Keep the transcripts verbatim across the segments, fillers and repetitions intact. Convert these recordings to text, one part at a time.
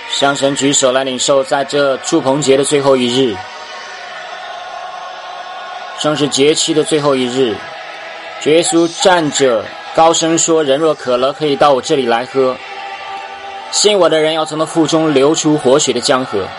向神举手来领受，在这住棚节的最后一日，正是节期的最后一日，主耶稣站着高声说：人若渴了，可以到我这里来喝，信我的人要从他腹中流出活水的江河。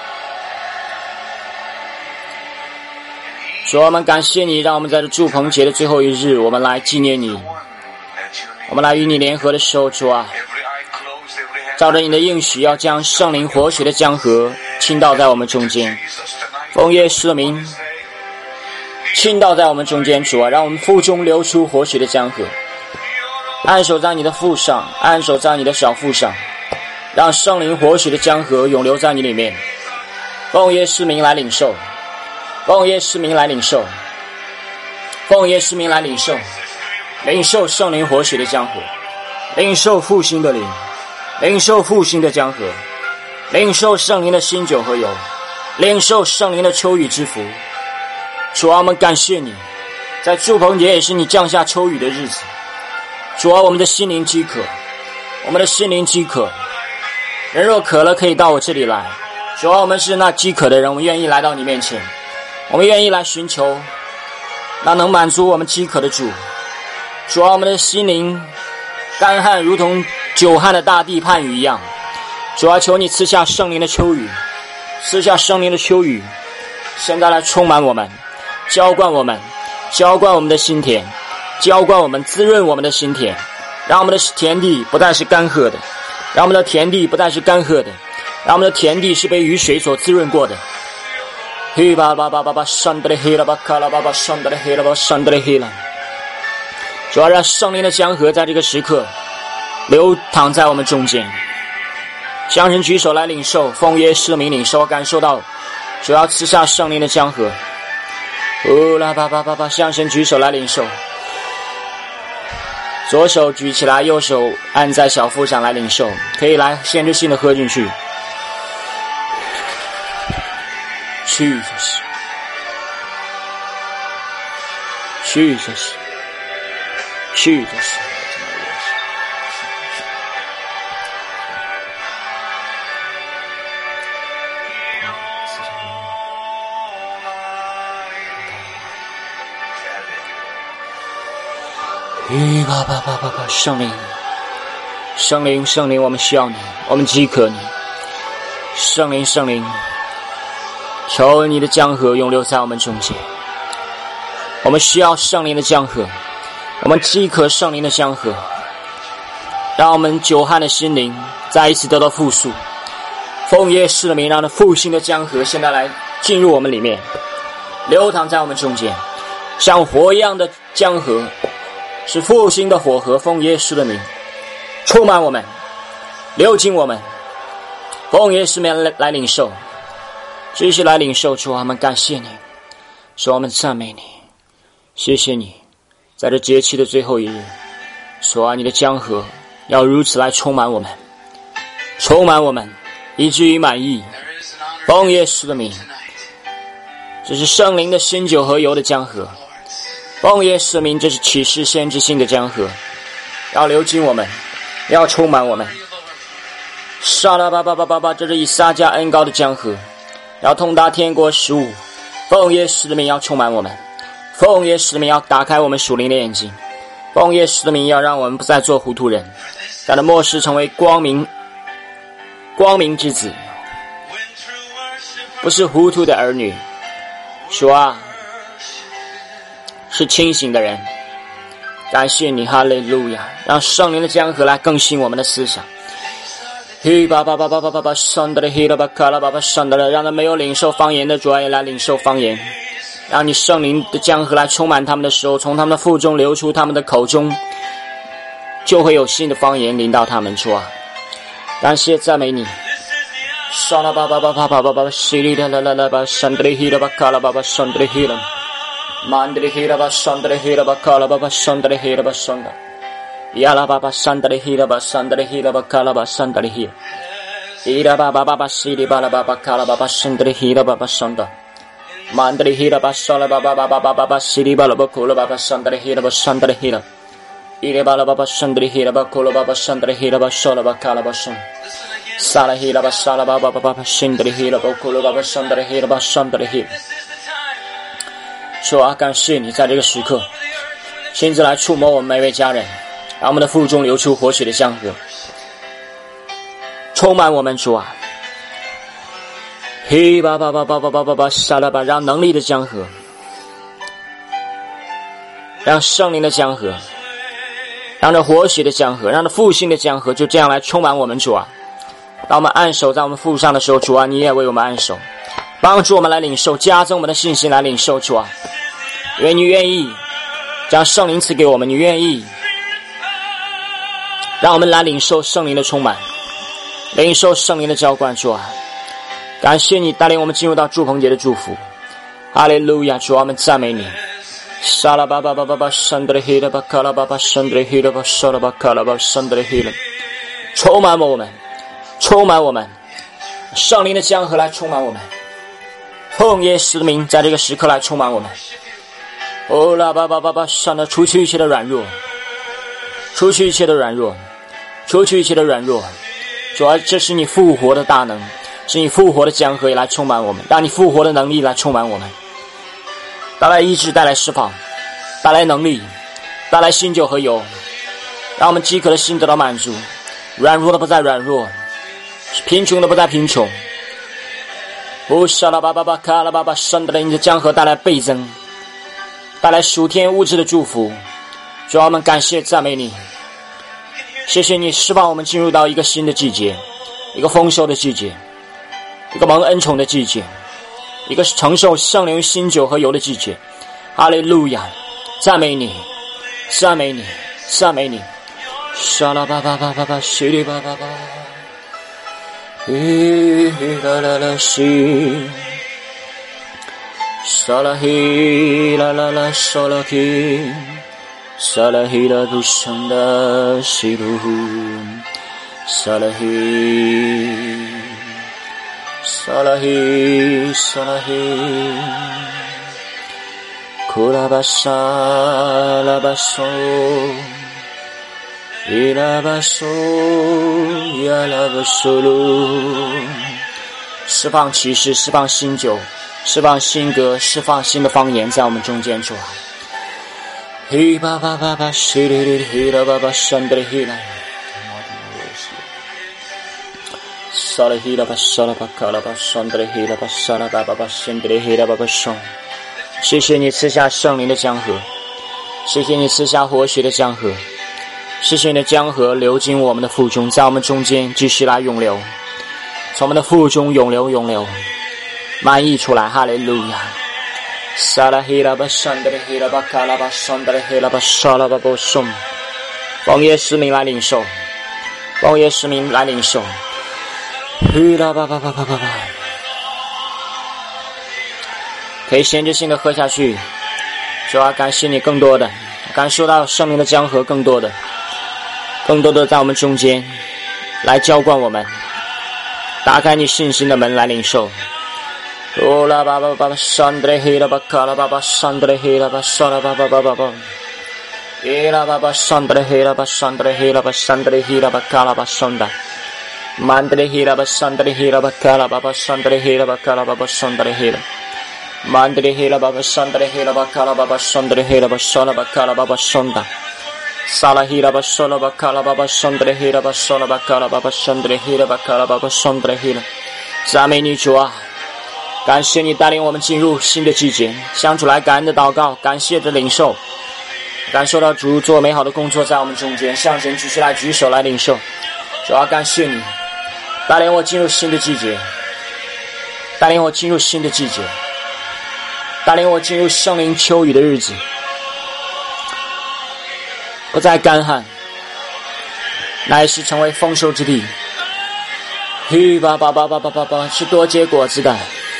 主，我们感谢你，让我们在这住棚节的最后一日，我们来纪念你，我们来与你联合的时候，主啊，照着你的应许，要将圣灵活水的江河倾倒在我们中间，奉耶稣的名倾倒在我们中间。主啊，让我们腹中流出活水的江河，按手在你的腹上，按手在你的小腹上，让圣灵活水的江河永流在你里面。奉耶稣名来领受，奉耶稣名来领受，奉耶稣名来领受，领受圣灵活水的江河，领受复兴的灵，领受复兴的江河，领受圣灵的新酒和油，领受圣灵的秋雨之福。主啊，我们感谢你，在住棚节也是你降下秋雨的日子。主啊，我们的心灵饥渴，我们的心灵饥渴，人若渴了，可以到我这里来。主啊，我们是那饥渴的人，我们愿意来到你面前，我们愿意来寻求那能满足我们饥渴的主。主啊，我们的心灵干旱如同久旱的大地盼雨一样。主啊，求你赐下圣灵的秋雨，赐下圣灵的秋雨，现在来充满我们，浇灌我们，浇灌我们的心田，浇灌我们，滋润我们的心田，让我们的田地不再是干涸的，让我们的田地不再是干涸的，让我们的田地是被雨水所滋润过的。嘿吧吧吧吧吧，山得黑了吧，卡了吧吧，山得黑了吧，山得黑了。主要让圣灵的江河在这个时刻流淌在我们中间，向神举手来领受，奉耶稣名领受，感受到主要赐下圣灵的江河。哦啦吧吧吧吧，向神举手来领受，左手举起来，右手按在小腹上来领受，可以来限制性的喝进去。Jesus Jesus Jesus。咦吧吧吧吧吧，圣灵，圣灵，圣灵，我们需要你，我们饥渴你，圣灵，圣灵，求你的江河永流在我们中间。我们需要圣灵的江河，我们饥渴圣灵的江河，让我们久旱的心灵再一次得到复苏。奉耶稣的名，让那复兴的江河现在来进入我们里面，流淌在我们中间，像火一样的江河，是复兴的火河。奉耶稣的名充满我们，流进我们，奉耶稣名 来, 来领受，继续来领受。主啊，我们感谢你，说我们赞美你，谢谢你，在这节期的最后一日，说啊，你的江河要如此来充满我们，充满我们，以至于满意。奉耶稣的名，这是圣灵的新酒和油的江河。奉耶稣的名，这是启示先知性的江河，要流进我们，要充满我们。沙拉巴巴巴巴巴，这是以撒加恩膏的江河，要通达天国十五。奉耶稣的名，要充满我们。奉耶稣的名，要打开我们属灵的眼睛。奉耶稣的名，要让我们不再做糊涂人，在这末世成为光明光明之子，不是糊涂的儿女。主啊，是清醒的人。感谢你，哈利路亚！让圣灵的江河来更新我们的思想。嘿吧吧吧吧吧吧吧，上的嘿了吧卡了吧吧上的了，让他没有领受方言的主啊也来领受方言，让你圣灵的江河来充满他们的时候，从他们的腹中流出，他们的口中就会有新的方言临到他们。主啊，感谢赞美你。上了吧吧吧吧吧吧吧，西里的啦啦啦吧，上的嘿了吧卡了吧吧上的嘿了。Mandri hira ba sandre hira ba kala ba sandre hira ba sanda yala ba sandre hira ba sandre hira ba kala ba sandre hira ira ba ba ba siri ba ba ba kala ba sandre hira ba sanda mandri hira ba sala ba ba ba ba ba siri ba ba kola ba sandre hira ba sandre hira ira ba ba sandre hira ba kola ba sandre hira ba sala ba kala ba sanda 萨拉希拉巴萨拉巴巴巴巴巴辛德里希拉巴库鲁巴巴桑德里希拉巴桑德里希。主啊，感谢你在这个时刻亲自来触摸我们每位家人，让我们的腹中流出活水的江河，充满我们。主啊，嘿巴巴巴巴巴巴巴巴沙拉巴，让能力的江河，让圣灵的江河，让这活水的江河，让这复兴的江河就这样来充满我们。主啊，当我们按手在我们腹上的时候，主啊，你也为我们按手，帮助我们来领受，加增我们的信心来领受。主啊，因为你愿意将圣灵赐给我们，你愿意让我们来领受圣灵的充满，领受圣灵的浇灌。主啊，感谢你带领我们进入到祝棚节的祝福。哈利路亚！主啊，我们赞美你。沙拉巴巴巴巴巴山德黑拉巴卡拉巴巴山德黑拉巴沙拉巴卡拉巴山德黑拉，充满我们，充满我们，圣灵的江河来充满我们，奉耶稣的名在这个时刻来充满我们。哦拉巴巴巴巴山的，除去一切的软弱，除去一切的软弱，除去一切的软弱。主啊，这是你复活的大能，是你复活的江河也来充满我们，让你复活的能力来充满我们，带来医治，带来释放，带来能力，带来新酒和油，让我们饥渴的心得到满足，软弱的不再软弱，贫穷的不再贫穷。乌沙拉巴巴巴卡拉巴巴圣的灵的江河带来倍增，带来属天物质的祝福。主啊，我们感谢赞美你，谢谢你释放我们进入到一个新的季节，一个丰收的季节，一个蒙恩宠的季节，一个承受圣灵新酒和油的季节。哈利路亚！赞美你，赞美你，赞美你。沙拉巴巴巴巴巴西里巴巴巴，伊啦啦啦西，沙拉希啦啦啦沙拉希，沙拉希啦不上的西路，沙拉希。萨拉希萨拉希，库拉巴萨拉巴索，伊拉巴索亚拉巴索鲁，释放启示，释放新酒，释放新歌，释放新的方言在我们中间。主啊，嘿巴巴巴巴西里里嘿拉巴巴山德里嘿拉。萨拉希拉巴萨拉巴卡拉巴桑德雷希拉巴萨拉巴巴巴辛德雷希拉巴巴松，谢谢你赐下圣灵的江河，谢谢你赐下活水的江河，谢谢你的江河流经我们的腹中，在我们中间继续来涌流，从我们的腹中涌流涌流，满溢出来。哈利路亚！萨拉希拉巴桑德雷希拉巴卡拉巴桑德雷希拉巴萨拉巴巴松，奉耶稣名来领受，奉耶稣名来领受。吁啦吧吧吧吧吧吧，可以衔接性的喝下去。主啊，感谢你更多的感受到生命的江河，更多的更多的在我们中间来浇灌我们，打开你信心的门来领受。哦啦吧吧吧吧，山德黑啦吧卡啦吧吧，山德黑啦吧，沙啦吧吧吧吧吧，耶啦吧吧，山德黑啦吧，山德黑啦吧，山德黑啦吧卡啦吧，山德。Mandre hira ba sandre hira ba kala baba sandre hira ba kala baba sandre hira Mandre hira baba sandre hira ba kala baba sandre hira ba sola ba kala baba sonda Sala hira ba sola ba kala baba sandre hira ba sola ba kala baba sandre hira ba kala baba sandre hira 赞美你主啊，感谢你带领我们进入新的季节，向主来感恩的祷告，感谢的领受，感受到主做美好的工作在我们中间，向神继续来举手来领受。主啊，感谢你带领我进入新的季节，带领我进入新的季节，带领我进入圣灵秋雨的日子，不再干旱，乃是成为丰收之地。嘿吧吧吧吧吧吧吧，是多结果子的。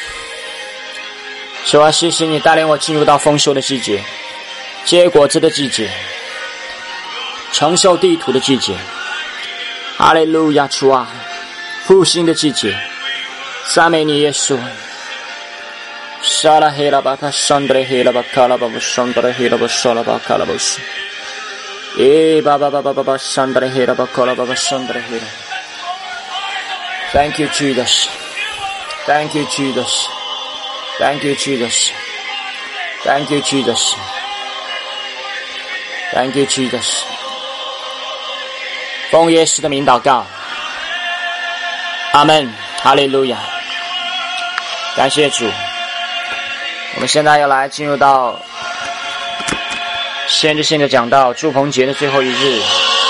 主啊，谢谢你带领我进入到丰收的季节，结果子的季节，承受地土的季节。哈利路亚，主啊，复兴的季节，赞美你耶稣。沙拉黑拉巴卡桑德雷黑拉巴卡拉巴布桑德雷黑拉巴沙拉巴卡拉巴斯，诶巴巴巴巴巴巴桑德雷黑拉巴卡拉巴巴桑德雷黑拉， Thank you, Jesus. Thank you, Jesus. Thank you, Jesus. Thank you, Jesus. Thank you, Jesus. 奉耶稣的名祷告，阿们，哈利路亚。感谢主。我们现在要来进入到先知性的讲道，祝棚节的最后一日，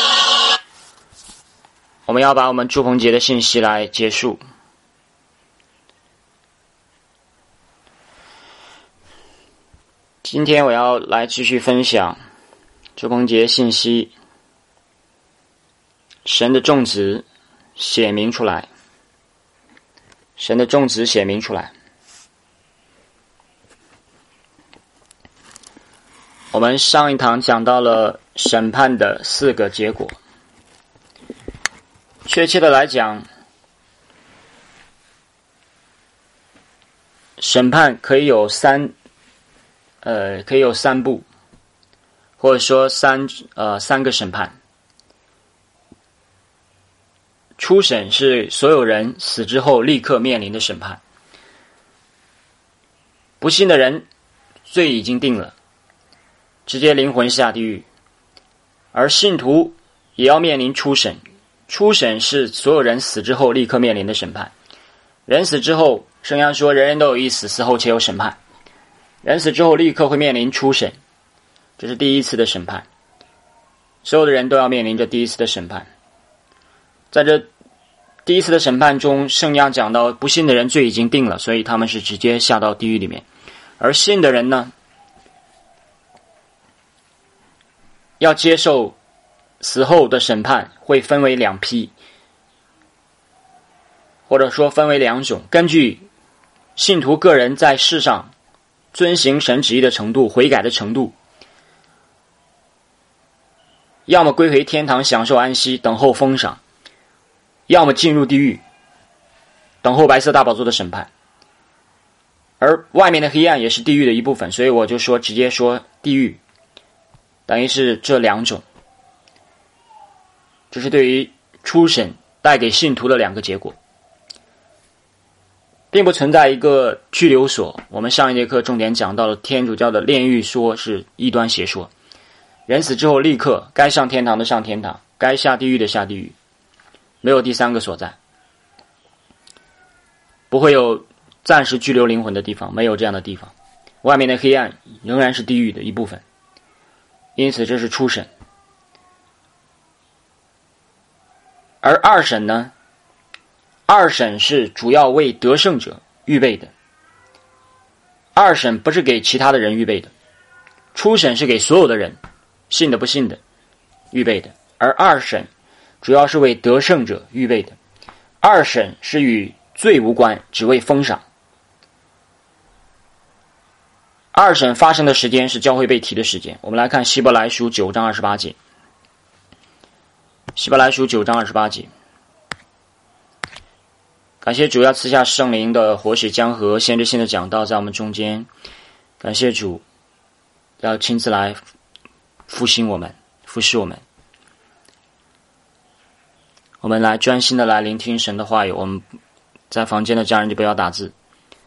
我们要把我们祝棚节的信息来结束。今天我要来继续分享祝棚节信息，神的种子显明出来，神的种子显明出来。我们上一堂讲到了审判的四个结果，确切的来讲，审判可以有三，呃，可以有三步，或者说三呃三个审判。初审是所有人死之后立刻面临的审判，不信的人罪已经定了，直接灵魂下地狱，而信徒也要面临初审。初审是所有人死之后立刻面临的审判。人死之后，圣经说人人都有一死，死后且有审判。人死之后立刻会面临初审，这是第一次的审判，所有的人都要面临着第一次的审判。在这第一次的审判中，圣经讲到不信的人罪已经定了，所以他们是直接下到地狱里面，而信的人呢，要接受死后的审判，会分为两批，或者说分为两种，根据信徒个人在世上遵行神旨意的程度、悔改的程度，要么归回天堂享受安息等候封赏，要么进入地狱等候白色大宝座的审判。而外面的黑暗也是地狱的一部分，所以我就说直接说地狱等于是这两种。这是对于初审带给信徒的两个结果，并不存在一个拘留所。我们上一节课重点讲到了天主教的炼狱说是异端邪说，人死之后立刻该上天堂的上天堂，该下地狱的下地狱，没有第三个所在，不会有暂时拘留灵魂的地方，没有这样的地方。外面的黑暗仍然是地狱的一部分，因此这是初审。而二审呢，二审是主要为得胜者预备的，二审不是给其他的人预备的，初审是给所有的人，信的不信的预备的，而二审主要是为得胜者预备的。二审是与罪无关，只为封赏。二审发生的时间是教会被提的时间。我们来看希伯来书九章二十八节。希伯来书九章二十八节。感谢主要赐下圣灵的活水江河先知性的讲道在我们中间，感谢主要亲自来复兴我们，服侍我们。我们来专心的来聆听神的话语。我们在房间的家人就不要打字。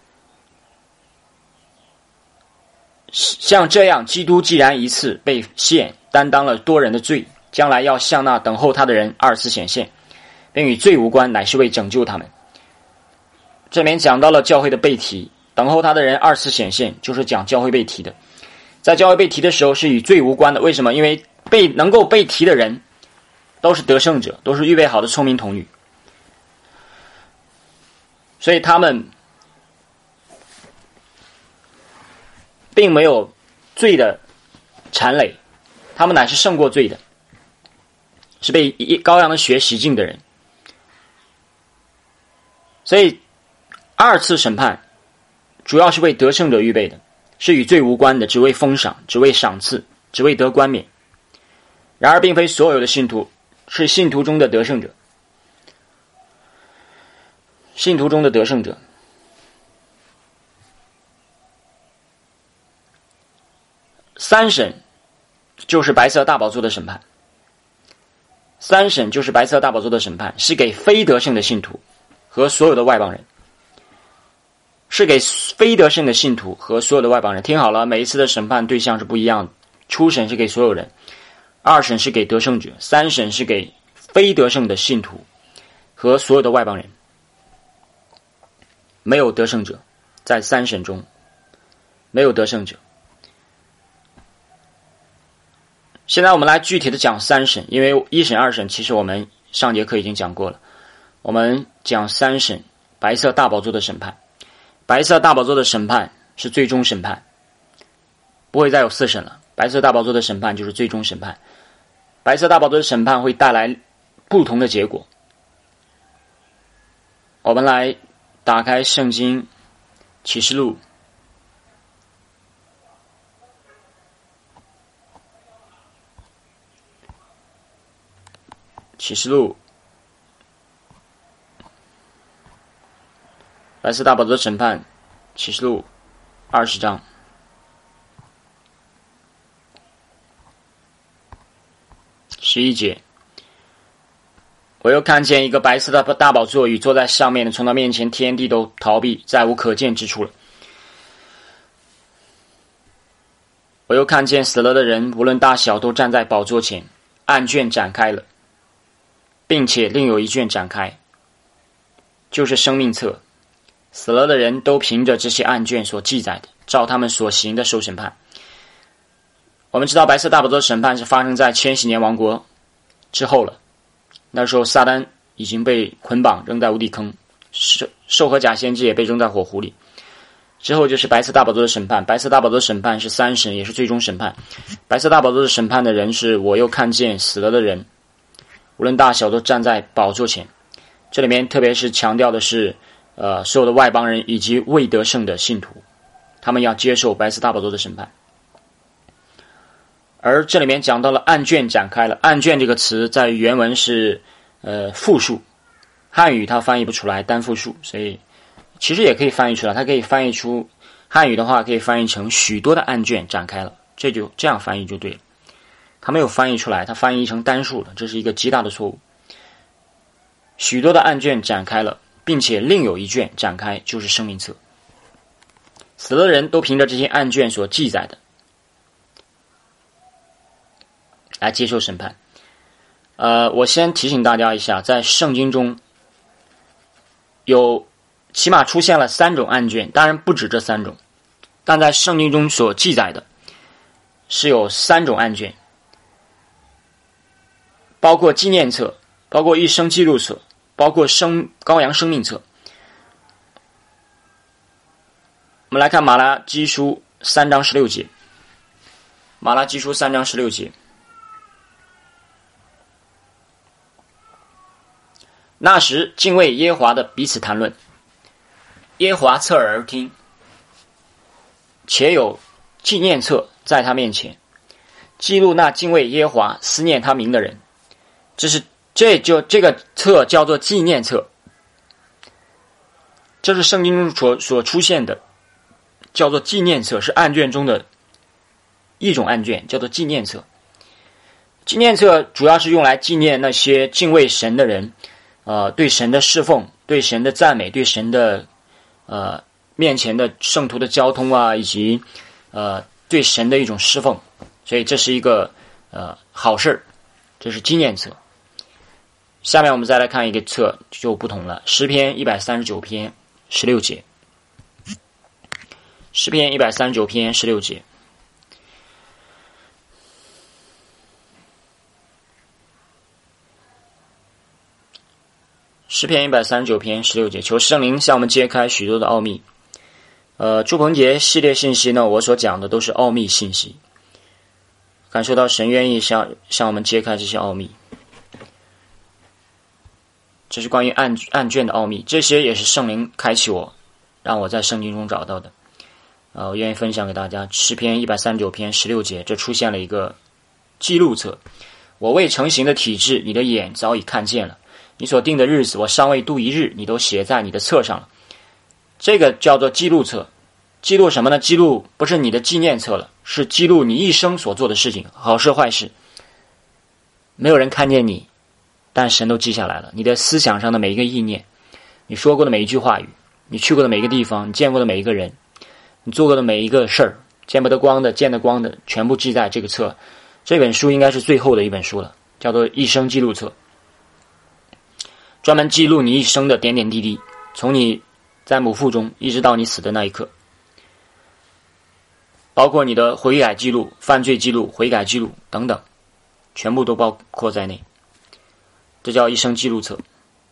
像这样，基督既然一次被献，担当了多人的罪，将来要向那等候他的人二次显现，并与罪无关，乃是为拯救他们。这边讲到了教会的被提，等候他的人二次显现，就是讲教会被提的。在教会被提的时候是与罪无关的，为什么？因为被能够被提的人都是得胜者，都是预备好的聪明童女，所以他们并没有罪的缠累，他们乃是胜过罪的，是被羔羊的血洗净的人。所以二次审判主要是为得胜者预备的，是与罪无关的，只为封赏，只为赏赐，只为得冠冕。然而并非所有的信徒，是信徒中的得胜者，信徒中的得胜者。三审就是白色大宝座的审判，三审就是白色大宝座的审判，是给非得胜的信徒和所有的外邦人，是给非得胜的信徒和所有的外邦人。听好了，每一次的审判对象是不一样的。初审是给所有人，二审是给得胜者，三审是给非得胜的信徒和所有的外邦人。没有得胜者，在三审中没有得胜者。现在我们来具体的讲三审，因为一审二审其实我们上节课已经讲过了。我们讲三审，白色大宝座的审判。白色大宝座的审判是最终审判，不会再有四审了。白色大宝座的审判就是最终审判。白色大宝座的审判会带来不同的结果。我们来打开圣经启示录启示录白色大宝座的审判，启示录二十章十一节。我又看见一个白色的大宝座与坐在上面的，从他面前天地都逃避，再无可见之处了。我又看见死了的人，无论大小，都站在宝座前，案卷展开了，并且另有一卷展开，就是生命册。死了的人都凭着这些案卷所记载的，照他们所行的受审判。我们知道白色大宝座审判是发生在千禧年王国之后了。那时候撒旦已经被捆绑扔在无底坑，兽和假先知也被扔在火湖里。之后就是白色大宝座的审判。白色大宝座的审判是三审，也是最终审判。白色大宝座的审判的人是我又看见死了的人，无论大小，都站在宝座前。这里面特别是强调的是呃，所有的外邦人以及未得胜的信徒，他们要接受白色大宝座的审判。而这里面讲到了案卷展开了。案卷这个词在原文是呃复数，汉语它翻译不出来单复数，所以其实也可以翻译出来，它可以翻译出汉语的话可以翻译成许多的案卷展开了，这就这样翻译就对了。它没有翻译出来，它翻译成单数了，这是一个极大的错误。许多的案卷展开了，并且另有一卷展开，就是生命册。死了的人都凭着这些案卷所记载的来接受审判。呃，我先提醒大家一下，在圣经中有起码出现了三种案卷，当然不止这三种，但在圣经中所记载的是有三种案卷，包括纪念册，包括一生记录册，包括生羔羊生命册。我们来看马拉基书三章十六节。马拉基书三章十六节。那时敬畏耶和华的彼此谈论，耶和华侧耳而听，且有纪念册在他面前，记录那敬畏耶和华思念他名的人。这是这就这个册叫做纪念册，这是圣经中所所出现的叫做纪念册，是案卷中的一种案卷，叫做纪念册。纪念册主要是用来纪念那些敬畏神的人，呃，对神的侍奉，对神的赞美，对神的呃面前的圣徒的交通啊，以及呃对神的一种侍奉，所以这是一个呃好事，这是纪念册。下面我们再来看一个册就不同了，诗篇一百三十九篇十六节。诗篇一百三十九篇十六节。诗篇一百三十九篇十六节，求圣灵向我们揭开许多的奥秘。呃，祝鹏杰系列信息呢，我所讲的都是奥秘信息，感受到神愿意向向我们揭开这些奥秘。这是关于案案卷的奥秘，这些也是圣灵开启我，让我在圣经中找到的。呃，我愿意分享给大家。诗篇一百三十九篇十六节，这出现了一个记录册。我未成形的体质，你的眼早已看见了；你所定的日子，我尚未度一日，你都写在你的册上了。这个叫做记录册。记录什么呢？记录不是你的纪念册了，是记录你一生所做的事情，好事坏事。没有人看见你，但神都记下来了。你的思想上的每一个意念， 你说过的每一句话语，你去过的每一个地方，你见过的每一个人，你做过的每一个事儿，见不得光的，见得光的，全部记在这个册。这本书应该是最后的一本书了，叫做一生记录册，专门记录你一生的点点滴滴，从你在母腹中一直到你死的那一刻，包括你的悔改记录、犯罪记录、悔改记录等等，全部都包括在内。这叫一生记录册。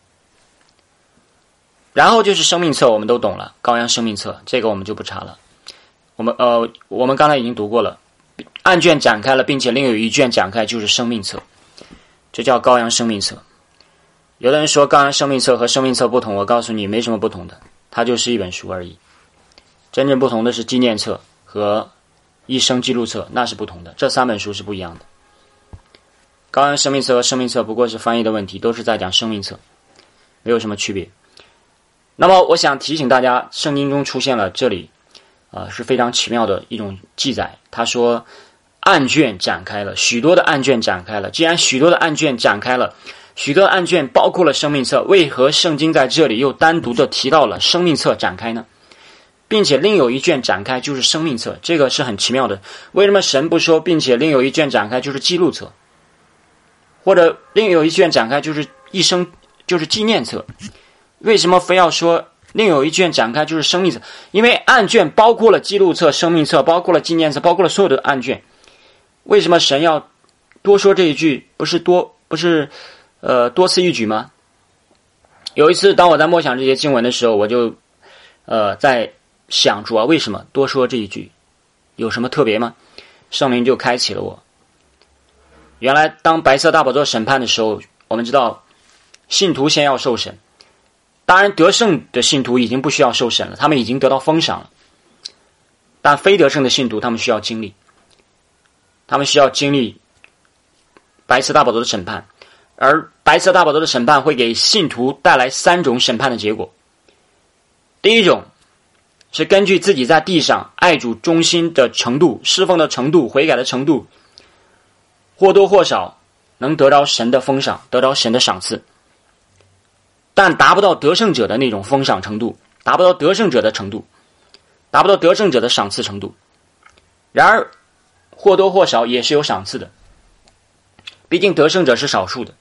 然后就是生命册，我们都懂了，羔羊生命册，这个我们就不查了。我们呃，我们刚才已经读过了，案卷展开了，并且另有一卷展开，就是生命册，这叫羔羊生命册。有的人说羔羊生命册和生命册不同，我告诉你没什么不同的，它就是一本书而已。真正不同的是纪念册和一生记录册，那是不同的，这三本书是不一样的。羔羊生命册和生命册不过是翻译的问题，都是在讲生命册，没有什么区别。那么我想提醒大家，圣经中出现了这里啊、呃、是非常奇妙的一种记载。他说案卷展开了，许多的案卷展开了。既然许多的案卷展开了，许多的案卷包括了生命册，为何圣经在这里又单独的提到了生命册展开呢？并且另有一卷展开就是生命册，这个是很奇妙的。为什么神不说并且另有一卷展开就是记录册，或者另有一卷展开就是一生就是纪念册？为什么非要说另有一卷展开就是生命册？因为案卷包括了记录册、生命册，包括了纪念册，包括了所有的案卷。为什么神要多说这一句？不是多不是呃多此一举吗？有一次当我在默想这些经文的时候，我就呃在想主啊，为什么多说这一句？有什么特别吗？圣灵就开启了我。原来当白色大宝座审判的时候，我们知道信徒先要受审。当然得胜的信徒已经不需要受审了，他们已经得到封赏了。但非得胜的信徒他们需要经历，他们需要经历白色大宝座的审判。而白色大宝座的审判会给信徒带来三种审判的结果。第一种是根据自己在地上爱主忠心的程度、侍奉的程度、悔改的程度，或多或少能得到神的封赏，得到神的赏赐，但达不到得胜者的那种封赏程度，达不到得胜者的程度，达不到得胜者的赏赐程度。然而或多或少也是有赏赐的，毕竟得胜者是少数的。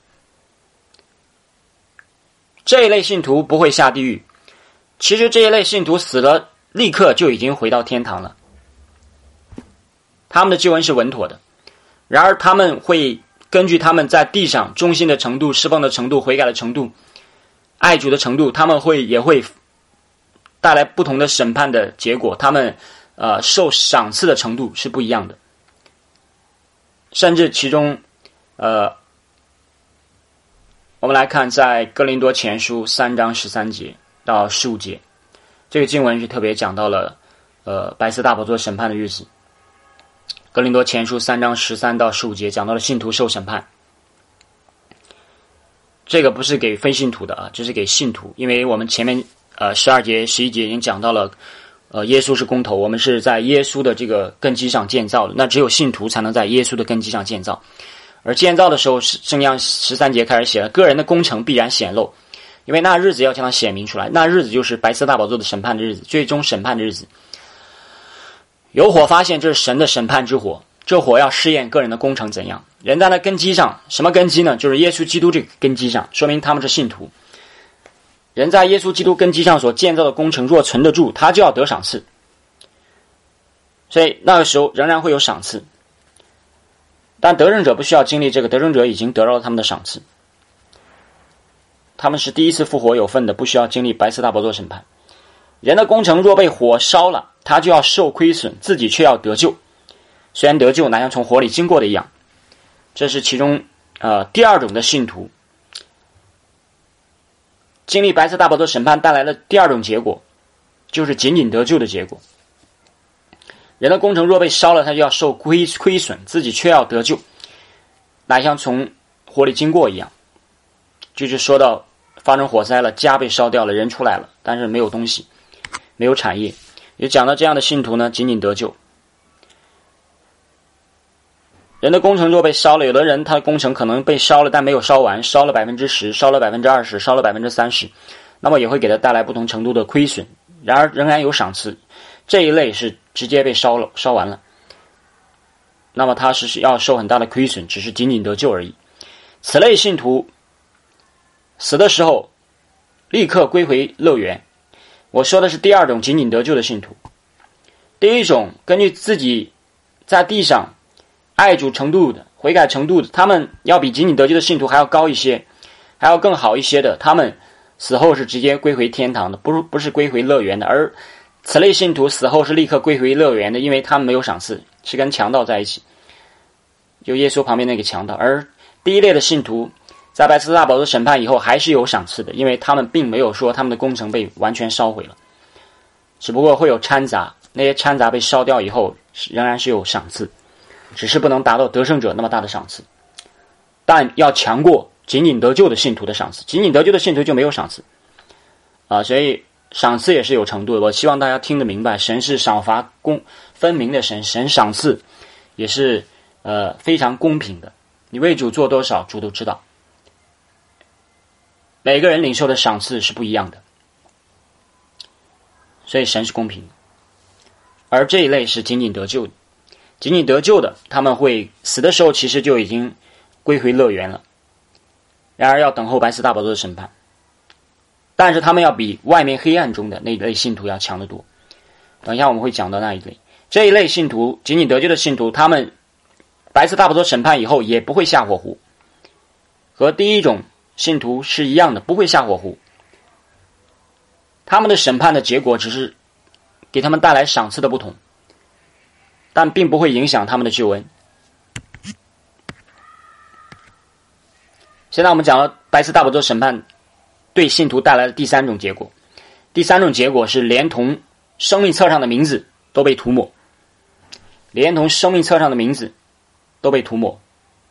这一类信徒不会下地狱，其实这一类信徒死了立刻就已经回到天堂了，他们的救恩是稳妥的。然而他们会根据他们在地上忠心的程度、释放的程度、悔改的程度、爱主的程度，他们会也会带来不同的审判的结果，他们呃受赏赐的程度是不一样的。甚至其中呃我们来看在哥林多前书三章十三节到十五节，这个经文是特别讲到了呃白色大宝座审判的日子。哥林多前书三章十三到十五节讲到了信徒受审判，这个不是给非信徒的啊，这是给信徒。因为我们前面呃十二节十一节已经讲到了呃耶稣是工头，我们是在耶稣的这个根基上建造的，那只有信徒才能在耶稣的根基上建造。而建造的时候，圣经十三节开始写了，个人的工程必然显露，因为那日子要将它显明出来，那日子就是白色大宝座的审判的日子，最终审判的日子。有火发现，这是神的审判之火，这火要试验个人的工程怎样。人在那根基上，什么根基呢？就是耶稣基督这个根基上，说明他们是信徒。人在耶稣基督根基上所建造的工程若存得住，他就要得赏赐。所以那个时候仍然会有赏赐，但得胜者不需要经历这个，得胜者已经得到了他们的赏赐。他们是第一次复活有份的，不需要经历白色大宝座审判。人的工程若被火烧了，他就要受亏损，自己却要得救。虽然得救，哪像从火里经过的一样。这是其中呃第二种的信徒经历白色大宝座审判带来的第二种结果，就是仅仅得救的结果。人的工程若被烧了，他就要受亏亏损，自己却要得救，哪像从火里经过一样。就是说到发生火灾了，家被烧掉了，人出来了，但是没有东西，没有产业。也讲到这样的信徒呢，仅仅得救。人的工程若被烧了，有的人他的工程可能被烧了，但没有烧完，烧了百分之十，烧了百分之二十，烧了百分之三十， 那么也会给他带来不同程度的亏损，然而仍然有赏赐。这一类是直接被烧了烧完了，那么他是要受很大的亏损，只是仅仅得救而已。此类信徒死的时候立刻归回乐园。我说的是第二种仅仅得救的信徒。第一种根据自己在地上爱主程度的悔改程度的，他们要比仅仅得救的信徒还要高一些，还要更好一些的，他们死后是直接归回天堂的，不是不是归回乐园的。而此类信徒死后是立刻归回乐园的，因为他们没有赏赐，是跟强盗在一起，就耶稣旁边那个强盗。而第一类的信徒在白色大宝座审判以后还是有赏赐的，因为他们并没有说他们的工程被完全烧毁了，只不过会有掺杂，那些掺杂被烧掉以后仍然是有赏赐，只是不能达到得胜者那么大的赏赐，但要强过仅仅得救的信徒的赏赐。仅仅得救的信徒就没有赏赐啊，所以赏赐也是有程度的。我希望大家听得明白，神是赏罚公分明的神，神赏赐也是呃非常公平的。你为主做多少，主都知道。每个人领受的赏赐是不一样的，所以神是公平的。而这一类是仅仅得救的，仅仅得救的，他们会死的时候其实就已经归回乐园了，然而要等候白色大宝座的审判。但是他们要比外面黑暗中的那一类信徒要强得多。等一下我们会讲到那一类。这一类信徒，仅仅得救的信徒，他们白色大宝座审判以后也不会下火湖，和第一种信徒是一样的，不会下火湖。他们的审判的结果只是给他们带来赏赐的不同，但并不会影响他们的救恩。现在我们讲到白色大宝座审判对信徒带来的第三种结果。第三种结果是连同生命册上的名字都被涂抹，连同生命册上的名字都被涂抹。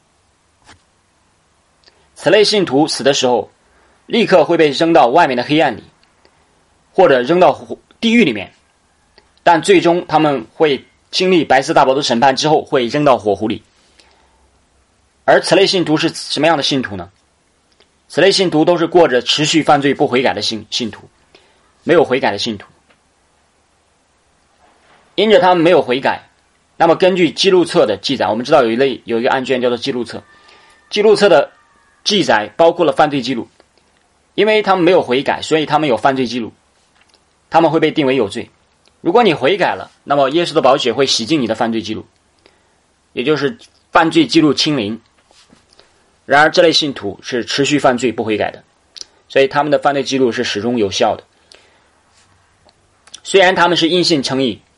此类信徒死的时候立刻会被扔到外面的黑暗里，或者扔到地狱里面，但最终他们会经历白色大宝座审判之后会扔到火湖里。而此类信徒是什么样的信徒呢？此类信徒都是过着持续犯罪不悔改的信信徒，没有悔改的信徒。因着他们没有悔改，那么根据记录册的记载，我们知道有一类有一个案卷叫做记录册，记录册的记载包括了犯罪记录，因为他们没有悔改，所以他们有犯罪记录，他们会被定为有罪。如果你悔改了，那么耶稣的宝血会洗净你的犯罪记录，也就是犯罪记录清零。然而这类信徒是持续犯罪不悔改的，所以他们的犯罪记录是始终有效的。虽然他们是因信称义，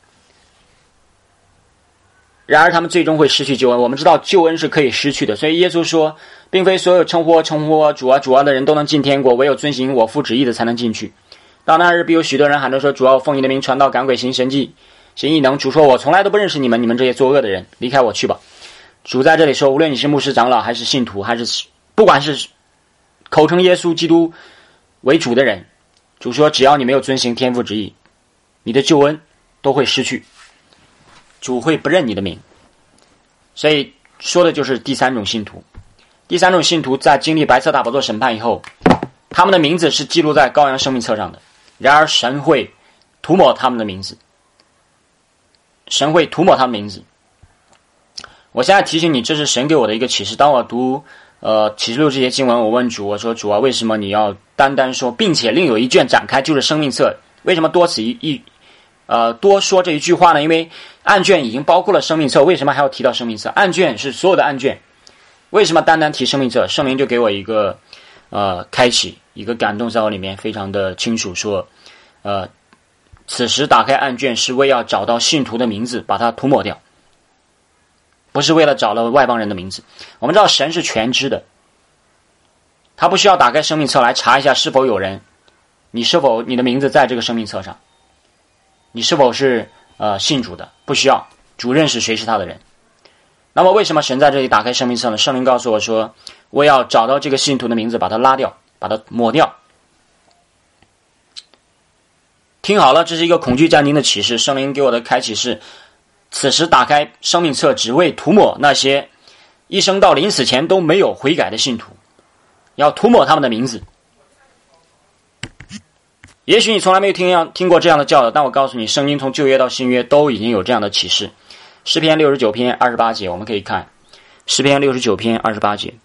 然而他们最终会失去救恩。我们知道救恩是可以失去的，所以耶稣说并非所有称呼称呼主啊主啊的人都能进天国，唯有遵行我父旨意的才能进去。到那日必有许多人喊着说，主啊，我奉你的名传道赶鬼行神迹行异能。主说，我从来都不认识你们，你们这些作恶的人，离开我去吧。主在这里说，无论你是牧师长老还是信徒，还是不管是口称耶稣基督为主的人，主说只要你没有遵行天父旨意，你的救恩都会失去，主会不认你的名。所以说的就是第三种信徒。第三种信徒在经历白色大宝座审判以后，他们的名字是记录在羔羊生命册上的，然而神会涂抹他们的名字，神会涂抹他们的名字。我现在提醒你，这是神给我的一个启示。当我读呃启示录这些经文，我问主，我说主啊，为什么你要单单说并且另有一卷展开，就是生命册？为什么多此一一呃多说这一句话呢？因为案卷已经包括了生命册，为什么还要提到生命册？案卷是所有的案卷，为什么单单提生命册？圣灵就给我一个呃开启，一个感动在我里面，非常的清楚说，呃此时打开案卷是为要找到信徒的名字，把它涂抹掉，不是为了找了外邦人的名字。我们知道神是全知的，他不需要打开生命册来查一下是否有人，你是否你的名字在这个生命册上，你是否是呃信主的，不需要，主认识谁是他的人。那么为什么神在这里打开生命册呢？圣灵告诉我说，我要找到这个信徒的名字，把它拉掉，把它抹掉。听好了，这是一个恐惧战惊的启示。圣灵给我的开启是，此时打开生命册，只为涂抹那些一生到临死前都没有悔改的信徒，要涂抹他们的名字。 也许你从来没有听样听过这样的教导，但我告诉你，圣经从旧约到新约都已经有这样的启示。诗篇六十九篇二十八节，我们可以看诗篇六十九篇二十八节，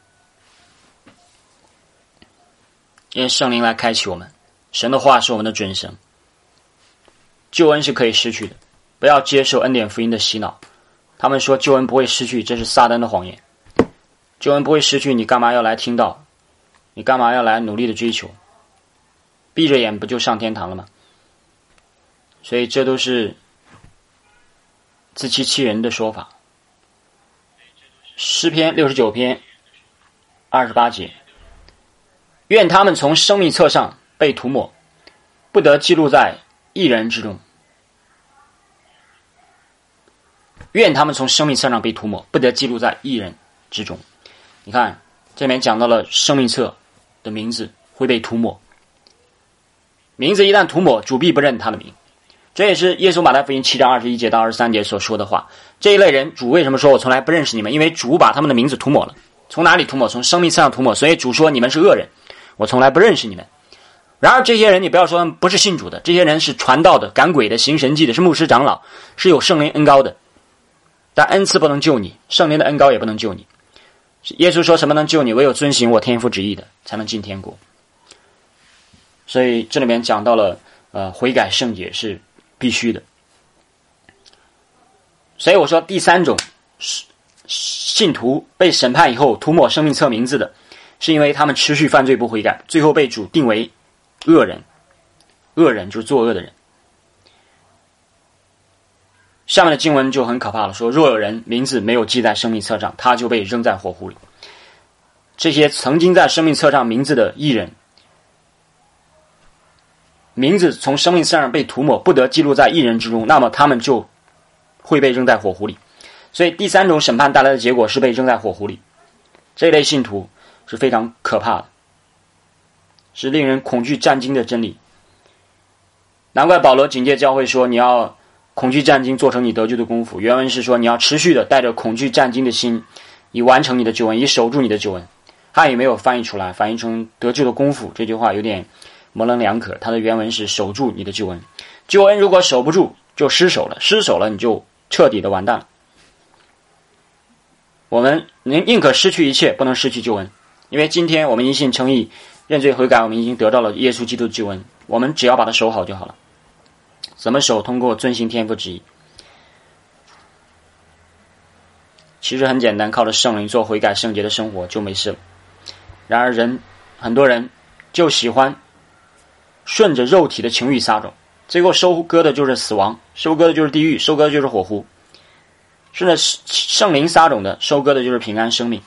因为圣灵来开启我们，神的话是我们的准绳。救恩是可以失去的，不要接受恩典福音的洗脑。他们说救恩不会失去，这是撒旦的谎言。救恩不会失去，你干嘛要来听到？你干嘛要来努力的追求？闭着眼不就上天堂了吗？所以这都是自欺欺人的说法。诗篇六十九篇二十八节，愿他们从生命册上被涂抹，不得记录在一人之中。愿他们从生命册上被涂抹，不得记录在一人之中。你看这里面讲到了生命册的名字会被涂抹，名字一旦涂抹，主必不认他的名。这也是耶稣马太福音七章二十一节到二十三节所说的话。这一类人，主为什么说我从来不认识你们？因为主把他们的名字涂抹了。从哪里涂抹？从生命册上涂抹。所以主说你们是恶人，我从来不认识你们。然而这些人，你不要说不是信主的，这些人是传道的、赶鬼的、行神迹的，是牧师长老，是有圣灵恩膏的。但恩赐不能救你，圣灵的恩膏也不能救你。耶稣说什么能救你？唯有遵行我天父旨意的，才能进天国。所以这里面讲到了呃，悔改圣洁是必须的。所以我说第三种信徒被审判以后涂抹生命册名字的，是因为他们持续犯罪不悔改，最后被主定为恶人。恶人就是作恶的人。下面的经文就很可怕了，说若有人名字没有记在生命册上，他就被扔在火湖里。这些曾经在生命册上名字的义人，名字从生命册上被涂抹，不得记录在义人之中，那么他们就会被扔在火湖里。所以第三种审判带来的结果是被扔在火湖里。这类信徒是非常可怕的，是令人恐惧战惊的真理。难怪保罗警戒教会说，你要恐惧战惊做成你得救的功夫。原文是说你要持续的带着恐惧战惊的心，以完成你的救恩，以守住你的救恩。汉语没有翻译出来，翻译成得救的功夫，这句话有点模棱两可。它的原文是守住你的救恩。救恩如果守不住，就失守了，失守了你就彻底的完蛋了。我们宁可失去一切，不能失去救恩。因为今天我们因信称义，认罪悔改，我们已经得到了耶稣基督的救恩，我们只要把它守好就好了。怎么守？通过遵行天父旨意。其实很简单，靠着圣灵做悔改圣洁的生活就没事了。然而人很多人就喜欢顺着肉体的情欲撒种，最后收割的就是死亡，收割的就是地狱，收割的就是火湖。顺着圣灵撒种的，收割的就是平安生命。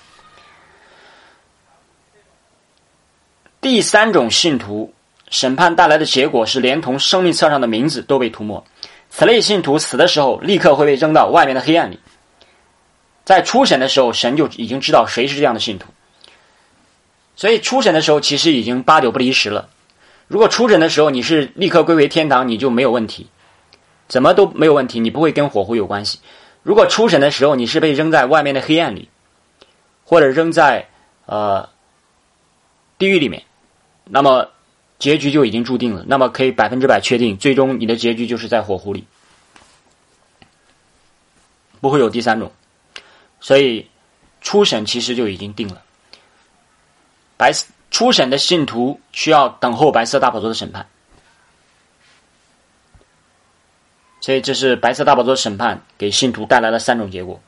第三种信徒审判带来的结果是连同生命册上的名字都被涂抹。此类信徒死的时候立刻会被扔到外面的黑暗里。在初审的时候，神就已经知道谁是这样的信徒，所以初审的时候其实已经八九不离十了。如果初审的时候你是立刻归回天堂，你就没有问题，怎么都没有问题，你不会跟火湖有关系。如果初审的时候你是被扔在外面的黑暗里，或者扔在呃地狱里面，那么结局就已经注定了，那么可以百分之百确定，最终你的结局就是在火湖里，不会有第三种。所以初审其实就已经定了。白初审的信徒需要等候白色大宝座的审判，所以这是白色大宝座的审判给信徒带来了三种结果。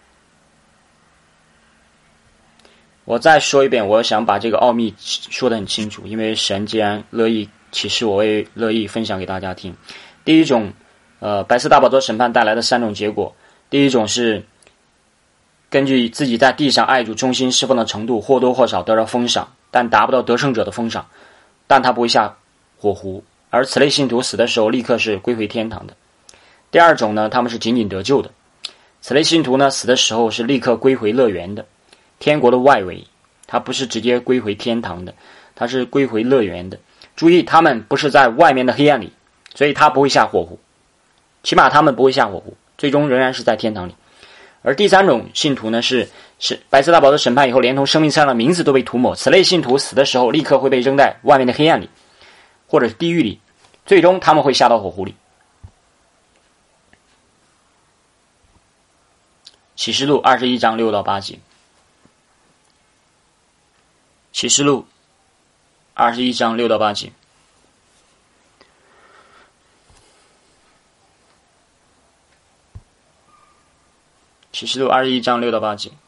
我再说一遍，我想把这个奥秘说得很清楚，因为神既然乐意启示我，我也乐意分享给大家听。第一种呃，白色大宝座审判带来的三种结果，第一种是根据自己在地上爱主忠心侍奉的程度，或多或少得到封赏，但达不到得胜者的封赏，但他不会下火湖，而此类信徒死的时候立刻是归回天堂的。第二种呢，他们是仅仅得救的，此类信徒呢死的时候是立刻归回乐园的，天国的外围，他不是直接归回天堂的，他是归回乐园的。注意，他们不是在外面的黑暗里，所以他不会下火湖，起码他们不会下火湖，最终仍然是在天堂里。而第三种信徒呢，是是白色大宝座审判以后，连同生命册上的名字都被涂抹，此类信徒死的时候立刻会被扔在外面的黑暗里。 或者地狱里，最终他们会下到火湖里。启示录二十一章六到八节。启示录二十一章六到八节。启示录二十一章六到八节。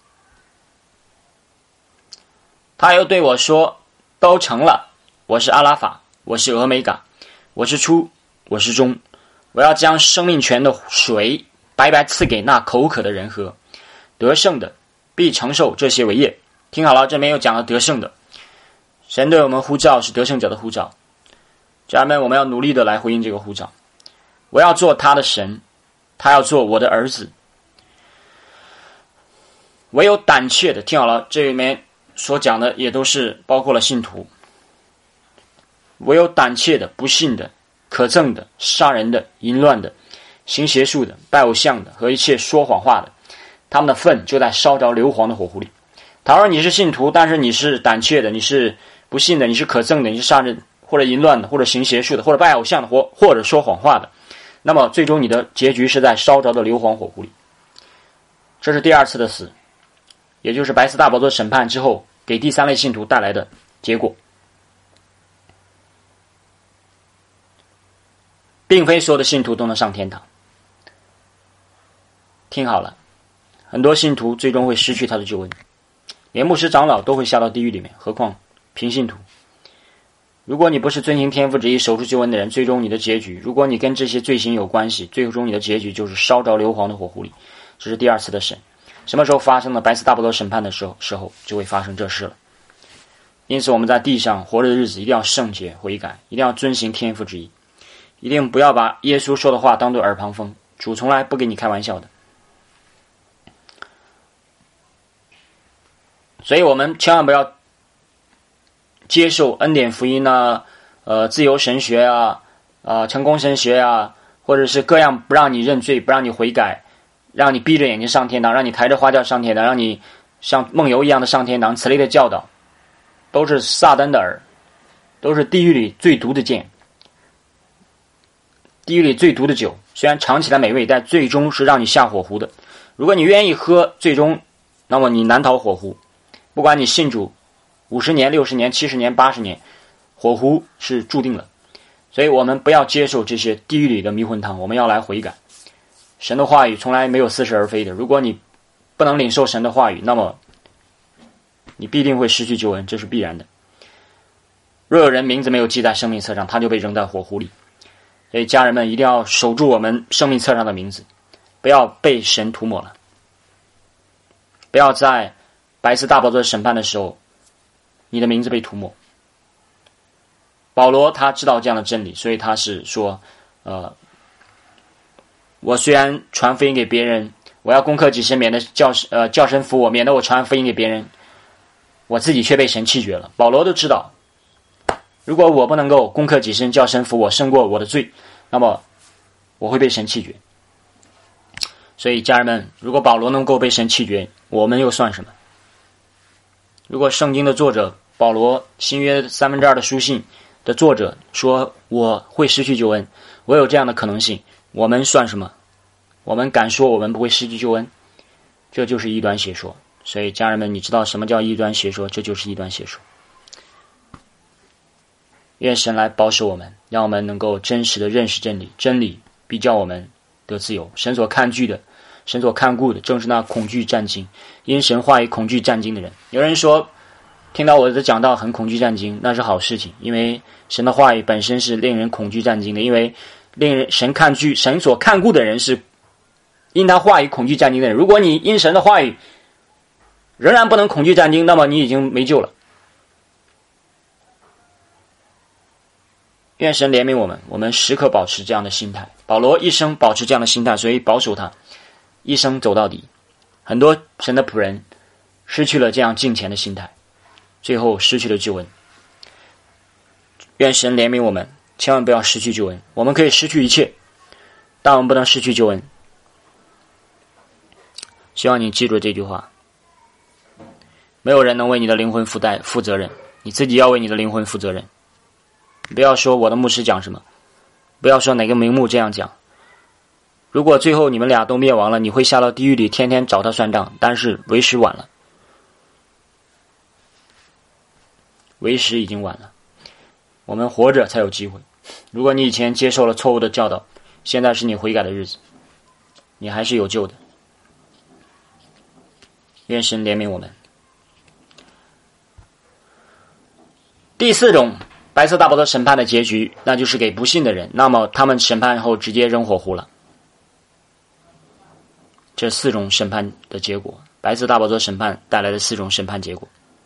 他又对我说，都成了，我是阿拉法，我是俄美嘎，我是初，我是终，我要将生命泉的水白白赐给那口渴的人喝，得胜的必承受这些为业。听好了，这边又讲了得胜的。神对我们呼召是得胜者的呼召，家人们，我们要努力的来回应这个呼召。我要做他的神，他要做我的儿子。唯有胆怯的，听好了，这里面所讲的也都是包括了信徒。唯有胆怯的、不信的、可憎的、杀人的、淫乱的、行邪术的、拜偶像的和一切说谎话的，他们的粪就在烧着硫磺的火湖里。倘若你是信徒，但是你是胆怯的，你是不信的，你是可憎的，你是杀人或者淫乱的，或者行邪术的，或者拜偶像的，或或者说谎话的，那么最终你的结局是在烧着的硫磺火湖里。这是第二次的死，也就是白色大宝座审判之后给第三类信徒带来的结果。并非所有的信徒都能上天堂。听好了，很多信徒最终会失去他的救恩，连牧师长老都会下到地狱里面，何况平信徒。如果你不是遵行天父旨意守住救恩的人，最终你的结局，如果你跟这些罪行有关系，最终你的结局就是烧着硫磺的火湖里。这是第二次的审。什么时候发生了白色大宝座审判的时候时候就会发生这事了。因此我们在地上活着的日子一定要圣洁悔改，一定要遵行天父旨意，一定不要把耶稣说的话当作耳旁风，主从来不跟你开玩笑的。所以我们千万不要接受恩典福音啊，呃，自由神学啊，呃，成功神学啊，或者是各样不让你认罪、不让你悔改，让你闭着眼睛上天堂，让你抬着花轿上天堂，让你像梦游一样的上天堂，此类的教导，都是撒旦的耳，都是地狱里最毒的箭，地狱里最毒的酒。虽然尝起来美味，但最终是让你下火湖的。如果你愿意喝，最终，那么你难逃火湖。不管你信主五十年、六十年、七十年、八十年，火湖是注定了。所以我们不要接受这些地狱里的迷魂汤，我们要来悔改。神的话语从来没有似是而非的。如果你不能领受神的话语，那么你必定会失去救恩，这是必然的。若有人名字没有记在生命册上，他就被扔在火湖里。所以家人们一定要守住我们生命册上的名字，不要被神涂抹了，不要在白色大宝座审判的时候你的名字被涂抹。保罗他知道这样的真理，所以他是说呃，我虽然传福音给别人，我要攻克己身，免得叫呃叫神服我，免得我传福音给别人，我自己却被神弃绝了。保罗都知道，如果我不能够攻克己身，叫神服我，胜过我的罪，那么我会被神弃绝。所以家人们，如果保罗能够被神弃绝，我们又算什么？如果圣经的作者保罗，新约三分之二的书信的作者说我会失去救恩，我有这样的可能性，我们算什么？我们敢说我们不会失去救恩？这就是异端邪说。所以家人们，你知道什么叫异端邪说？这就是异端邪说。愿神来保守我们，让我们能够真实的认识真理，真理必叫我们得自由。神所看惧的，神所看顾的，正是那恐惧战惊，因神话语恐惧战惊的人。有人说听到我的讲道很恐惧战惊，那是好事情，因为神的话语本身是令人恐惧战惊的，因为令人神看惧神所看顾的人是因他话语恐惧战惊的人。如果你因神的话语仍然不能恐惧战惊，那么你已经没救了。愿神怜悯我们，我们时刻保持这样的心态。保罗一生保持这样的心态，所以保守他一生走到底。很多神的仆人失去了这样敬虔的心态，最后失去了救恩。愿神怜悯我们，千万不要失去救恩。我们可以失去一切，但我们不能失去救恩。希望你记住这句话，没有人能为你的灵魂负担负责任，你自己要为你的灵魂负责任。 不要说我的牧师讲什么，不要说哪个名目这样讲。如果最后你们俩都灭亡了，你会下到地狱里天天找他算账，但是为时晚了，为时已经晚了。我们活着才有机会。如果你以前接受了错误的教导，现在是你悔改的日子，你还是有救的。愿神怜悯我们。第四种白色大宝座审判的结局，那就是给不信的人，那么他们审判后直接扔火湖了。这四种审判的结果，白色大宝座审判带来的四种审判结果。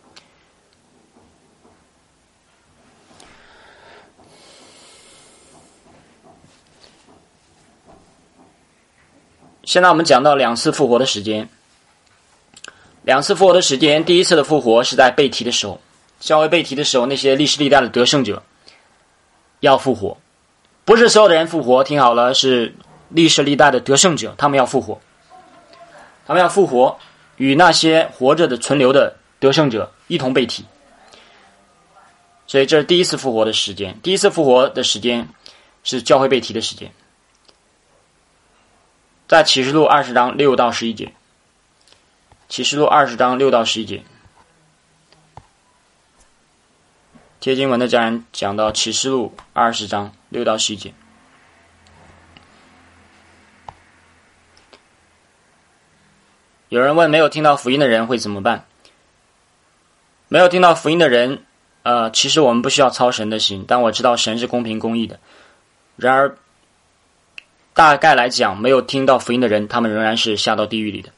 现在我们讲到两次复活的时间。两次复活的时间，第一次的复活是在被提的时候，教会被提的时候，那些历世历代的得胜者要复活，不是所有的人复活，听好了，是历世历代的得胜者，他们要复活，他们要复活，与那些活着的存留的得胜者一同被提。所以这是第一次复活的时间。第一次复活的时间是教会被提的时间，在启示录二十章六到十一节。启示录二十章六到十一节，贴经文的家人讲到启示录二十章六到十一节。有人问，没有听到福音的人会怎么办？没有听到福音的人，呃，其实我们不需要操神的心，但我知道神是公平公义的。然而，大概来讲，没有听到福音的人，他们仍然是下到地狱里的。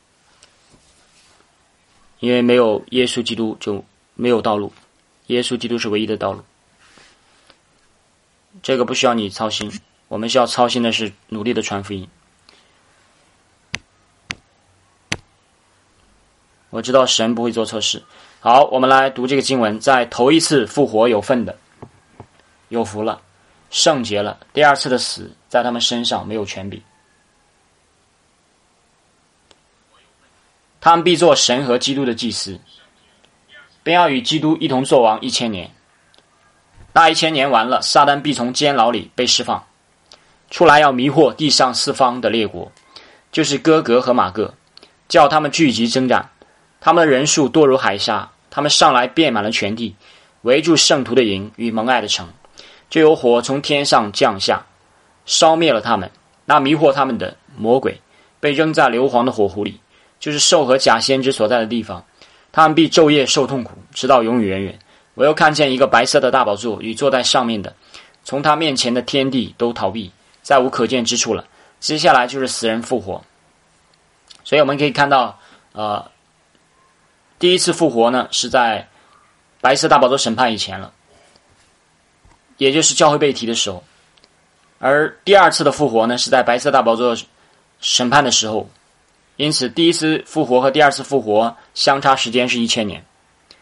因为没有耶稣基督就没有道路，耶稣基督是唯一的道路。这个不需要你操心，我们需要操心的是努力的传福音。我知道神不会做错事。好，我们来读这个经文，在头一次复活有份的，有福了，圣洁了，第二次的死在他们身上没有权柄。他们必做神和基督的祭司，便要与基督一同作王一千年。那一千年完了，撒旦必从监牢里被释放出来，要迷惑地上四方的列国，就是哥格和马各，叫他们聚集征战。他们的人数多如海沙，他们上来遍满了全地，围住圣徒的营与蒙爱的城，就有火从天上降下，烧灭了他们。那迷惑他们的魔鬼被扔在硫磺的火湖里，就是兽和假先知所在的地方，他们必昼夜受痛苦，直到永永远远。我又看见一个白色的大宝座与坐在上面的，从他面前的天地都逃避，再无可见之处了。接下来就是死人复活。所以我们可以看到，呃，第一次复活呢是在白色大宝座审判以前了，也就是教会被提的时候。而第二次的复活呢是在白色大宝座审判的时候。因此第一次复活和第二次复活相差时间是一千年。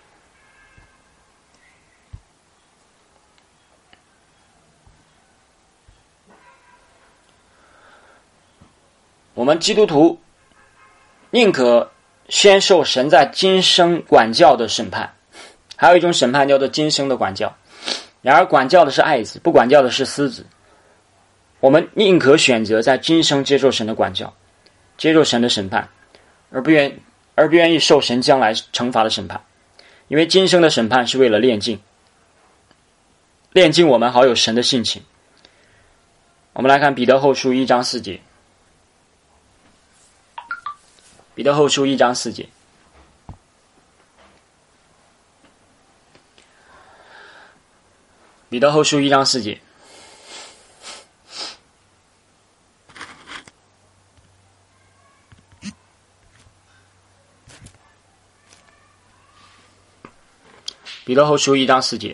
我们基督徒宁可先受神在今生管教的审判，还有一种审判叫做今生的管教。然而管教的是爱子，不管教的是私子。我们宁可选择在今生接受神的管教，接受神的审判，而不愿而不愿意受神将来惩罚的审判。因为今生的审判是为了炼净，炼净我们好有神的性情。我们来看彼得后书一章四节。彼得后书一章四节。彼得后书一章四节。彼得后书一章四节。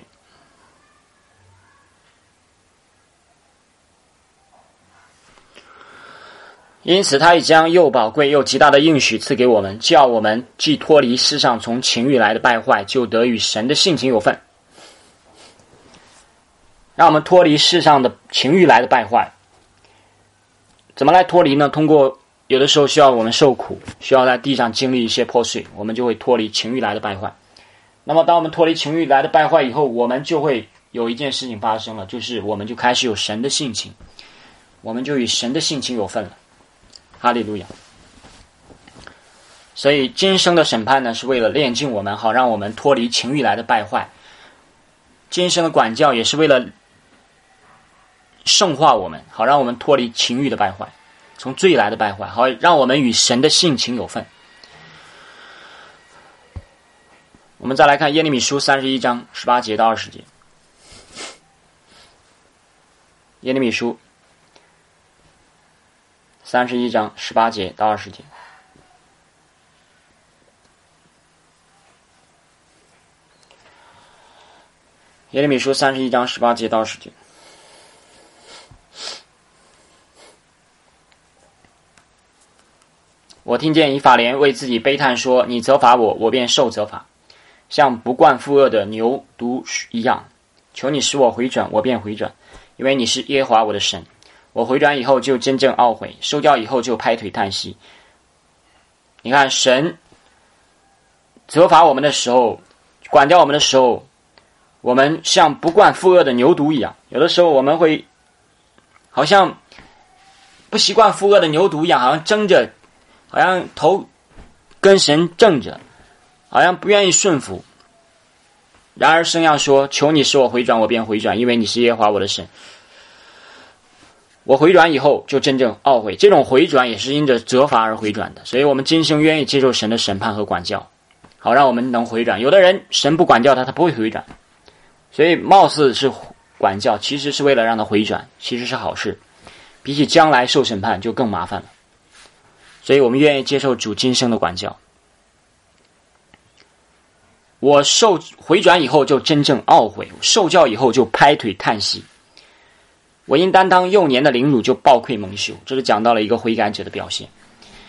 因此他已将又宝贵又极大的应许赐给我们，叫我们既脱离世上从情欲来的败坏，就得与神的性情有份。让我们脱离世上的情欲来的败坏。怎么来脱离呢？通过有的时候需要我们受苦，需要在地上经历一些破碎，我们就会脱离情欲来的败坏。那么当我们脱离情欲来的败坏以后，我们就会有一件事情发生了，就是我们就开始有神的性情，我们就与神的性情有份了。哈利路亚。所以今生的审判呢，是为了炼净我们，好让我们脱离情欲来的败坏。今生的管教也是为了圣化我们，好让我们脱离情欲的败坏，从罪来的败坏，好让我们与神的性情有份。我们再来看耶利米书三十一章十八节到二十节。耶利米书三十一章十八节到二十节。耶利米书三十一章十八节到二十节。我听见以法莲为自己悲叹说：你责罚我，我便受责罚，像不惯负恶的牛犊一样。求你使我回转，我便回转，因为你是耶和华我的神。我回转以后就真正懊悔，受教以后就拍腿叹息。你看，神责罚我们的时候，管教我们的时候，我们像不惯负恶的牛犊一样。有的时候我们会好像不习惯负恶的牛犊一样，好像争着，好像头跟神正着，好像不愿意顺服。然而神要说：求你使我回转，我便回转，因为你是耶和华我的神。我回转以后就真正懊悔，这种回转也是因着责罚而回转的。所以我们今生愿意接受神的审判和管教，好让我们能回转。有的人神不管教他，他不会回转，所以貌似是管教，其实是为了让他回转，其实是好事，比起将来受审判就更麻烦了。所以我们愿意接受主今生的管教。我受回转以后就真正懊悔，受教以后就拍腿叹息。我因担当幼年的凌辱就抱愧蒙羞，这是讲到了一个悔改者的表现。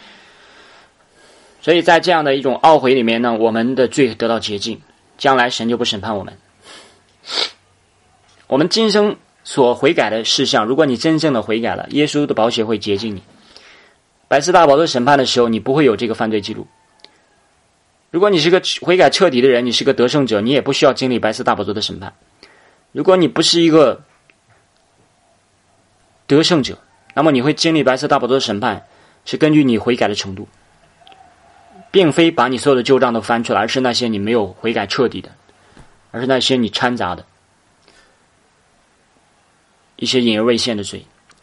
所以在这样的一种懊悔里面呢，我们的罪得到洁净，将来神就不审判我们。我们今生所悔改的事项，如果你真正的悔改了，耶稣的宝血会洁净你。百次大宝座审判的时候，你不会有这个犯罪记录。如果你是个悔改彻底的人，你是个得胜者，你也不需要经历白色大宝座的审判。如果你不是一个得胜者，那么你会经历白色大宝座的审判，是根据你悔改的程度，并非把你所有的旧账都翻出来，而是那些你没有悔改彻底的，而是那些你掺杂的一些隐而未现的罪。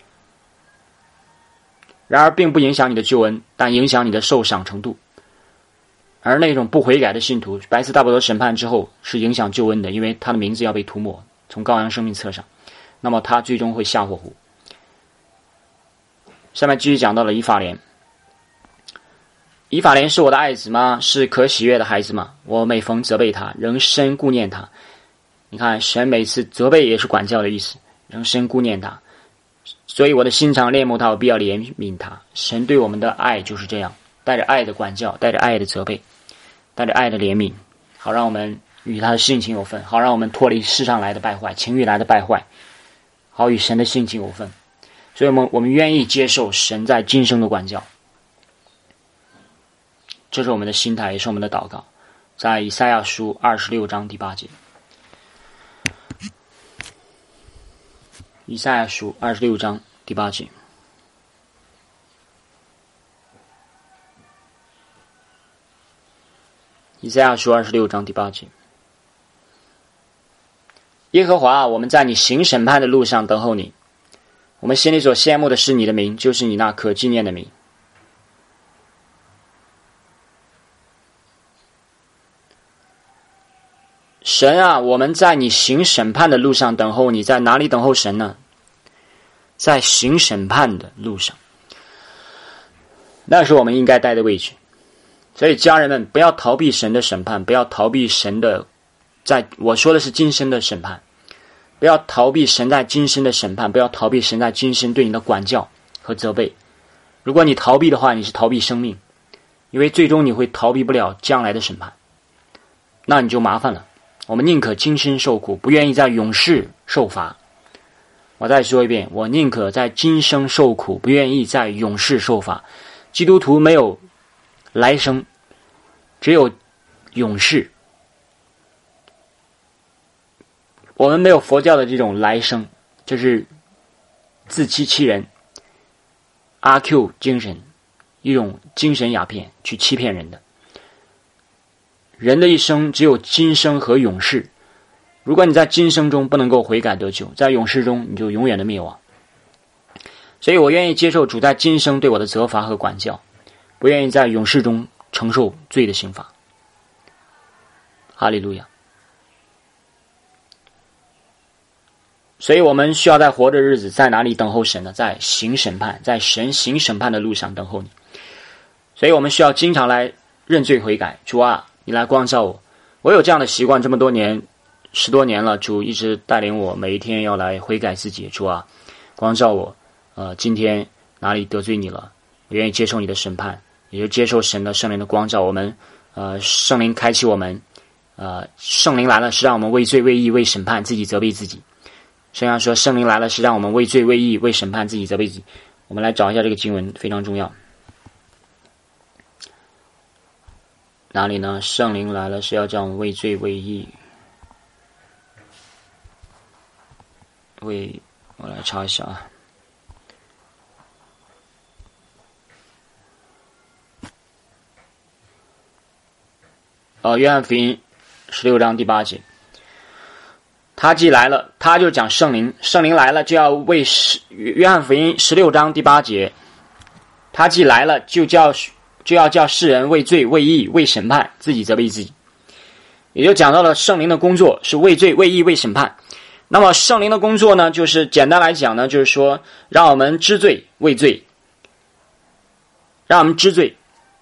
然而并不影响你的救恩，但影响你的受赏程度。而那种不悔改的信徒，白色大宝座审判之后是影响救恩的，因为他的名字要被涂抹，从羔羊生命册上，那么他最终会下火湖。下面继续讲到了以法莲。以法莲是我的爱子吗？是可喜悦的孩子吗？我每逢责备他，仍深顾念他。你看，神每次责备也是管教的意思，仍深顾念他。所以我的心肠恋慕他，我必要怜悯他。神对我们的爱就是这样，带着爱的管教，带着爱的责备，带着爱的怜悯，好让我们与他的性情有份，好让我们脱离世上来的败坏，情欲来的败坏，好与神的性情有份。所以我们我们愿意接受神在今生的管教，这是我们的心态，也是我们的祷告。在以赛亚书二十六章第八节。以赛亚书二十六章第八节。以赛亚书二十六章第八节。耶和华，我们在你行审判的路上等候你，我们心里所羡慕的是你的名，就是你那可纪念的名。神啊，我们在你行审判的路上等候你，在哪里等候神呢？在行审判的路上，那是我们应该待的位置。所以家人们，不要逃避神的审判，不要逃避神的，在我说的是今生的审判，不要逃避神在今生的审判，不要逃避神在今生对你的管教和责备。如果你逃避的话，你是逃避生命，因为最终你会逃避不了将来的审判，那你就麻烦了。我们宁可今生受苦，不愿意在永世受罚。我再说一遍，我宁可在今生受苦，不愿意在永世受罚。基督徒没有来生，只有永世。 我们没有佛教的这种来生，就是自欺欺人，阿 Q 精神，一种精神鸦片去欺骗人的。人的一生只有今生和永世，如果你在今生中不能够悔改得救，在永世中你就永远的灭亡。所以我愿意接受主在今生对我的责罚和管教，不愿意在永世中承受罪的刑罚。哈利路亚。所以我们需要在活的日子在哪里等候神呢？在行审判，在神行审判的路上等候你。所以我们需要经常来认罪悔改。主啊，你来光照我。我有这样的习惯，这么多年十多年了，主一直带领我每一天要来悔改自己。主啊，光照我，呃，今天哪里得罪你了，我愿意接受你的审判，也就接受神的圣灵的光照。我们呃，圣灵开启我们，呃，圣灵来了是让我们为罪为义为审判自己责备自己。圣经说圣灵来了是让我们为罪为义为审判自己责备自己。我们来找一下这个经文，非常重要。哪里呢？圣灵来了是要叫我们为罪为义为，我来查一下啊。哦，约翰福音十六章第八节，他既来了，他就讲圣灵，圣灵来了就要为，约翰福音十六章第八节，他既来了就叫就要叫世人为罪为义为审判自己责备自己，也就讲到了圣灵的工作是为罪为义为审判。那么圣灵的工作呢，就是简单来讲呢，就是说让我们知罪为罪，让我们知罪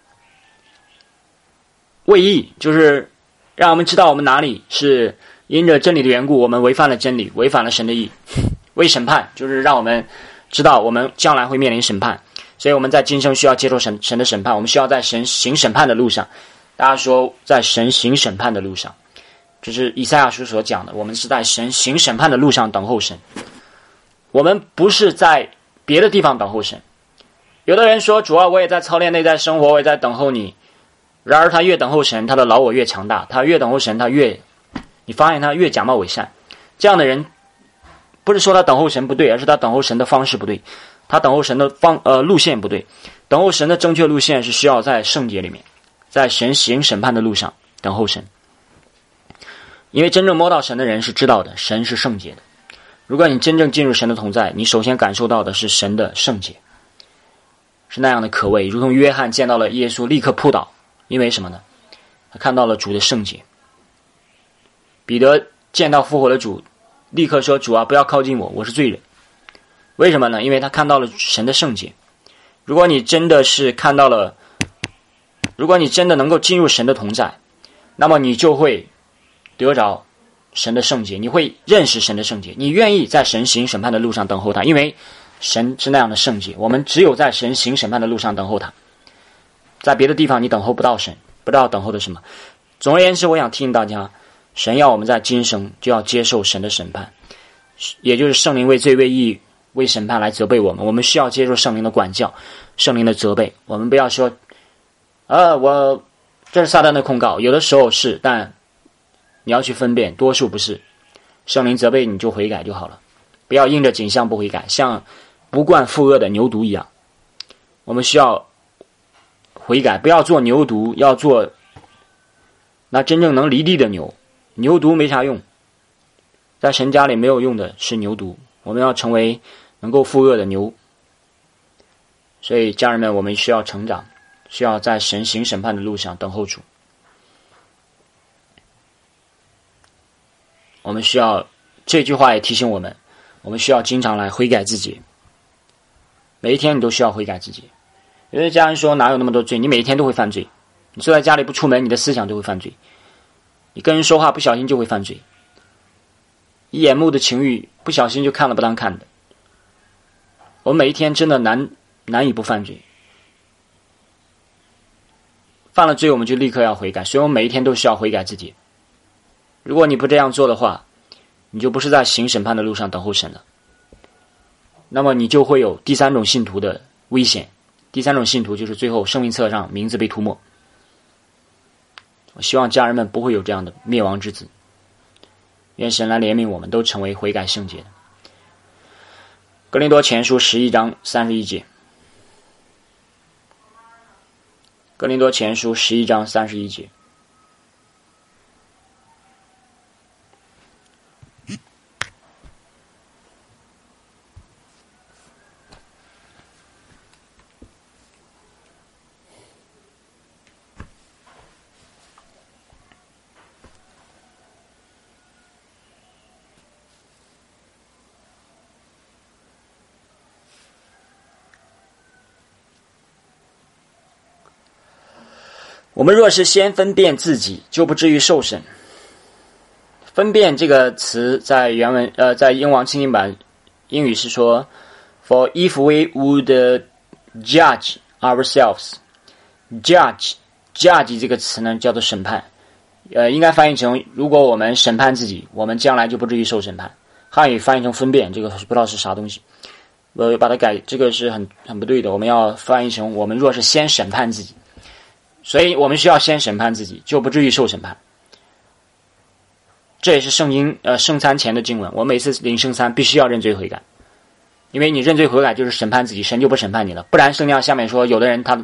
为义，就是让我们知道我们哪里是因着真理的缘故，我们违反了真理，违反了神的义。为审判，就是让我们知道我们将来会面临审判，所以我们在今生需要接受神神的审判，我们需要在神行审判的路上。大家说，在神行审判的路上，这是以赛亚书所讲的，我们是在神行审判的路上等候神，我们不是在别的地方等候神。有的人说，主啊，我也在操练内在生活，我也在等候你。然而他越等候神，他的老我越强大，他越等候神，他越你发现他越假冒伪善。这样的人不是说他等候神不对，而是他等候神的方式不对，他等候神的方呃路线不对。等候神的正确路线是需要在圣洁里面，在神行审判的路上等候神。因为真正摸到神的人是知道的，神是圣洁的。如果你真正进入神的同在，你首先感受到的是神的圣洁，是那样的可畏，如同约翰见到了耶稣立刻扑倒。因为什么呢？他看到了主的圣洁。彼得见到复活的主，立刻说，主啊，不要靠近我，我是罪人。为什么呢？因为他看到了神的圣洁。如果你真的是看到了，如果你真的能够进入神的同在，那么你就会得着神的圣洁，你会认识神的圣洁，你愿意在神行审判的路上等候他，因为神是那样的圣洁。我们只有在神行审判的路上等候他，在别的地方你等候不到神，不知道等候的什么。总而言之，我想提醒大家，神要我们在今生就要接受神的审判，也就是圣灵为罪为义为审判来责备我们。我们需要接受圣灵的管教，圣灵的责备。我们不要说呃，我这是撒旦的控告，有的时候是，但你要去分辨，多数不是。圣灵责备你就悔改就好了，不要硬着颈项不悔改，像不惯负恶的牛犊一样。我们需要悔改，不要做牛犊，要做那真正能离地的牛。牛犊没啥用，在神家里没有用的是牛犊。我们要成为能够负恶的牛。所以家人们，我们需要成长，需要在神行审判的路上等候主。我们需要，这句话也提醒我们，我们需要经常来悔改自己。每一天你都需要悔改自己。有的家人说，哪有那么多罪？你每一天都会犯罪。你坐在家里不出门，你的思想就会犯罪。你跟人说话不小心就会犯罪。一眼目的情欲不小心就看了不当看的。我们每一天真的难难以不犯罪。犯了罪我们就立刻要悔改，所以我们每一天都需要悔改自己。如果你不这样做的话，你就不是在行审判的路上等候神了。那么你就会有第三种信徒的危险。第三种信徒就是最后生命册上名字被涂抹。我希望家人们不会有这样的灭亡之子。 愿神来怜悯我们，都成为悔改圣洁的。哥林多前书十一章三十一节，哥林多前书十一章三十一节。我们若是先分辨自己，就不至于受审。分辨这个词在原文呃，在英王清音版英语是说 For if we would judge ourselves. Judge judge 这个词呢叫做审判，呃，应该翻译成如果我们审判自己，我们将来就不至于受审判。汉语翻译成分辨，这个不知道是啥东西，我把它改，这个是很很不对的。我们要翻译成我们若是先审判自己，所以我们需要先审判自己，就不至于受审判。这也是圣经呃圣餐前的经文，我每次领圣餐必须要认罪悔改，因为你认罪悔改就是审判自己，神就不审判你了。不然圣经下面说，有的人他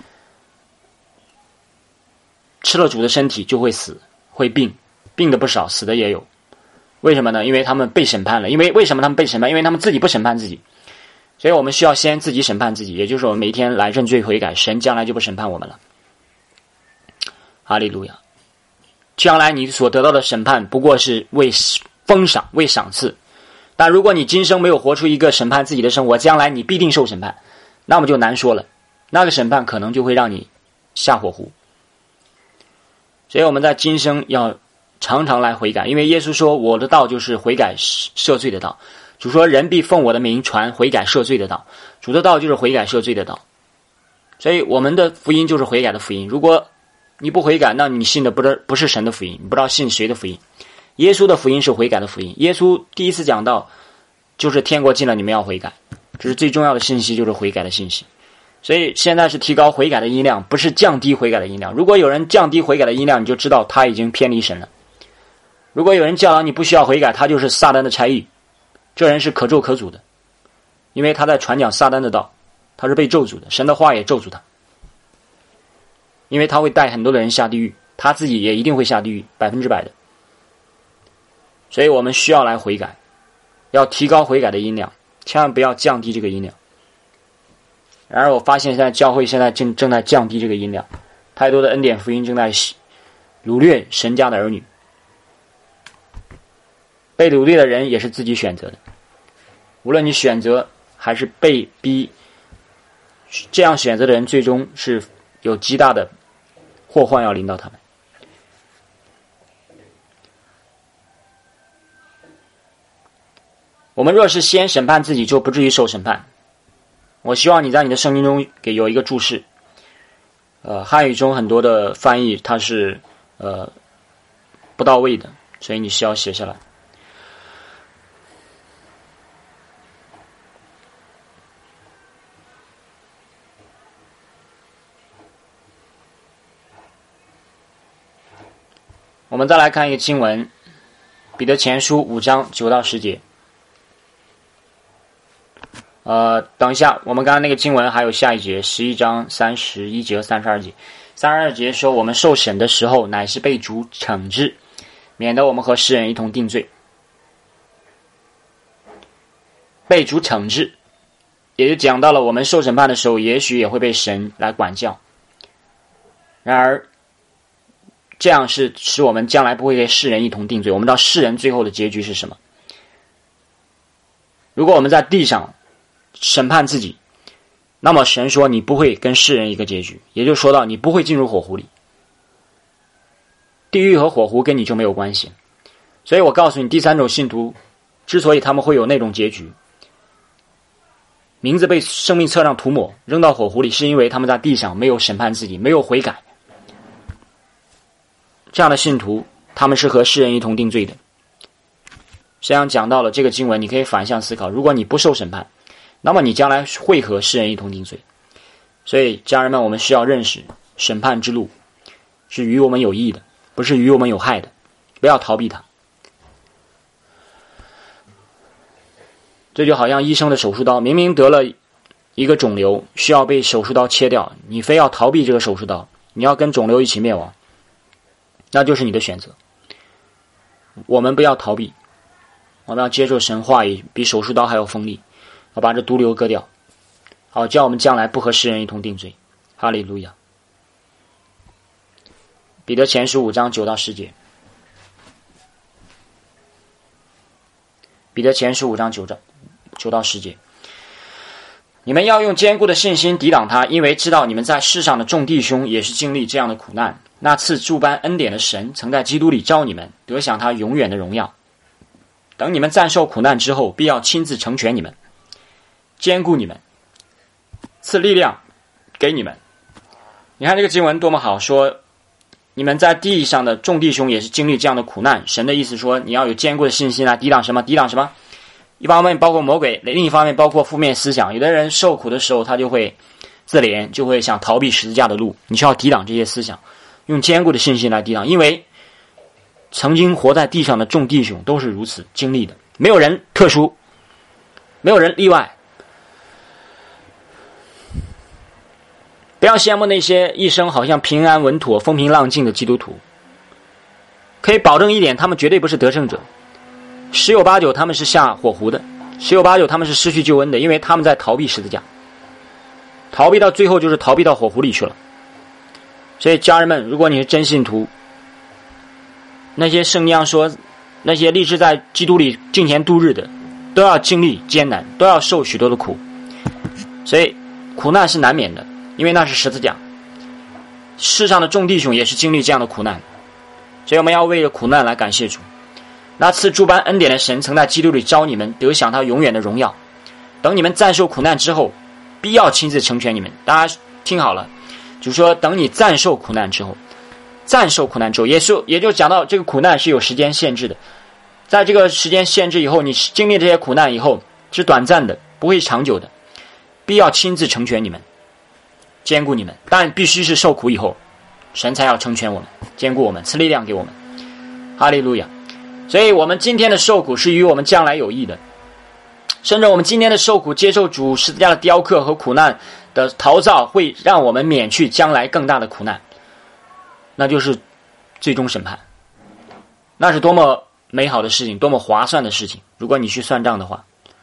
吃了主的身体就会死，会病，病的不少，死的也有。为什么呢？因为他们被审判了。因为为什么他们被审判？因为他们自己不审判自己。所以我们需要先自己审判自己，也就是我们每一天来认罪悔改，神将来就不审判我们了。哈利路亚！将来你所得到的审判不过是为封赏、为赏赐，但如果你今生没有活出一个审判自己的生活，将来你必定受审判，那么就难说了。那个审判可能就会让你下火湖。所以我们在今生要常常来悔改，因为耶稣说我的道就是悔改赦罪的道。主说人必奉我的名传悔改赦罪的道，主的道就是悔改赦罪的道。所以我们的福音就是悔改的福音。如果你不悔改，那你信的不是不是神的福音，你不知道信谁的福音。耶稣的福音是悔改的福音。耶稣第一次讲到就是天国近了，你们要悔改，这是最重要的信息，就是悔改的信息。所以现在是提高悔改的音量，不是降低悔改的音量。如果有人降低悔改的音量，你就知道他已经偏离神了。如果有人教导你不需要悔改，他就是撒旦的差役，这人是可咒可诅的，因为他在传讲撒旦的道，他是被咒诅的，神的话也咒诅他，因为他会带很多的人下地狱，他自己也一定会下地狱，百分之百的。所以我们需要来悔改，要提高悔改的音量，千万不要降低这个音量。然而我发现现在教会现在正正在降低这个音量，太多的恩典福音正在掳掠神家的儿女，被掳掠的人也是自己选择的，无论你选择还是被逼，这样选择的人最终是有极大的祸患要临到他们。我们若是先审判自己，就不至于受审判。我希望你在你的圣经中给有一个注释，呃，汉语中很多的翻译它是呃不到位的，所以你需要写下来。我们再来看一个经文，彼得前书五章九到十节。呃，等一下，我们刚刚那个经文还有下一节，十一章三十一节和三十二节。三十二节说，我们受审的时候，乃是被主惩治，免得我们和世人一同定罪。被主惩治，也就讲到了我们受审判的时候，也许也会被神来管教。然而，这样是使我们将来不会跟世人一同定罪。我们知道世人最后的结局是什么？如果我们在地上审判自己，那么神说你不会跟世人一个结局，也就说到你不会进入火湖里，地狱和火湖跟你就没有关系。所以我告诉你，第三种信徒之所以他们会有那种结局，名字被生命册上涂抹扔到火湖里，是因为他们在地上没有审判自己，没有悔改。这样的信徒他们是和世人一同定罪的。实际上讲到了这个经文，你可以反向思考，如果你不受审判，那么你将来会和世人一同定罪。所以家人们，我们需要认识审判之路是与我们有益的，不是与我们有害的，不要逃避它。 这就好像医生的手术刀，明明得了一个肿瘤，需要被手术刀切掉，你非要逃避这个手术刀，你要跟肿瘤一起灭亡，那就是你的选择。我们不要逃避，我们要接受神话语比手术刀还要锋利，要把这毒瘤割掉，好叫我们将来不和世人一同定罪。哈利路亚。彼得前书五章九到十节，彼得前书五章九章九到十节，你们要用坚固的信心抵挡他，因为知道你们在世上的众弟兄也是经历这样的苦难。那赐诸般恩典的神曾在基督里召你们，得享他永远的荣耀。等你们暂受苦难之后，必要亲自成全你们，坚固你们，赐力量给你们。你看这个经文多么好，说你们在地上的众弟兄也是经历这样的苦难。神的意思说，你要有坚固的信心来抵挡什么？抵挡什么？一方面包括魔鬼，另一方面包括负面思想。有的人受苦的时候，他就会自怜，就会想逃避十字架的路。你需要抵挡这些思想，用坚固的信心来抵挡，因为曾经活在地上的众弟兄都是如此经历的，没有人特殊，没有人例外。不要羡慕那些一生好像平安稳妥、风平浪静的基督徒，可以保证一点，他们绝对不是得胜者，十有八九他们是下火湖的，十有八九他们是失去救恩的，因为他们在逃避十字架，逃避到最后就是逃避到火湖里去了。所以家人们，如果你是真信徒，那些圣经上说那些立志在基督里敬虔度日的，都要经历艰难，都要受许多的苦。所以苦难是难免的，因为那是十字架。世上的众弟兄也是经历这样的苦难，所以我们要为了苦难来感谢主。那赐诸般恩典的神曾在基督里召你们，得享他永远的荣耀。等你们暂受苦难之后，必要亲自成全你们。大家听好了，就是说等你暂受苦难之后，暂受苦难之后，也是也就讲到这个苦难是有时间限制的，在这个时间限制以后，你经历这些苦难以后是短暂的，不会长久的，必要亲自成全你们，坚固你们。但必须是受苦以后，神才要成全我们，坚固我们，赐力量给我们。哈利路亚。所以我们今天的受苦是与我们将来有益的，甚至我们今天的受苦，接受主十字架的雕刻和苦难的陶造，会让我们免去将来更大的苦难，那就是最终审判。那是多么美好的事情，多么划算的事情，如果你去算账的话。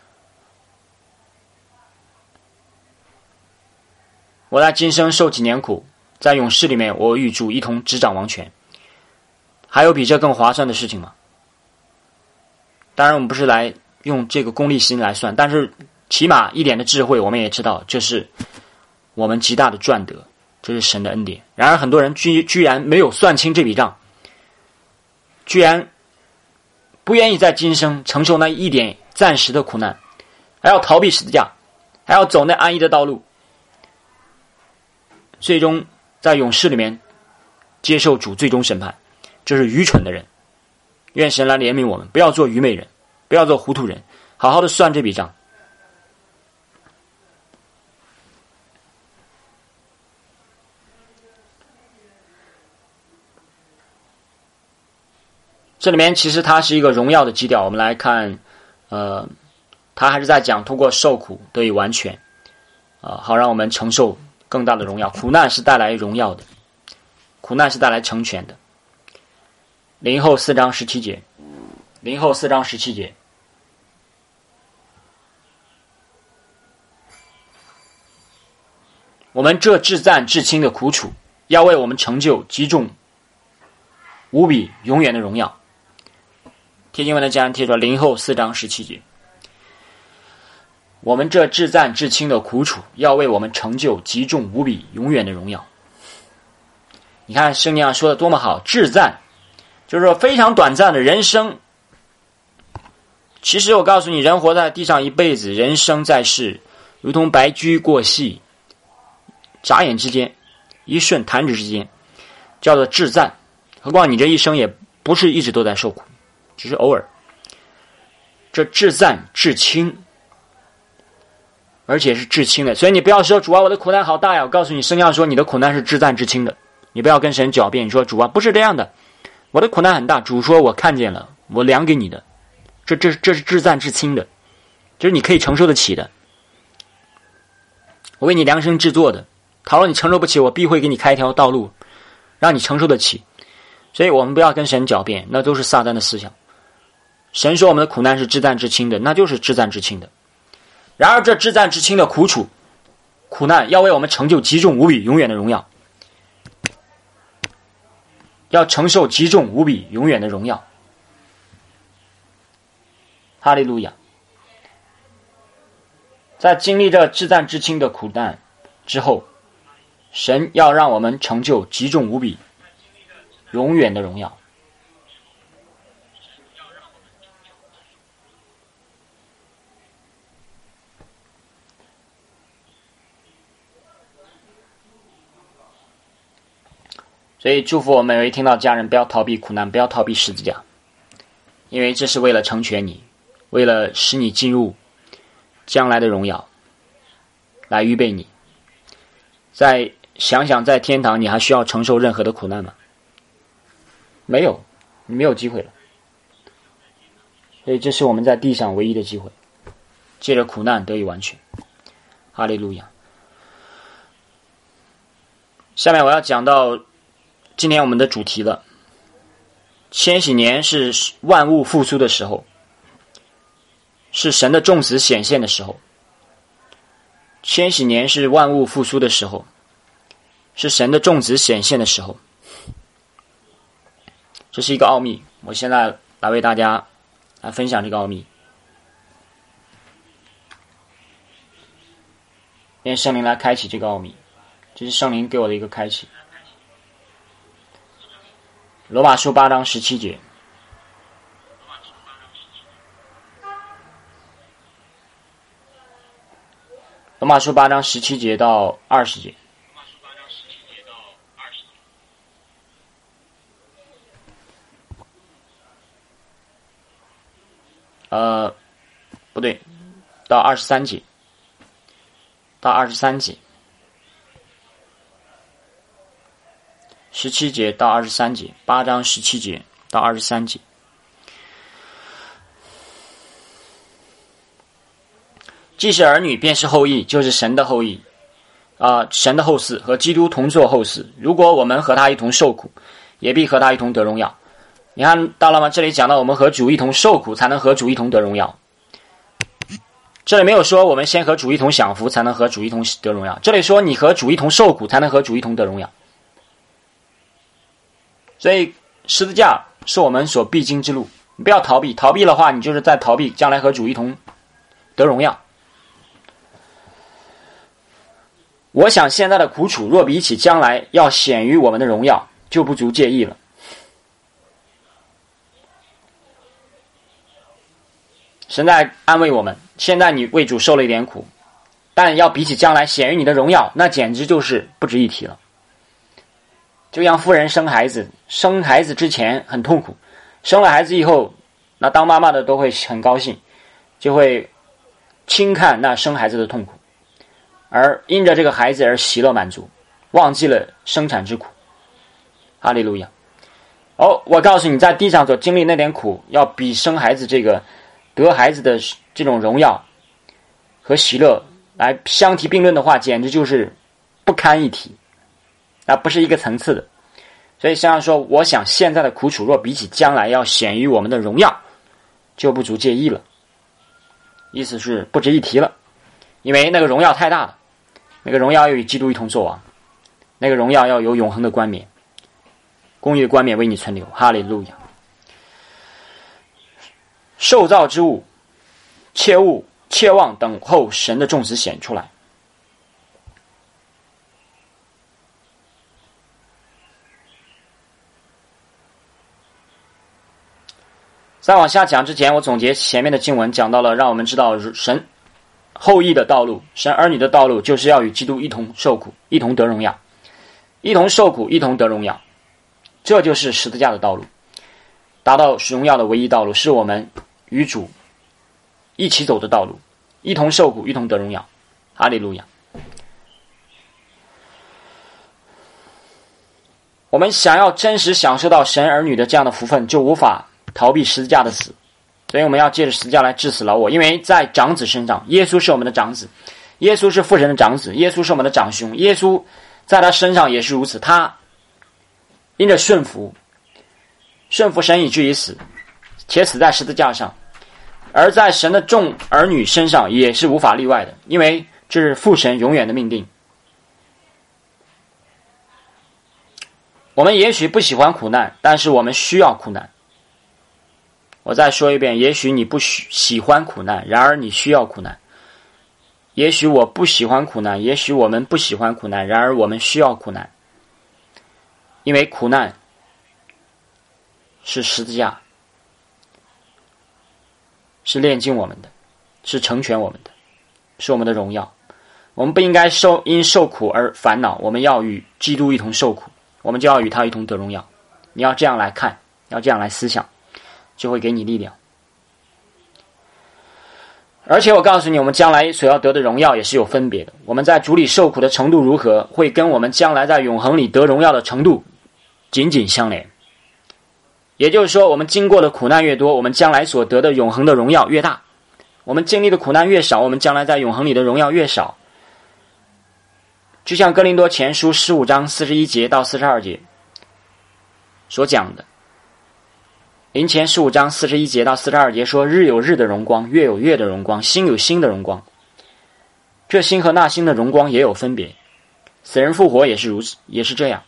我在今生受几年苦，在永世里面我与主一同执掌王权，还有比这更划算的事情吗？当然我们不是来用这个功利心来算，但是起码一点的智慧，我们也知道这是我们极大的赚得，这是神的恩典。然而很多人居居然没有算清这笔账，居然不愿意在今生承受那一点暂时的苦难，还要逃避十字架，还要走那安逸的道路，最终在永世里面接受主最终审判。这是愚蠢的人，愿神来怜悯我们，不要做愚昧人，不要做糊涂人，好好的算这笔账。这里面其实它是一个荣耀的基调，我们来看，呃，它还是在讲通过受苦得以完全，啊、呃，好让我们承受更大的荣耀。苦难是带来荣耀的，苦难是带来成全的。林后四章十七节，林后四章十七节，我们这至暂至轻的苦楚，要为我们成就极重无比永远的荣耀。贴经文的家人贴出林后四章十七节，我们这至暂至轻的苦楚，要为我们成就极重无比永远的荣耀。你看圣经上说的多么好，至暂就是说非常短暂的人生。其实我告诉你，人活在地上一辈子，人生在世如同白驹过隙，眨眼之间，一瞬弹指之间，叫做至暂。何况你这一生也不是一直都在受苦，只是偶尔。这至暂至轻，而且是至轻的。所以你不要说主啊，我的苦难好大呀。我告诉你，圣经上说你的苦难是至暂至轻的。你不要跟神狡辩，你说主啊，不是这样的，我的苦难很大。主说我看见了，我量给你的，这这这是至暂至轻的。 就是你可以承受得起的，我为你量身制作的。倘若你承受不起，我必会给你开一条道路，让你承受得起。所以我们不要跟神狡辩，那都是撒旦的思想。神说我们的苦难是至暂至轻的，那就是至暂至轻的。然而这至暂至轻的苦楚、苦难要为我们成就极重无比、永远的荣耀，要承受极重无比、永远的荣耀。哈利路亚！在经历这至暂至轻的苦难之后，神要让我们成就极重无比、永远的荣耀。所以祝福我们每位听到家人，不要逃避苦难，不要逃避十字架，因为这是为了成全你，为了使你进入将来的荣耀，来预备你。再想想，在天堂你还需要承受任何的苦难吗？没有，你没有机会了。所以这是我们在地上唯一的机会，借着苦难得以完全。哈利路亚！下面我要讲到今天我们的主题了。千禧年是万物复苏的时候，是神的众子显现的时候。千禧年是万物复苏的时候，是神的众子显现的时候。这是一个奥秘，我现在来为大家来分享这个奥秘。愿圣灵来开启这个奥秘，这是圣灵给我的一个开启。罗马书八章十七节，罗马书八章十七节到二十节。呃，不对，到二十三节，到二十三节，十七节到二十三节，八章十七节到二十三节。既是儿女，便是后裔，就是神的后裔，啊、呃，神的后嗣，和基督同作后嗣。如果我们和他一同受苦，也必和他一同得荣耀。你看到了吗？这里讲到我们和主一同受苦，才能和主一同得荣耀。这里没有说我们先和主一同享福，才能和主一同得荣耀。这里说你和主一同受苦，才能和主一同得荣耀。所以十字架是我们所必经之路，你不要逃避，逃避的话，你就是在逃避将来和主一同得荣耀。我想现在的苦楚，若比起将来要显于我们的荣耀，就不足介意了。神在安慰我们，现在你为主受了一点苦，但要比起将来显于你的荣耀，那简直就是不值一提了。就像夫人生孩子，生孩子之前很痛苦，生了孩子以后，那当妈妈的都会很高兴，就会轻看那生孩子的痛苦，而因着这个孩子而喜乐满足，忘记了生产之苦。哈利路亚！哦，我告诉你，在地上所经历那点苦，要比生孩子这个得孩子的这种荣耀和喜乐来相提并论的话，简直就是不堪一提，那不是一个层次的。所以像说，我想现在的苦楚若比起将来要显于我们的荣耀，就不足介意了。意思是不值一提了，因为那个荣耀太大了，那个荣耀要与基督一同作王，那个荣耀要有永恒的冠冕，公义的冠冕为你存留。哈利路亚！受造之物，切勿切望等候神的众子显出来。再往下讲之前，我总结前面的经文，讲到了让我们知道神后裔的道路，神儿女的道路，就是要与基督一同受苦，一同得荣耀，一同受苦，一同得荣耀，这就是十字架的道路，达到荣耀的唯一道路，是我们与主一起走的道路，一同受苦，一同得荣耀。哈利路亚！我们想要真实享受到神儿女的这样的福分，就无法逃避十字架的死， 所以我们要借着十字架来治死老我，因为在长子身上，耶稣是我们的长子，耶稣是父神的长子，耶稣是我们的长兄，耶稣在他身上也是如此，他因着顺服，顺服神以至于死，且死在十字架上。而在神的众儿女身上也是无法例外的，因为这是父神永远的命定。我们也许不喜欢苦难，但是我们需要苦难。我再说一遍，也许你不喜欢苦难，然而你需要苦难。也许我不喜欢苦难，也许我们不喜欢苦难，然而我们需要苦难。因为苦难是十字架，是炼净我们的，是成全我们的，是我们的荣耀。我们不应该受因受苦而烦恼，我们要与基督一同受苦，我们就要与他一同得荣耀。你要这样来看，要这样来思想，就会给你力量。而且我告诉你，我们将来所要得的荣耀也是有分别的。我们在主里受苦的程度如何，会跟我们将来在永恒里得荣耀的程度紧紧相连。也就是说，我们经过的苦难越多，我们将来所得的永恒的荣耀越大；我们经历的苦难越少，我们将来在永恒里的荣耀越少。就像哥林多前书十五章四十一节到四十二节所讲的，林前十五章四十一节到四十二节说，日有日的荣光，月有月的荣光，星有星的荣光。这星和那星的荣光也有分别，死人复活也是如此，也是这样。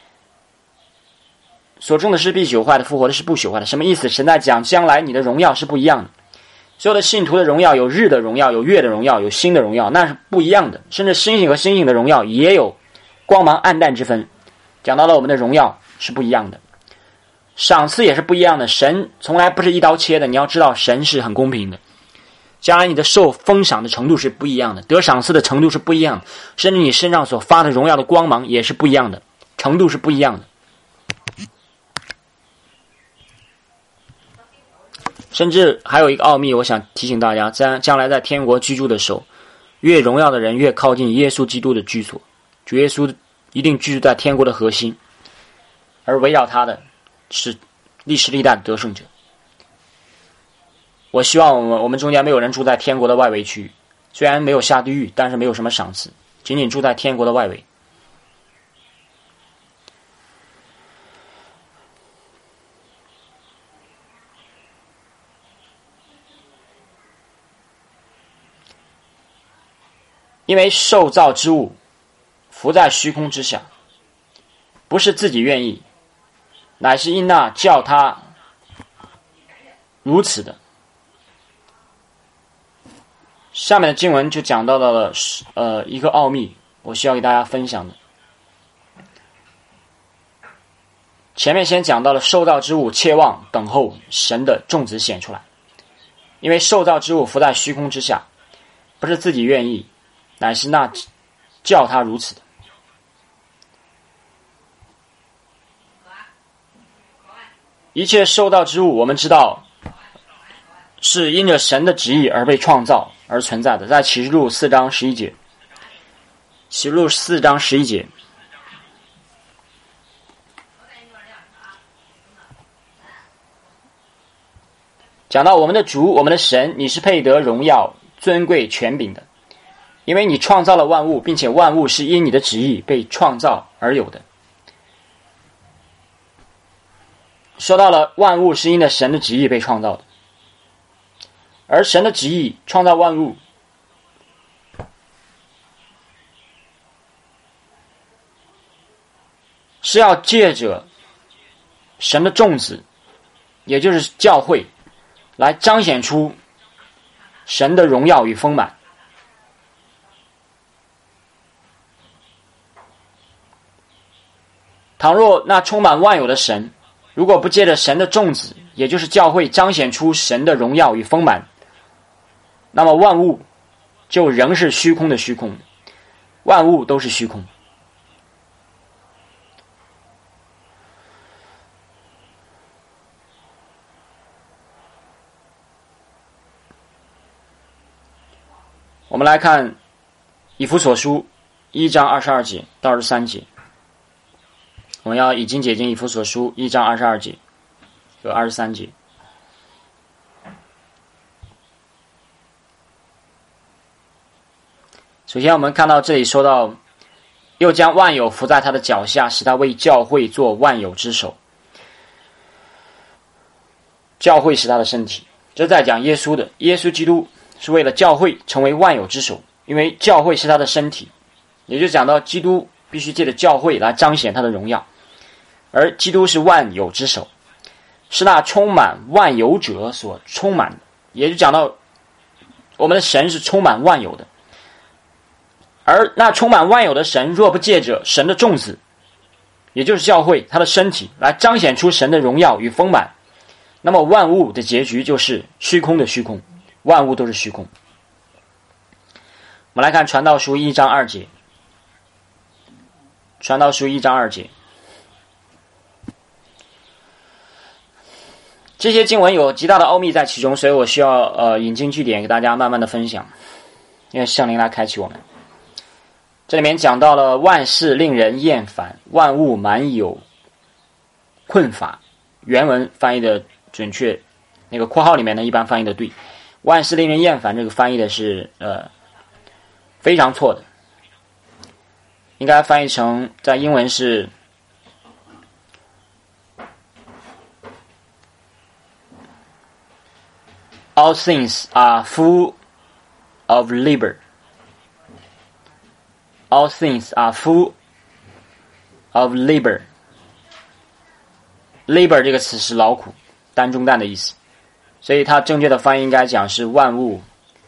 所种的是必朽坏的，复活的是不朽坏的。什么意思？神在讲将来你的荣耀是不一样的。所有的信徒的荣耀有日的荣耀，有月的荣耀，有星的荣耀，那是不一样的。甚至星星和星星的荣耀也有光芒暗淡之分。讲到了我们的荣耀是不一样的，赏赐也是不一样的。神从来不是一刀切的，你要知道神是很公平的。将来你的受封赏的程度是不一样的，得赏赐的程度是不一样的，甚至你身上所发的荣耀的光芒也是不一样的，程度是不一样的。甚至还有一个奥秘，我想提醒大家，在将来在天国居住的时候，越荣耀的人越靠近耶稣基督的居所，主耶稣一定居住在天国的核心，而围绕他的是历史历代的得胜者。我希望我们我们中间没有人住在天国的外围区域，虽然没有下地狱，但是没有什么赏赐，仅仅住在天国的外围。因为受造之物浮在虚空之下，不是自己愿意，乃是因那叫他如此的。下面的经文就讲到了呃一个奥秘，我需要给大家分享的。前面先讲到了受造之物切望等候神的种子显出来，因为受造之物浮在虚空之下，不是自己愿意，乃是那叫他如此的。一切受造之物，我们知道是因着神的旨意而被创造而存在的。在启示录四章十一节，启示录四章十一节，讲到我们的主，我们的神，你是配得荣耀、尊贵、权柄的，因为你创造了万物，并且万物是因你的旨意被创造而有的。说到了万物是因着神的旨意被创造的，而神的旨意创造万物，是要借着神的种子，也就是教会，来彰显出神的荣耀与丰满。倘若那充满万有的神，如果不借着神的种子，也就是教会彰显出神的荣耀与丰满，那么万物就仍是虚空的虚空，万物都是虚空。我们来看以弗所书一章二十二节到二十三节。我们要已经解经以弗所书一章二十二节和二十三节。 首先我们看到这里说到，又将万有伏在他的脚下，使他为教会做万有之首。教会是他的身体，这在讲耶稣的，耶稣基督是为了教会成为万有之首，因为教会是他的身体，也就讲到基督必须借着教会来彰显他的荣耀，而基督是万有之首，是那充满万有者所充满的，也就讲到我们的神是充满万有的，而那充满万有的神若不借着神的众子，也就是教会他的身体来彰显出神的荣耀与丰满，那么万物的结局就是虚空的虚空，万物都是虚空。我们来看传道书一章二节，传道书一章二节，这些经文有极大的奥秘在其中，所以我需要呃引经据典给大家慢慢的分享，因为圣灵来开启我们。这里面讲到了万事令人厌烦，万物满有困乏，原文翻译的准确，那个括号里面呢一般翻译的对，万事令人厌烦这个翻译的是呃非常错的，应该翻译成在英文是All things are full of labor. All things are full of labor. Labor 这个词是劳苦，担重担的意思，所以它正确的翻译应该讲是万物。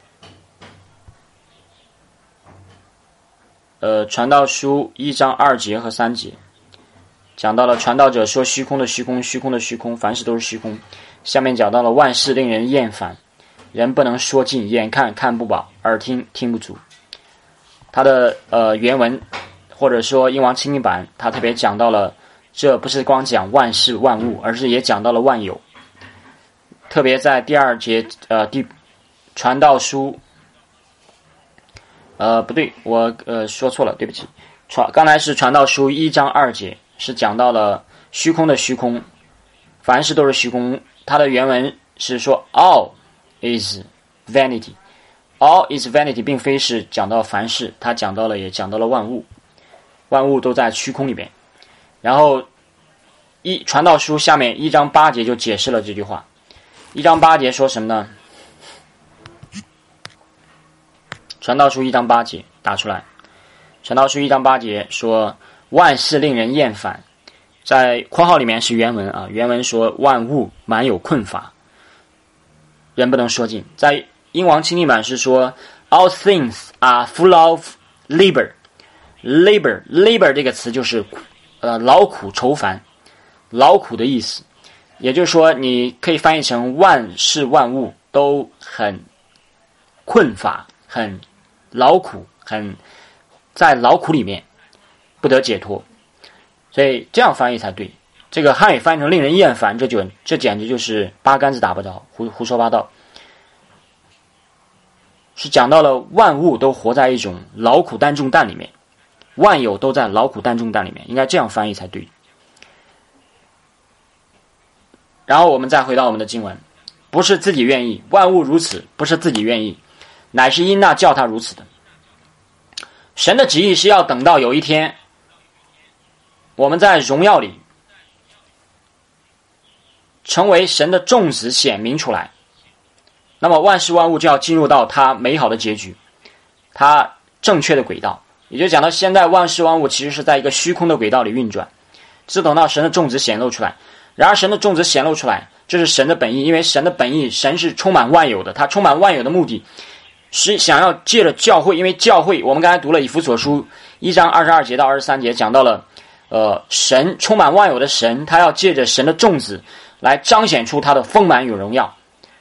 呃，传道书一章二节和三节讲到了传道者说虚空的虚空，虚空的虚空，凡事都是虚空。下面讲到了万事令人厌烦，人不能说尽，眼看看不饱，耳听听不足。它的呃原文或者说英王清译版，它特别讲到了，这不是光讲万事万物，而是也讲到了万有。特别在第二节呃第传道书，呃不对，我呃说错了，对不起。传刚才是传道书一章二节，是讲到了虚空的虚空，凡事都是虚空。它的原文是说 all is vanity， all is vanity 并非是讲到凡事，它讲到了也讲到了万物，万物都在虚空里边。然后一传道书下面一章八节就解释了这句话，一章八节说什么呢？传道书一章八节打出来，传道书一章八节说万事令人厌烦，在括号里面是原文啊，原文说万物满有困乏，人不能说尽。在英王清译版是说 all things are full of labor. labor labor 这个词就是呃劳苦愁烦，劳苦的意思，也就是说你可以翻译成万事万物都很困乏，很劳苦，很在劳苦里面不得解脱，所以这样翻译才对。这个汉语翻译成令人厌烦，这就这简直就是八竿子打不着，胡胡说八道。是讲到了万物都活在一种劳苦担重担里面，万有都在劳苦担重担里面，应该这样翻译才对。然后我们再回到我们的经文，不是自己愿意，万物如此，不是自己愿意，乃是因那叫他如此的。神的旨意是要等到有一天，我们在荣耀里成为神的众子显明出来，那么万事万物就要进入到它美好的结局，它正确的轨道。也就讲到现在万事万物其实是在一个虚空的轨道里运转，只等到神的众子显露出来。然而神的众子显露出来，这是神的本意，因为神的本意，神是充满万有的，他充满万有的目的是想要借着教会，因为教会我们刚才读了以弗所书一章二十二节到二十三节，讲到了呃神充满万有的神，他要借着神的众子来彰显出他的丰满与荣耀，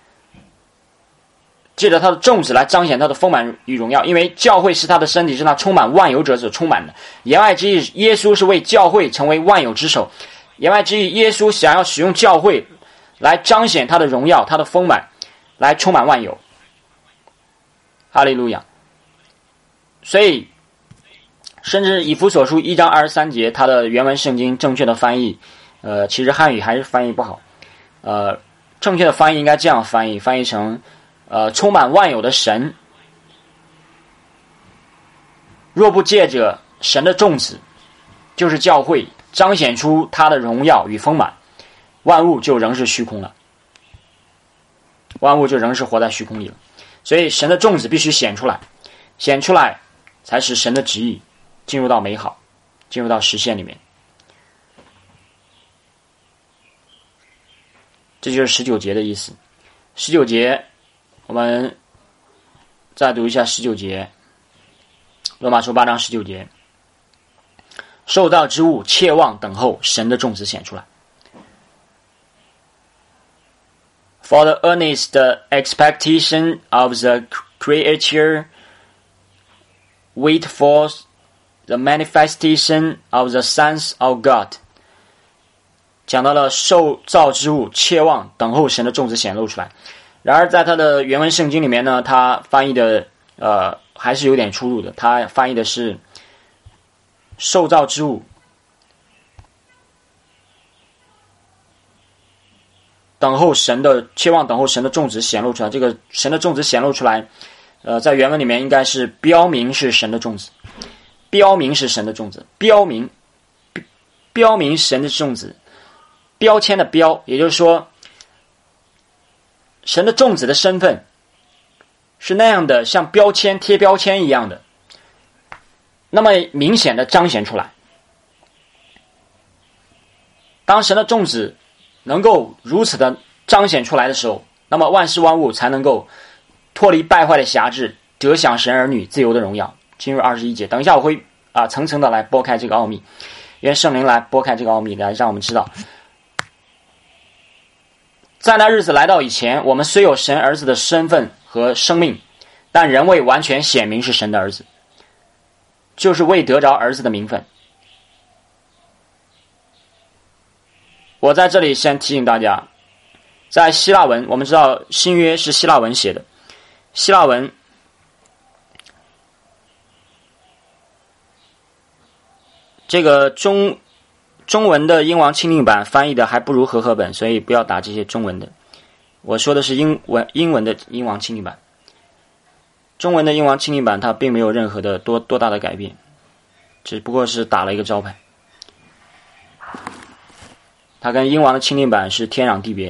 借着他的众子来彰显他的丰满与荣耀，因为教会是他的身体，是他充满万有者所充满的。言外之意，耶稣是为教会成为万有之首。言外之意，耶稣想要使用教会来彰显他的荣耀，他的丰满，来充满万有。哈利路亚！所以，甚至以弗所书一章二十三节，它的原文圣经正确的翻译，呃，其实汉语还是翻译不好。呃，正确的翻译应该这样翻译，翻译成呃充满万有的神若不借着神的众子，就是教会，彰显出他的荣耀与丰满，万物就仍是虚空了，万物就仍是活在虚空里了。所以神的众子必须显出来，显出来才使神的旨意进入到美好，进入到实现里面。这就是十九节的意思。十九节我们再读一下十九节，罗马书八章十九节，受造之物切望等候神的众子显出来。For the earnest expectation of the creature wait for the manifestation of the sons of God。 讲到了受造之物切望等候神的众子显露出来。然而在他的原文圣经里面呢，他翻译的呃还是有点出入的。他翻译的是受造之物等候神的切望等候神的众子显露出来。这个神的众子显露出来，呃，在原文里面应该是标明是神的众子，标明是神的众子，标明标明神的众子，标签的标，也就是说，神的众子的身份是那样的，像标签贴标签一样的，那么明显的彰显出来。当神的众子能够如此的彰显出来的时候，那么万事万物才能够脱离败坏的辖制，得享神儿女自由的荣耀。进入二十一节，等一下我会啊层层的来拨开这个奥秘，愿圣灵来拨开这个奥秘，来让我们知道，在那日子来到以前，我们虽有神儿子的身份和生命，但仍未完全显明是神的儿子，就是未得着儿子的名分。我在这里先提醒大家，在希腊文，我们知道新约是希腊文写的，希腊文这个中中文的英王钦定版翻译的还不如和合本，所以不要打这些中文的。我说的是英文英文的英王钦定版，中文的英王钦定版它并没有任何的多多大的改变，只不过是打了一个招牌。它跟英王的钦定版是天壤地别。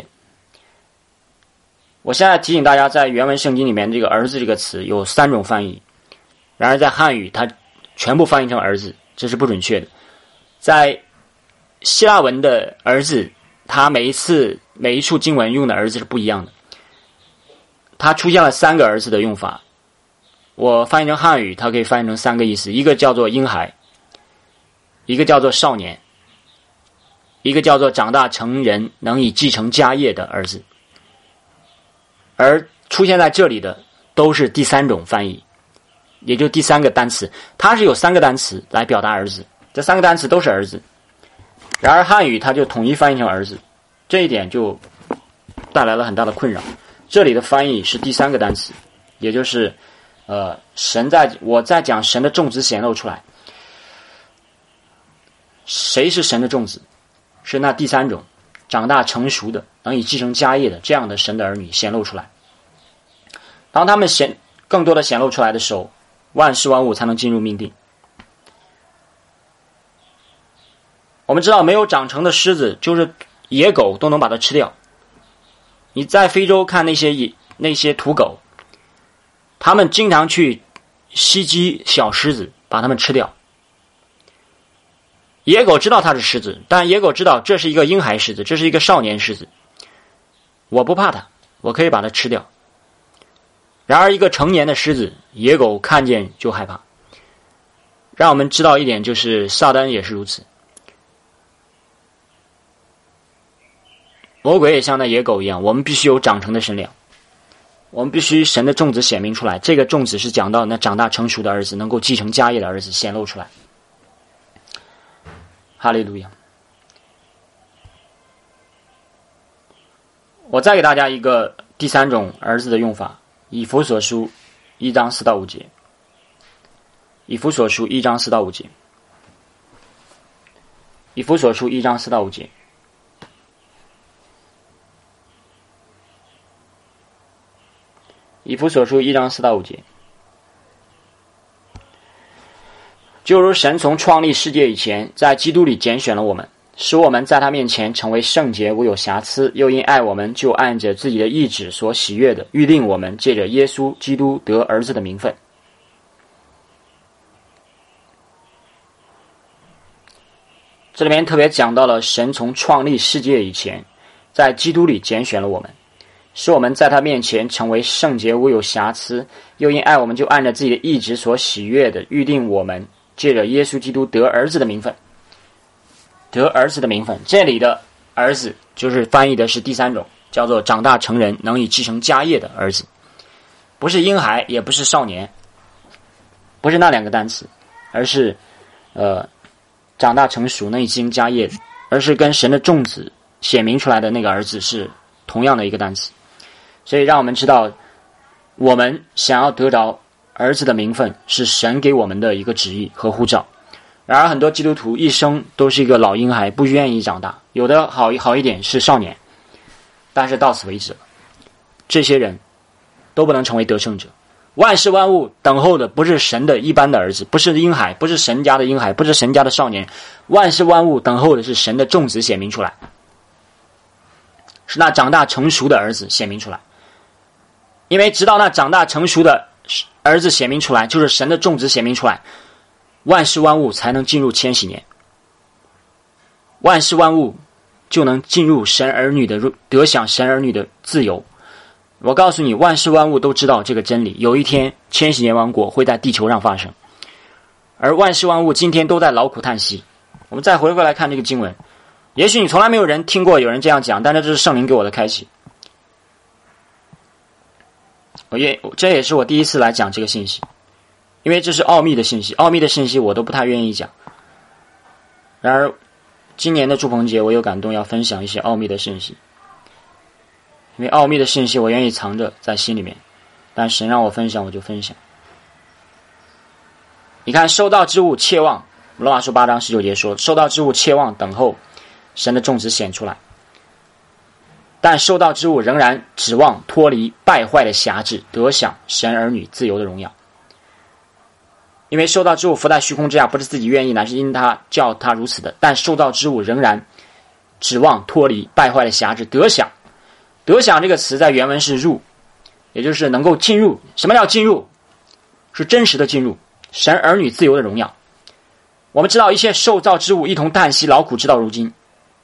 我现在提醒大家，在原文圣经里面，这个儿子这个词有三种翻译，然而在汉语它全部翻译成儿子，这是不准确的。在希腊文的儿子，它每一次每一处经文用的儿子是不一样的，它出现了三个儿子的用法。我翻译成汉语，它可以翻译成三个意思，一个叫做婴孩，一个叫做少年，一个叫做长大成人能以继承家业的儿子。而出现在这里的都是第三种翻译，也就第三个单词，它是有三个单词来表达儿子，这三个单词都是儿子。然而汉语它就统一翻译成儿子，这一点就带来了很大的困扰。这里的翻译是第三个单词，也就是呃，神在我在讲神的众子显露出来，谁是神的众子？是那第三种长大成熟的能以继承家业的这样的神的儿女显露出来。当他们显更多的显露出来的时候，万事万物才能进入命定。我们知道没有长成的狮子，就是野狗都能把它吃掉。你在非洲看那些野那些土狗，他们经常去袭击小狮子，把它们吃掉。野狗知道它是狮子，但野狗知道这是一个婴孩狮子，这是一个少年狮子，我不怕它，我可以把它吃掉。然而一个成年的狮子，野狗看见就害怕。让我们知道一点，就是撒旦也是如此，魔鬼也像那野狗一样，我们必须有长成的身量，我们必须神的种子显明出来。这个种子是讲到那长大成熟的儿子，能够继承家业的儿子显露出来。哈利路亚！我再给大家一个第三种儿子的用法，以弗所书一章四到五节。以弗所书一章四到五节。以弗所书一章四到五节。以弗所书一章四到五节。 就如神从创立世界以前，在基督里拣选了我们，使我们在他面前成为圣洁无有瑕疵，又因爱我们，就按着自己的意志所喜悦的，预定我们借着耶稣基督得儿子的名分。这里面特别讲到了神从创立世界以前，在基督里拣选了我们，使我们在他面前成为圣洁无有瑕疵，又因爱我们，就按照自己的意志所喜悦的，预定我们借着耶稣基督得儿子的名分。得儿子的名分，这里的儿子就是翻译的是第三种，叫做长大成人，能以继承家业的儿子，不是婴孩，也不是少年，不是那两个单词，而是呃长大成熟，能以继承家业，而是跟神的众子显明出来的那个儿子是同样的一个单词。所以让我们知道，我们想要得着儿子的名分是神给我们的一个旨意和呼召。然而很多基督徒一生都是一个老婴孩，不愿意长大，有的好好一点是少年，但是到此为止了。这些人都不能成为得胜者。万事万物等候的不是神的一般的儿子，不是婴孩，不是神家的婴孩，不是神家的少年，万事万物等候的是神的众子显明出来，是那长大成熟的儿子显明出来。因为直到那长大成熟的儿子显明出来，就是神的众子显明出来，万事万物才能进入千禧年，万事万物就能进入神儿女的得享神儿女的自由。我告诉你，万事万物都知道这个真理，有一天千禧年王国会在地球上发生，而万事万物今天都在劳苦叹息。我们再回过来看这个经文，也许你从来没有人听过有人这样讲，但是这是圣灵给我的开启。我也这也是我第一次来讲这个信息，因为这是奥秘的信息，奥秘的信息我都不太愿意讲。然而今年的祝棚节我有感动要分享一些奥秘的信息，因为奥秘的信息我愿意藏着在心里面，但神让我分享我就分享。你看，受造之物切望，罗马书八章十九节说，受造之物切望等候神的众子显出来，但受造之物仍然指望脱离败坏的辖制，得享神儿女自由的荣耀。因为受造之物伏在虚空之下，不是自己愿意，乃是因他叫他如此的。但受造之物仍然指望脱离败坏的辖制，得享。得享这个词在原文是入，也就是能够进入。什么叫进入？是真实的进入神儿女自由的荣耀。我们知道一切受造之物一同叹息劳苦，直到如今。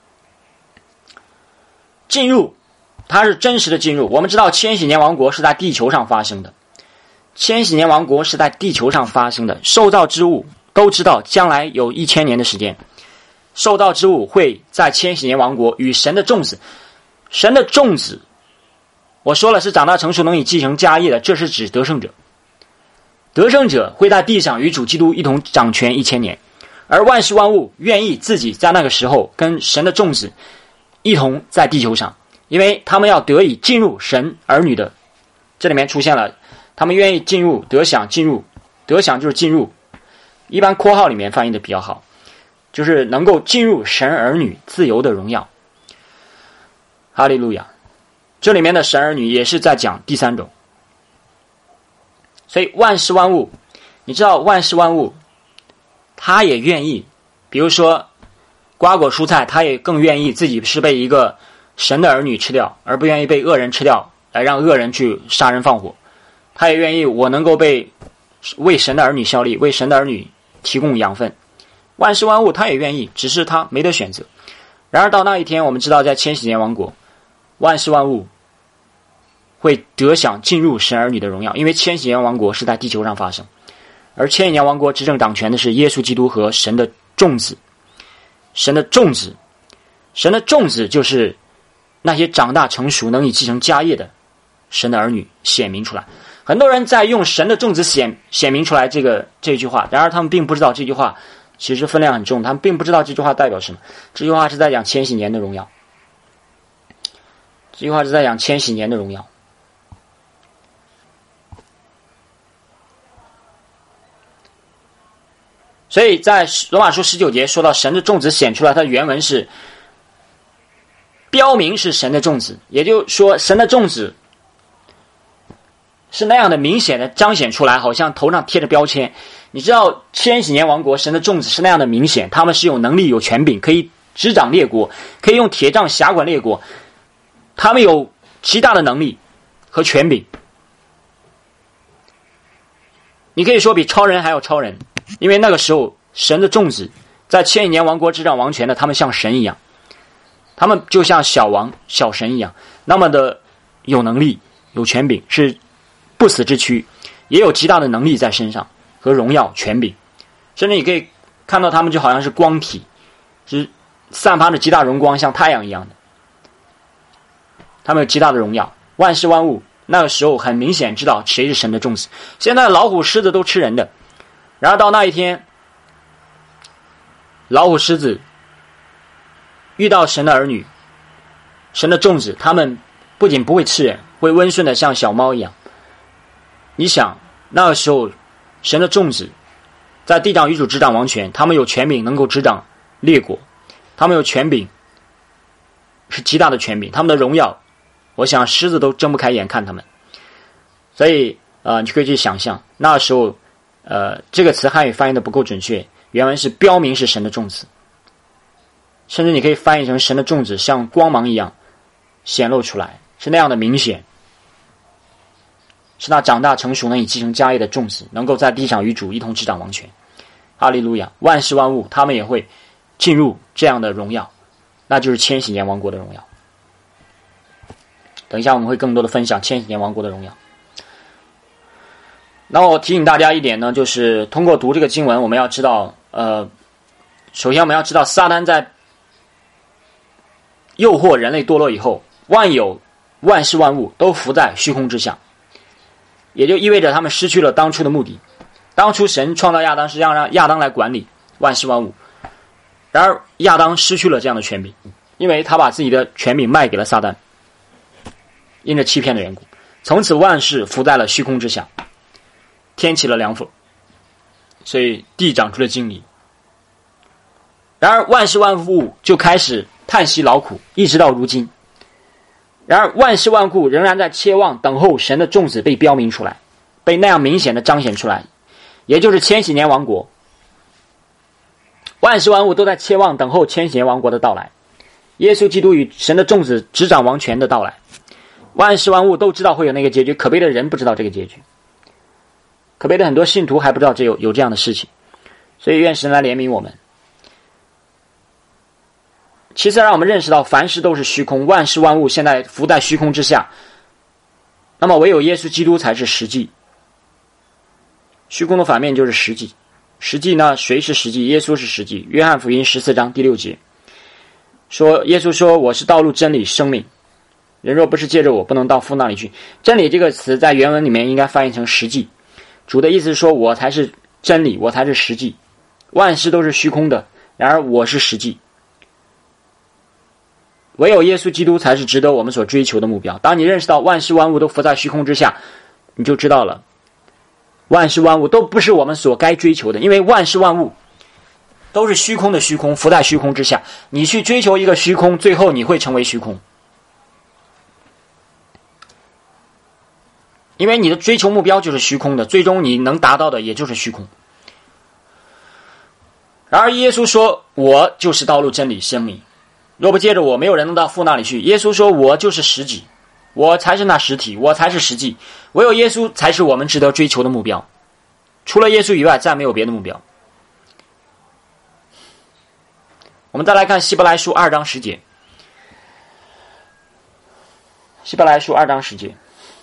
进入，它是真实的进入。我们知道千禧年王国是在地球上发生的，千禧年王国是在地球上发生的。受造之物都知道将来有一千年的时间，受造之物会在千禧年王国与神的众子，神的众子我说了是长大成熟能以继承家业的，这是指得胜者。得胜者会在地上与主基督一同掌权一千年，而万事万物愿意自己在那个时候跟神的众子一同在地球上，因为他们要得以进入神儿女的，这里面出现了他们愿意进入得享，进入得享就是进入，一般括号里面翻译的比较好，就是能够进入神儿女自由的荣耀。哈利路亚！这里面的神儿女也是在讲第三种。所以万事万物，你知道万事万物他也愿意，比如说瓜果蔬菜，他也更愿意自己是被一个神的儿女吃掉，而不愿意被恶人吃掉，来让恶人去杀人放火。他也愿意我能够被为神的儿女效力，为神的儿女提供养分。万事万物他也愿意，只是他没得选择。然而到那一天，我们知道在千禧年王国，万事万物会得享进入神儿女的荣耀，因为千禧年王国是在地球上发生，而千禧年王国执政掌权的是耶稣基督和神的众子。神的众子，神的众子就是那些长大成熟能以继承家业的神的儿女显明出来。很多人在用神的众子显显明出来这个这句话，然而他们并不知道这句话其实分量很重，他们并不知道这句话代表什么。这句话是在讲千禧年的荣耀，这句话是在讲千禧年的荣耀。所以在罗马书十九节说到神的众子显出来，它的原文是标明是神的众子，也就是说神的众子是那样的明显的彰显出来，好像头上贴着标签。你知道千禧年王国神的种子是那样的明显，他们是有能力有权柄，可以执掌列国，可以用铁杖辖管列国，他们有极大的能力和权柄。你可以说比超人还要超人，因为那个时候神的种子在千禧年王国执掌王权的，他们像神一样，他们就像小王小神一样，那么的有能力有权柄，是不死之躯，也有极大的能力在身上和荣耀权柄，甚至你可以看到他们就好像是光体，是散发着极大荣光，像太阳一样的，他们有极大的荣耀，万事万物那个时候很明显知道谁是神的种子。现在老虎狮子都吃人的，然而到那一天老虎狮子遇到神的儿女神的种子，他们不仅不会吃人，会温顺的像小猫一样。你想那个时候神的种子在地上与主执掌王权，他们有权柄能够执掌列国，他们有权柄，是极大的权柄，他们的荣耀我想狮子都睁不开眼看他们。所以呃，你可以去想象那时候呃，这个词汉语翻译的不够准确，原文是标明是神的种子，甚至你可以翻译成神的种子像光芒一样显露出来，是那样的明显，是那长大成熟能以继承家业的种子，能够在地上与主一同执掌王权。哈利路亚！万事万物他们也会进入这样的荣耀，那就是千禧年王国的荣耀。等一下我们会更多的分享千禧年王国的荣耀。那我提醒大家一点呢，就是通过读这个经文，我们要知道呃，首先我们要知道撒旦在诱惑人类堕落以后，万有万事万物都浮在虚空之下，也就意味着他们失去了当初的目的。当初神创造亚当是让让亚当来管理万事万物，然而亚当失去了这样的权柄，因为他把自己的权柄卖给了撒旦，因着欺骗的缘故，从此万事浮在了虚空之下，天起了凉风，所以地长出了荆棘。然而万事万物就开始叹息劳苦，一直到如今。然而万事万物仍然在切望等候神的种子被标明出来，被那样明显的彰显出来，也就是千禧年王国。万事万物都在切望等候千禧年王国的到来，耶稣基督与神的种子执掌王权的到来。万事万物都知道会有那个结局，可悲的人不知道这个结局，可悲的很多信徒还不知道这有有这样的事情，所以愿神来怜悯我们。其次让我们认识到凡事都是虚空，万事万物现在浮在虚空之下，那么唯有耶稣基督才是实际。虚空的反面就是实际，实际呢，谁是实际？耶稣是实际。约翰福音十四章第六节说，耶稣说，我是道路真理生命，人若不是借着我，不能到父那里去。真理这个词在原文里面应该翻译成实际，主的意思是说我才是真理，我才是实际，万事都是虚空的，然而我是实际。唯有耶稣基督才是值得我们所追求的目标。当你认识到万事万物都浮在虚空之下，你就知道了万事万物都不是我们所该追求的，因为万事万物都是虚空的虚空，浮在虚空之下。你去追求一个虚空，最后你会成为虚空，因为你的追求目标就是虚空的，最终你能达到的也就是虚空。然而耶稣说，我就是道路真理生命，若不借着我，没有人能到父那里去。耶稣说，我就是实际，我才是那实体，我才是实际，唯有耶稣才是我们值得追求的目标，除了耶稣以外再没有别的目标。我们再来看希伯来书二章十节，希伯来书二章十节，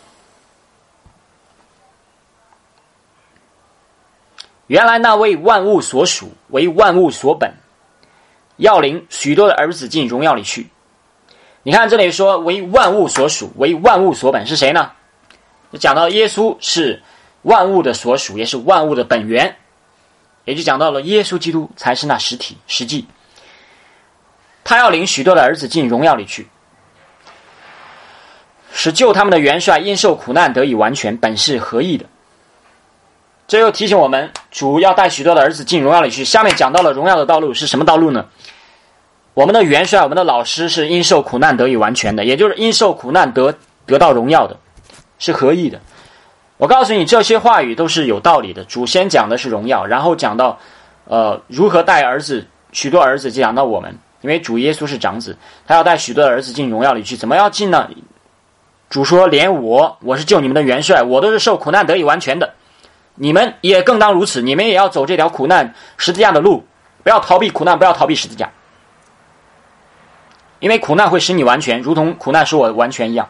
原来那为万物所属，为万物所本，要领许多的儿子进荣耀里去。你看这里说为万物所属，为万物所本，是谁呢？就讲到耶稣是万物的所属，也是万物的本源，也就讲到了耶稣基督才是那实体实际。他要领许多的儿子进荣耀里去，使救他们的元帅因受苦难得以完全，本是合意的。这又提醒我们，主要带许多的儿子进荣耀里去。下面讲到了荣耀的道路是什么道路呢？我们的元帅，我们的老师是因受苦难得以完全的，也就是因受苦难得得到荣耀的，是合意的。 我告诉你，这些话语都是有道理的。主先讲的是荣耀，然后讲到呃如何带儿子，许多儿子讲到我们，因为主耶稣是长子，他要带许多的儿子进荣耀里去。怎么要进呢？主说，连我我是救你们的元帅，我都是受苦难得以完全的，你们也更当如此，你们也要走这条苦难十字架的路，不要逃避苦难，不要逃避十字架，因为苦难会使你完全，如同苦难使我完全一样。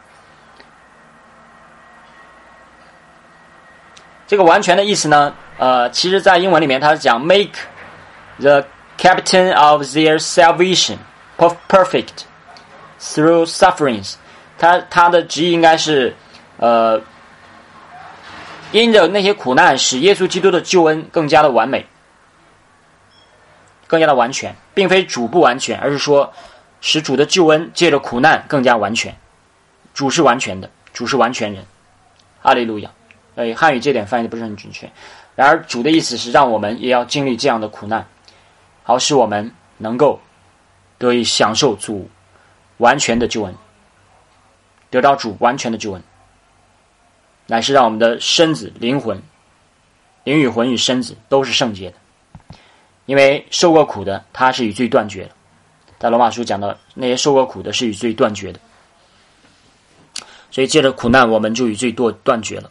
这个完全的意思呢，呃，其实在英文里面它是讲 make the captain of their salvation perfect through sufferings。它它的直译应该是，呃，因着那些苦难，使耶稣基督的救恩更加的完美，更加的完全，并非主不完全，而是说使主的救恩借着苦难更加完全。主是完全的，主是完全人，哈利路亚。呃，汉语这点翻译的不是很准确。然而主的意思是让我们也要经历这样的苦难，好使我们能够得以享受主完全的救恩，得到主完全的救恩，乃是让我们的身子、灵魂、灵与魂与身子都是圣洁的。因为受过苦的，他是与罪断绝的。在罗马书讲到，那些受过苦的是与罪断绝的。所以借着苦难，我们就与罪断绝了。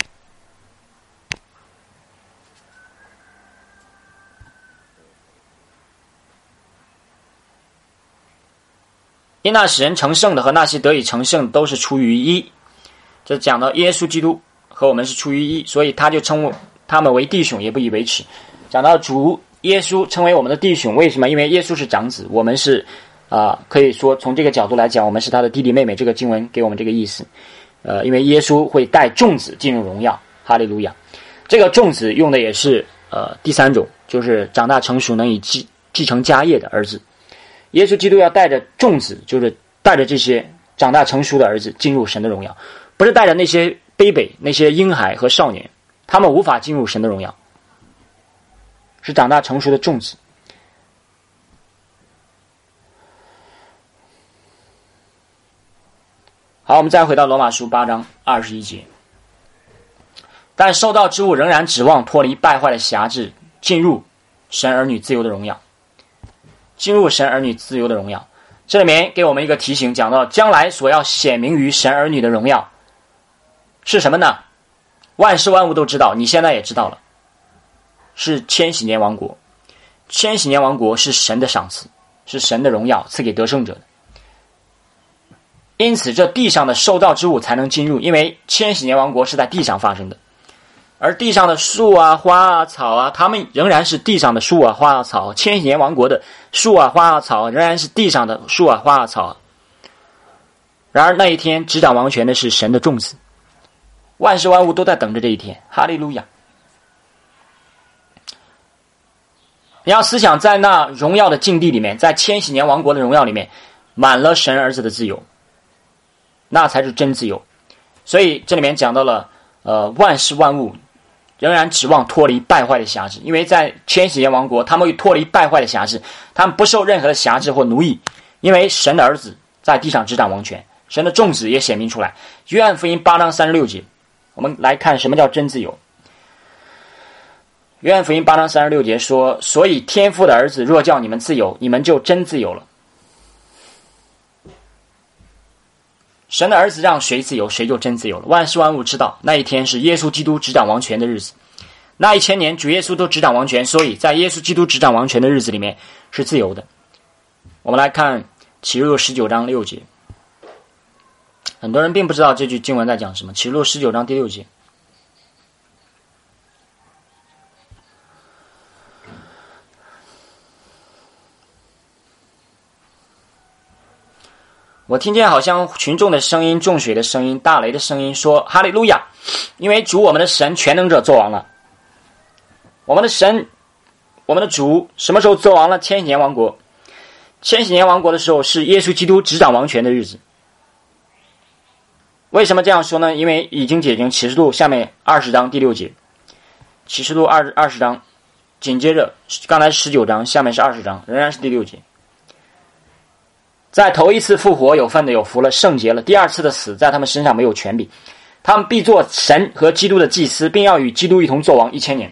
因那使人成圣的和那些得以成圣都是出于一，这讲到耶稣基督和我们是出于一，所以他就称他们为弟兄，也不以为耻。讲到主耶稣称为我们的弟兄，为什么？因为耶稣是长子，我们是啊、呃，可以说从这个角度来讲，我们是他的弟弟妹妹。这个经文给我们这个意思。呃，因为耶稣会带众子进入荣耀，哈利路亚。这个众子用的也是呃第三种，就是长大成熟能以继继承家业的儿子。耶稣基督要带着众子，就是带着这些长大成熟的儿子进入神的荣耀，不是带着那些 baby 那些婴孩和少年，他们无法进入神的荣耀，是长大成熟的众子。好，我们再回到罗马书八章二十一节。但受造之物仍然指望脱离败坏的辖制，进入神儿女自由的荣耀。进入神儿女自由的荣耀，这里面给我们一个提醒，讲到将来所要显明于神儿女的荣耀是什么呢？万事万物都知道，你现在也知道了，是千禧年王国。千禧年王国是神的赏赐，是神的荣耀赐给得胜者的。因此这地上的受造之物才能进入，因为千禧年王国是在地上发生的。而地上的树啊、花啊、草啊，它们仍然是地上的树啊、花啊、草。千禧年王国的树啊、花啊、草仍然是地上的树啊、花啊、草。然而那一天执掌王权的是神的众子，万事万物都在等着这一天。哈利路亚！你要思想，在那荣耀的境地里面，在千禧年王国的荣耀里面，满了神儿子的自由，那才是真自由。所以这里面讲到了呃，万事万物仍然指望脱离败坏的辖制，因为在千禧年王国，他们会脱离败坏的辖制，他们不受任何的辖制或奴役，因为神的儿子在地上执掌王权，神的众子也显明出来。约翰福音八章三十六节，我们来看什么叫真自由。约翰福音八章三十六节说，所以天父的儿子若叫你们自由，你们就真自由了。神的儿子让谁自由，谁就真自由了。万事万物知道，那一天是耶稣基督执掌王权的日子。那一千年主耶稣都执掌王权，所以在耶稣基督执掌王权的日子里面是自由的。我们来看启示录十九章六节。很多人并不知道这句经文在讲什么。启示录十九章第六节。我听见好像群众的声音、众水的声音、大雷的声音，说哈利路亚，因为主我们的神全能者作王了。我们的神，我们的主什么时候作王了？千禧年王国。千禧年王国的时候是耶稣基督执掌王权的日子。为什么这样说呢？因为已经解经启示录下面二十章第六节。启示录二二十章紧接着刚才十九章，下面是二十章，仍然是第六节。在头一次复活有份的有福了，圣洁了。第二次的死在他们身上没有权柄， 他们必做神和基督的祭司，并要与基督一同作王一千年。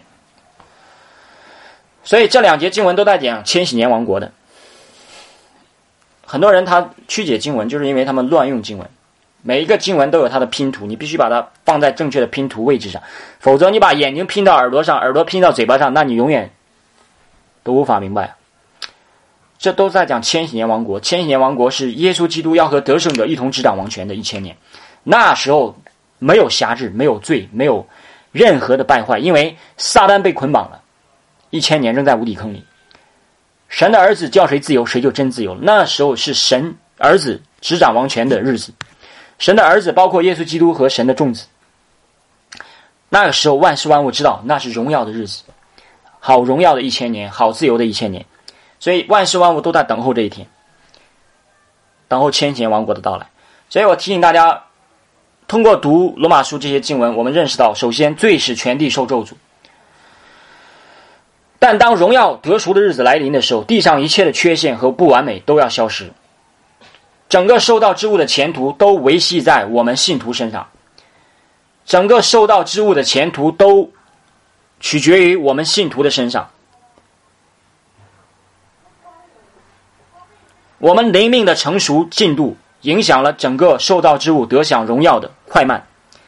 所以这两节经文都在讲千禧年王国的。很多人他曲解经文，就是因为他们乱用经文。每一个经文都有它的拼图，你必须把它放在正确的拼图位置上，否则你把眼睛拼到耳朵上，耳朵拼到嘴巴上，那你永远都无法明白。这都在讲千禧年王国。千禧年王国是耶稣基督要和得胜者一同执掌王权的一千年。那时候没有辖制，没有罪，没有任何的败坏，因为撒旦被捆绑了，一千年仍在无底坑里。神的儿子叫谁自由，谁就真自由了。那时候是神儿子执掌王权的日子。神的儿子包括耶稣基督和神的众子。那个时候万事万物知道那是荣耀的日子，好荣耀的一千年，好自由的一千年。所以万事万物都在等候这一天，等候千禧年王国的到来。所以我提醒大家，通过读罗马书这些经文，我们认识到，首先罪使全地受咒诅，但当荣耀得赎的日子来临的时候，地上一切的缺陷和不完美都要消失，整个受到之物的前途都维系在我们信徒身上，整个受到之物的前途都取决于我们信徒的身上。我们灵命的成熟进度影响了整个受到之物得享荣耀的快慢。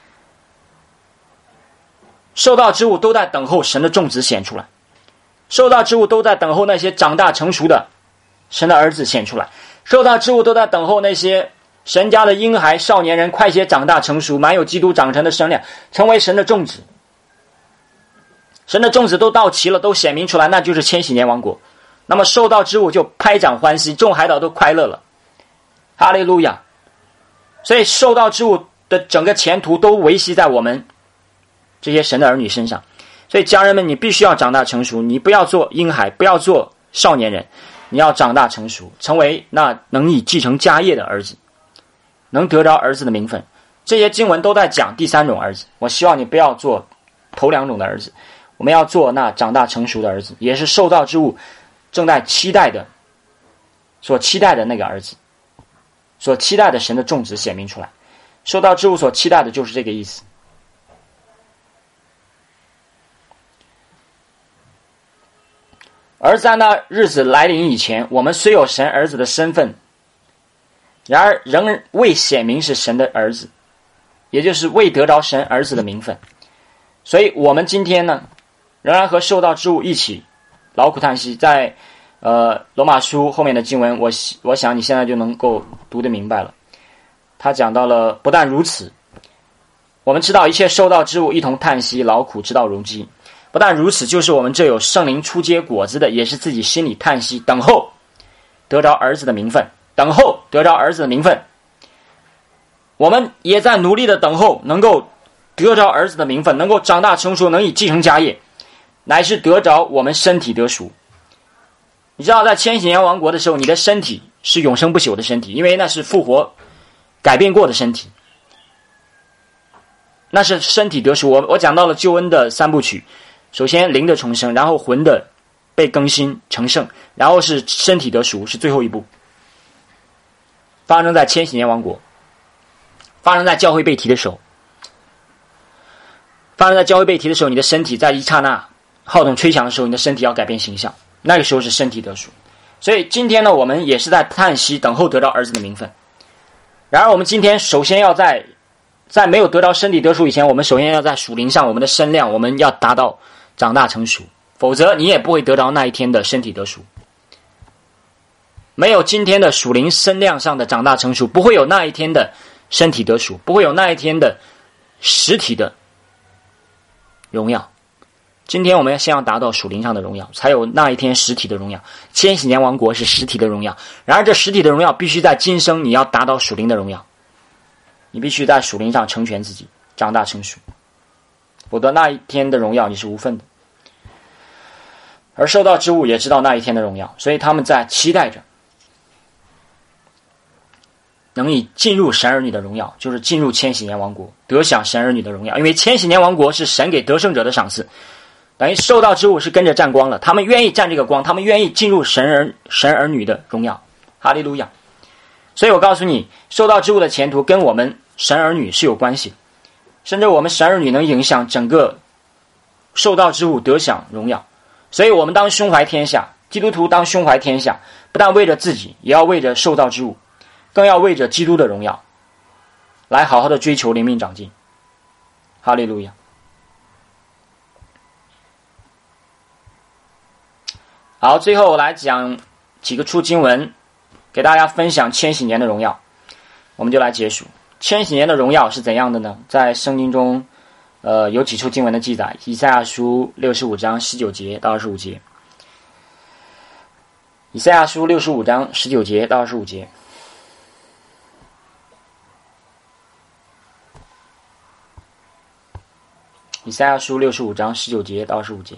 受到之物都在等候神的种子显出来，受到之物都在等候那些长大成熟的神的儿子显出来，受到之物都在等候那些神家的婴孩少年人快些长大成熟，满有基督长成的身量，成为神的种子。神的种子都到齐了，都显明出来，那就是千禧年王国。那么受到之物就拍掌欢喜，众海岛都快乐了，哈利路亚。所以受到之物的整个前途都维系在我们这些神的儿女身上。所以家人们，你必须要长大成熟，你不要做婴孩，不要做少年人，你要长大成熟，成为那能以继承家业的儿子，能得着儿子的名分。这些经文都在讲第三种儿子，我希望你不要做头两种的儿子，我们要做那长大成熟的儿子，也是受到之物正在期待的，所期待的那个儿子，所期待的神的种子显明出来。受到之物所期待的就是这个意思。而在那日子来临以前，我们虽有神儿子的身份，然而仍未显明是神的儿子，也就是未得着神儿子的名分。所以我们今天呢，仍然和受到之物一起劳苦叹息。在呃罗马书后面的经文，我我想你现在就能够读得明白了。他讲到了，不但如此，我们知道一切受到之物一同叹息劳苦，直到如今。不但如此，就是我们这有圣灵初结果子的，也是自己心里叹息，等候得着儿子的名分，等候得着儿子的名分。我们也在努力的等候，能够得着儿子的名分，能够长大成熟，能以继承家业，乃是得着我们身体得赎。你知道在千禧年王国的时候，你的身体是永生不朽的身体，因为那是复活改变过的身体，那是身体得赎。我我讲到了救恩的三部曲，首先灵的重生，然后魂的被更新成圣，然后是身体得赎，是最后一步，发生在千禧年王国，发生在教会被提的时候。发生在教会被提的时候，你的身体在一刹那号筒吹响的时候，你的身体要改变形象，那个时候是身体得赎。所以今天呢，我们也是在叹息等候得到儿子的名分。然而我们今天首先要在在没有得到身体得赎以前，我们首先要在属灵上我们的身量，我们要达到长大成熟，否则你也不会得到那一天的身体得赎。没有今天的属灵身量上的长大成熟，不会有那一天的身体得赎，不会有那一天的实体的荣耀。今天我们先要达到属灵上的荣耀，才有那一天实体的荣耀。千禧年王国是实体的荣耀，然而这实体的荣耀必须在今生你要达到属灵的荣耀，你必须在属灵上成全自己，长大成熟，否则那一天的荣耀你是无份的。而受到之物也知道那一天的荣耀，所以他们在期待着能以进入神儿女的荣耀，就是进入千禧年王国，得享神儿女的荣耀。因为千禧年王国是神给得胜者的赏赐，等于受到之物是跟着沾光了，他们愿意沾这个光，他们愿意进入神儿神儿女的荣耀。哈利路亚！所以我告诉你，受到之物的前途跟我们神儿女是有关系的。 甚至我们神儿女能影响整个受造之物得享荣耀。所以我们当胸怀天下，基督徒当胸怀天下，不但为着自己，也要为着受造之物，更要为着基督的荣耀，来好好的追求灵命长进。哈利路亚。好，最后我来讲几个出经文，给大家分享千禧年的荣耀，我们就来结束。千禧年的荣耀是怎样的呢？在圣经中呃，有几处经文的记载，以赛亚书六十五章十九节到二十五节。以赛亚书六十五章十九节到二十五节。以赛亚书六十五章十九节到二十五节。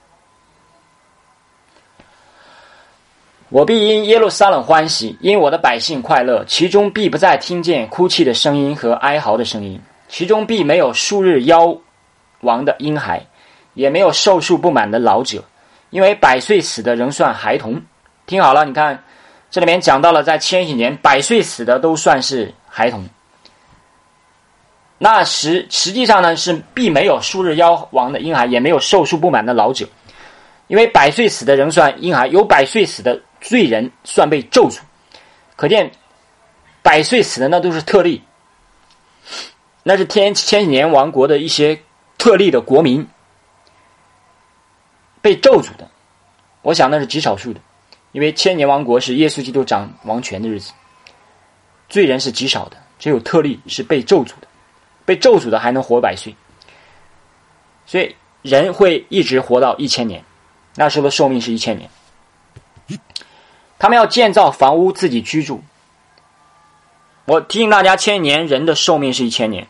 我必因耶路撒冷欢喜，因我的百姓快乐，其中必不再听见哭泣的声音和哀嚎的声音，其中必没有数日夭亡的婴孩，也没有寿数不满的老者，因为百岁死的仍算孩童。听好了，你看这里面讲到了，在千禧年百岁死的都算是孩童。那实实际上呢，是必没有数日夭亡的婴孩，也没有寿数不满的老者，因为百岁死的仍算婴孩，有百岁死的罪人算被咒诅。可见百岁死的那都是特例，那是天千禧年王国的一些特例的国民被咒诅的。我想那是极少数的，因为千年王国是耶稣基督掌王权的日子，罪人是极少的，只有特例是被咒诅的，被咒诅的还能活百岁，所以人会一直活到一千年，那时候的寿命是一千年。他们要建造房屋自己居住。我提醒大家，千年人的寿命是一千年。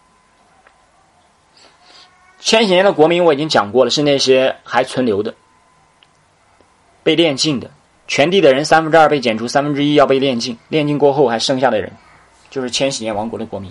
千禧年的国民我已经讲过了，是那些还存留的，被炼尽的。全地的人三分之二被剪除，三分之一要被炼尽，炼尽过后还剩下的人，就是千禧年王国的国民。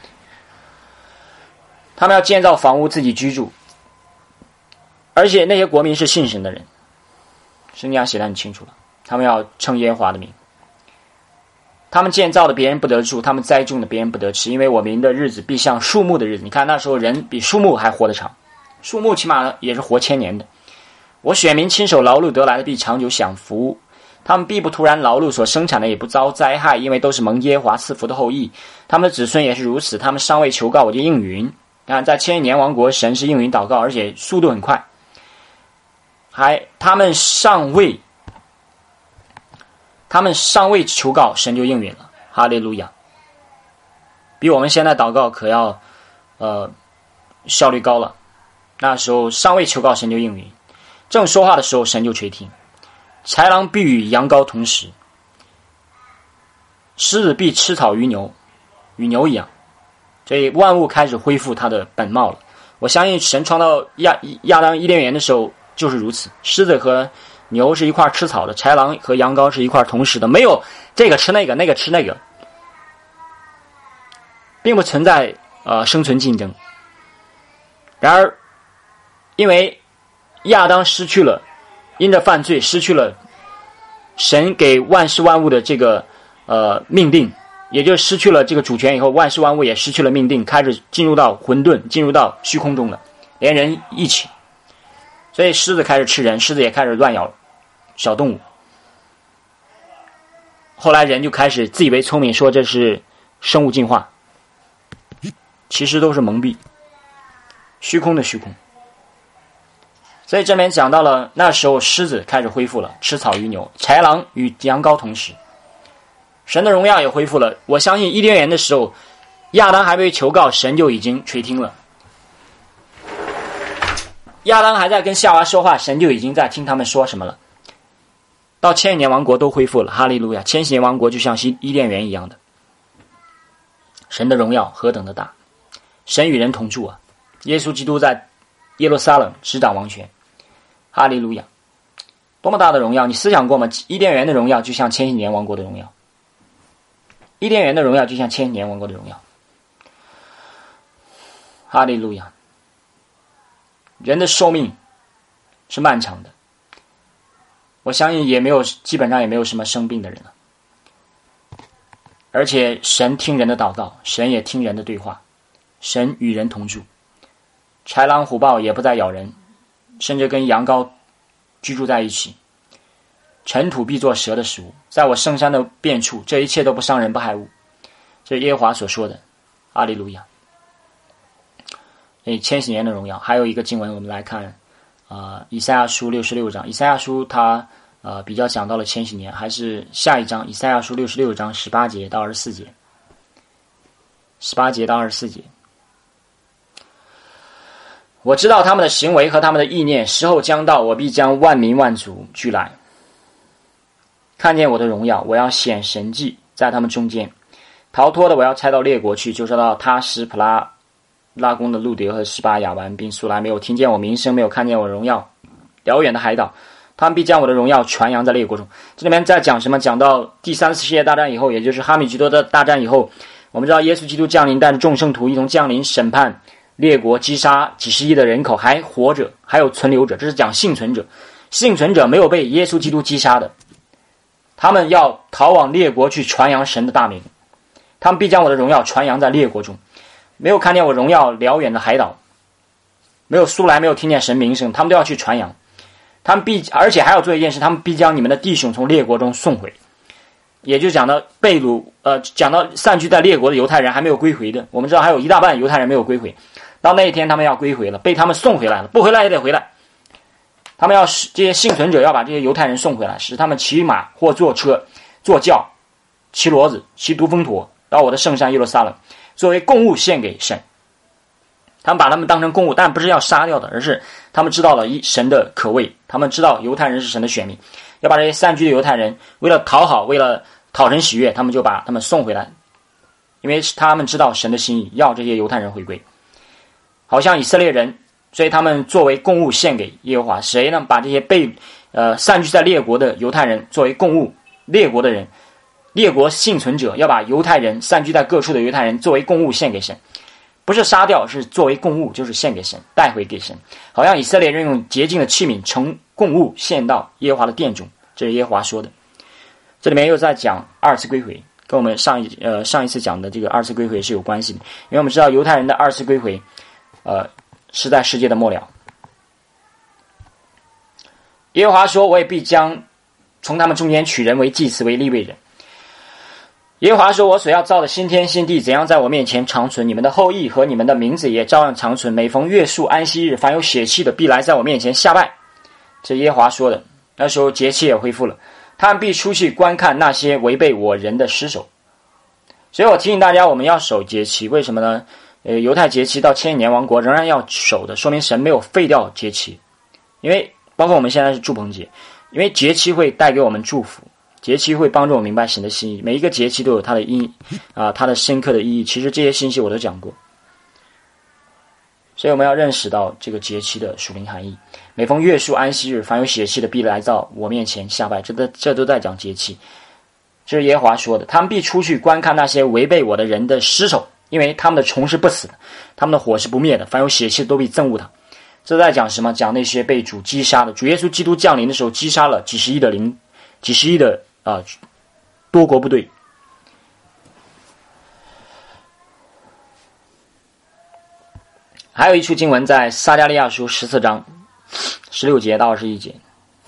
他们要建造房屋自己居住，而且那些国民是信神的人，圣经上写得很清楚了，他们要称耶和华的名。他们建造的别人不得住，他们栽种的别人不得吃，因为我民的日子必像树木的日子。你看那时候人比树木还活得长，树木起码也是活千年的。我选民亲手劳碌得来的必长久享福，他们必不突然劳碌，所生产的也不遭灾害，因为都是蒙耶和华赐福的后裔。他们的子孙也是如此，他们尚未求告我就应允。看，在千禧年王国，神是应允祷告，而且速度很快。还他们尚未他们尚未求告，神就应允了。哈利路亚！比我们现在祷告可要呃效率高了。那时候尚未求告，神就应允。正说话的时候，神就垂听。豺狼必与羊羔同食，狮子必吃草与牛，与牛一样。所以万物开始恢复它的本貌了。我相信神创造亚亚当伊甸园的时候就是如此，狮子和牛是一块吃草的，豺狼和羊羔是一块同食的，没有这个吃那个，那个吃那个，并不存在呃生存竞争。然而，因为亚当失去了，因着犯罪失去了神给万事万物的这个呃命定，也就失去了这个主权以后，万事万物也失去了命定，开始进入到混沌，进入到虚空中了，连人一起。所以狮子开始吃人，狮子也开始乱咬小动物。后来人就开始自以为聪明，说这是生物进化，其实都是蒙蔽，虚空的虚空。所以这边讲到了那时候狮子开始恢复了，吃草与牛，豺狼与羊羔同食，神的荣耀也恢复了。我相信伊甸园的时候，亚当还未求告，神就已经垂听了。亚当还在跟夏娃说话，神就已经在听他们说什么了。到千禧年王国都恢复了，哈利路亚！千禧年王国就像伊甸园一样的，神的荣耀何等的大，神与人同住啊！耶稣基督在耶路撒冷执掌王权，哈利路亚！多么大的荣耀！你思想过吗？伊甸园的荣耀就像千禧年王国的荣耀，伊甸园的荣耀就像千禧年王国的荣耀，哈利路亚！人的寿命是漫长的，我相信也没有，基本上也没有什么生病的人了。而且神听人的祷告，神也听人的对话， 神与人同住，豺狼虎豹也不再咬人，甚至跟羊羔居住在一起。尘土必作蛇的食物，在我圣山的遍处，这一切都不伤人不害物。这是耶和华所说的。阿利路亚。诶，千禧年的荣耀。还有一个经文我们来看啊、呃，以赛亚书六十六章。以赛亚书它呃比较讲到了千禧年，还是下一章以赛亚书六十六章十八节到二十四节。十八节到二十四节。我知道他们的行为和他们的意念，时候将到，我必将万民万族聚来，看见我的荣耀，我要显神迹在他们中间。逃脱的我要差到列国去，就是到他什普拉拉宫的路德和十八亚湾，并素来没有听见我名声，没有看见我荣耀，遥远的海岛，他们必将我的荣耀传扬在列国中。这里面在讲什么？讲到第三次世界大战以后，也就是哈米吉多的大战以后，我们知道耶稣基督降临，带着众圣徒一同降临，审判列国，击杀几十亿的人口，还活着，还有存留者。这是讲幸存者，幸存者没有被耶稣基督击杀的，他们要逃往列国去传扬神的大名，他们必将我的荣耀传扬在列国中。没有看见我荣耀辽远的海岛，没有素来没有听见神名声，他们都要去传扬。他们必，而且还要做一件事，他们必将你们的弟兄从列国中送回。也就讲到被掳，呃，讲到散居在列国的犹太人还没有归回的。我们知道还有一大半犹太人没有归回，到那一天他们要归回了，被他们送回来了，不回来也得回来。他们要使这些幸存者要把这些犹太人送回来，使他们骑马或坐车、坐轿、骑骡子、骑独峰驼到我的圣山耶路撒冷，作为供物献给神。他们把他们当成供物，但不是要杀掉的，而是他们知道了一神的可畏，他们知道犹太人是神的选民，要把这些散居的犹太人为了讨好，为了讨神喜悦，他们就把他们送回来，因为他们知道神的心意，要这些犹太人回归，好像以色列人，所以他们作为供物献给耶和华。谁呢？把这些被呃散居在列国的犹太人作为供物，列国的人，列国幸存者要把犹太人散居在各处的犹太人作为供物献给神，不是杀掉，是作为供物，就是献给神，带回给神。好像以色列人用洁净的器皿盛供物献到耶和华的殿中，这是耶和华说的。这里面又在讲二次归回，跟我们上一呃上一次讲的这个二次归回是有关系的，因为我们知道犹太人的二次归回，呃是在世界的末了。耶和华说：“我也必将从他们中间取人为祭司，为利未人。”耶和华说：“我所要造的新天新地，怎样在我面前长存，你们的后裔和你们的名字也照样长存。每逢月数安息日，凡有血气的必来在我面前下拜。”这耶和华说的。那时候节期也恢复了，他们必出去观看那些违背我人的尸首。所以我提醒大家，我们要守节期，为什么呢？呃，犹太节期到千禧年王国仍然要守的，说明神没有废掉节期。因为包括我们现在是祝棚节，因为节期会带给我们祝福，节期会帮助我明白神的心意，每一个节期都有它的意义啊、呃，它的深刻的意义。其实这些信息我都讲过，所以我们要认识到这个节期的属灵含义。每逢月数安息日，凡有血气的必来到我面前下拜，这都这都在讲节期。这是耶和华说的，他们必出去观看那些违背我的人的尸首，因为他们的虫是不死的，他们的火是不灭的，凡有血气的都必憎恶他。这在讲什么？讲那些被主击杀的。主耶稣基督降临的时候，击杀了几十亿的灵，几十亿的啊、呃、多国部队。还有一处经文在撒迦利亚书十四章十六节到二十一节。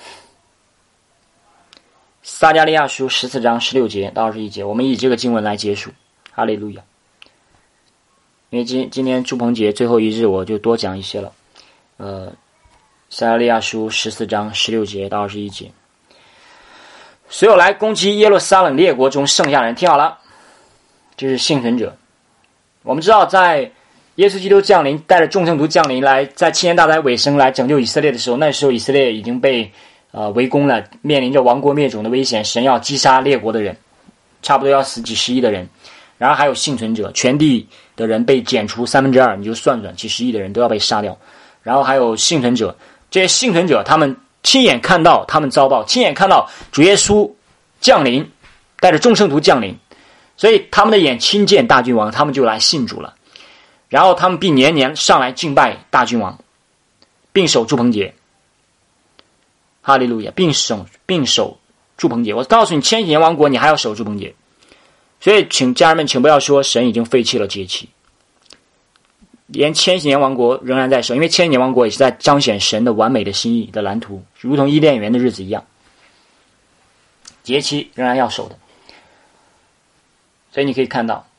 撒迦利亚书十四章十六节到二十一节，我们以这个经文来结束。哈利路亚！因为今今天祝棚节最后一日，我就多讲一些了。呃，撒迦利亚书十四章十六节到二十一节。所有来攻击耶路撒冷列国中剩下人，听好了，这是幸存者。我们知道，在耶稣基督降临，带着众圣徒降临来，在七年大灾尾声来拯救以色列的时候，那时候以色列已经被呃围攻了，面临着亡国灭种的危险，神要击杀列国的人，差不多要死几十亿的人。然后还有幸存者，全地的人被剪除三分之二，你就算算，几十亿的人都要被杀掉。然后还有幸存者，这些幸存者他们亲眼看到他们遭报，亲眼看到主耶稣降临，带着众圣徒降临，所以他们的眼亲见大君王，他们就来信主了。然后他们必年年上来敬拜大君王，并守祝棚节。哈利路亚，并守并守祝棚节。我告诉你，千禧年王国你还要守祝棚节。所以请家人们请不要说神已经废弃了节期， 连千禧年王国仍然在守，因为千禧年王国也是在彰显神的完美的心意的蓝图，如同伊甸园的日子一样，节期仍然要守的。所以你可以看到，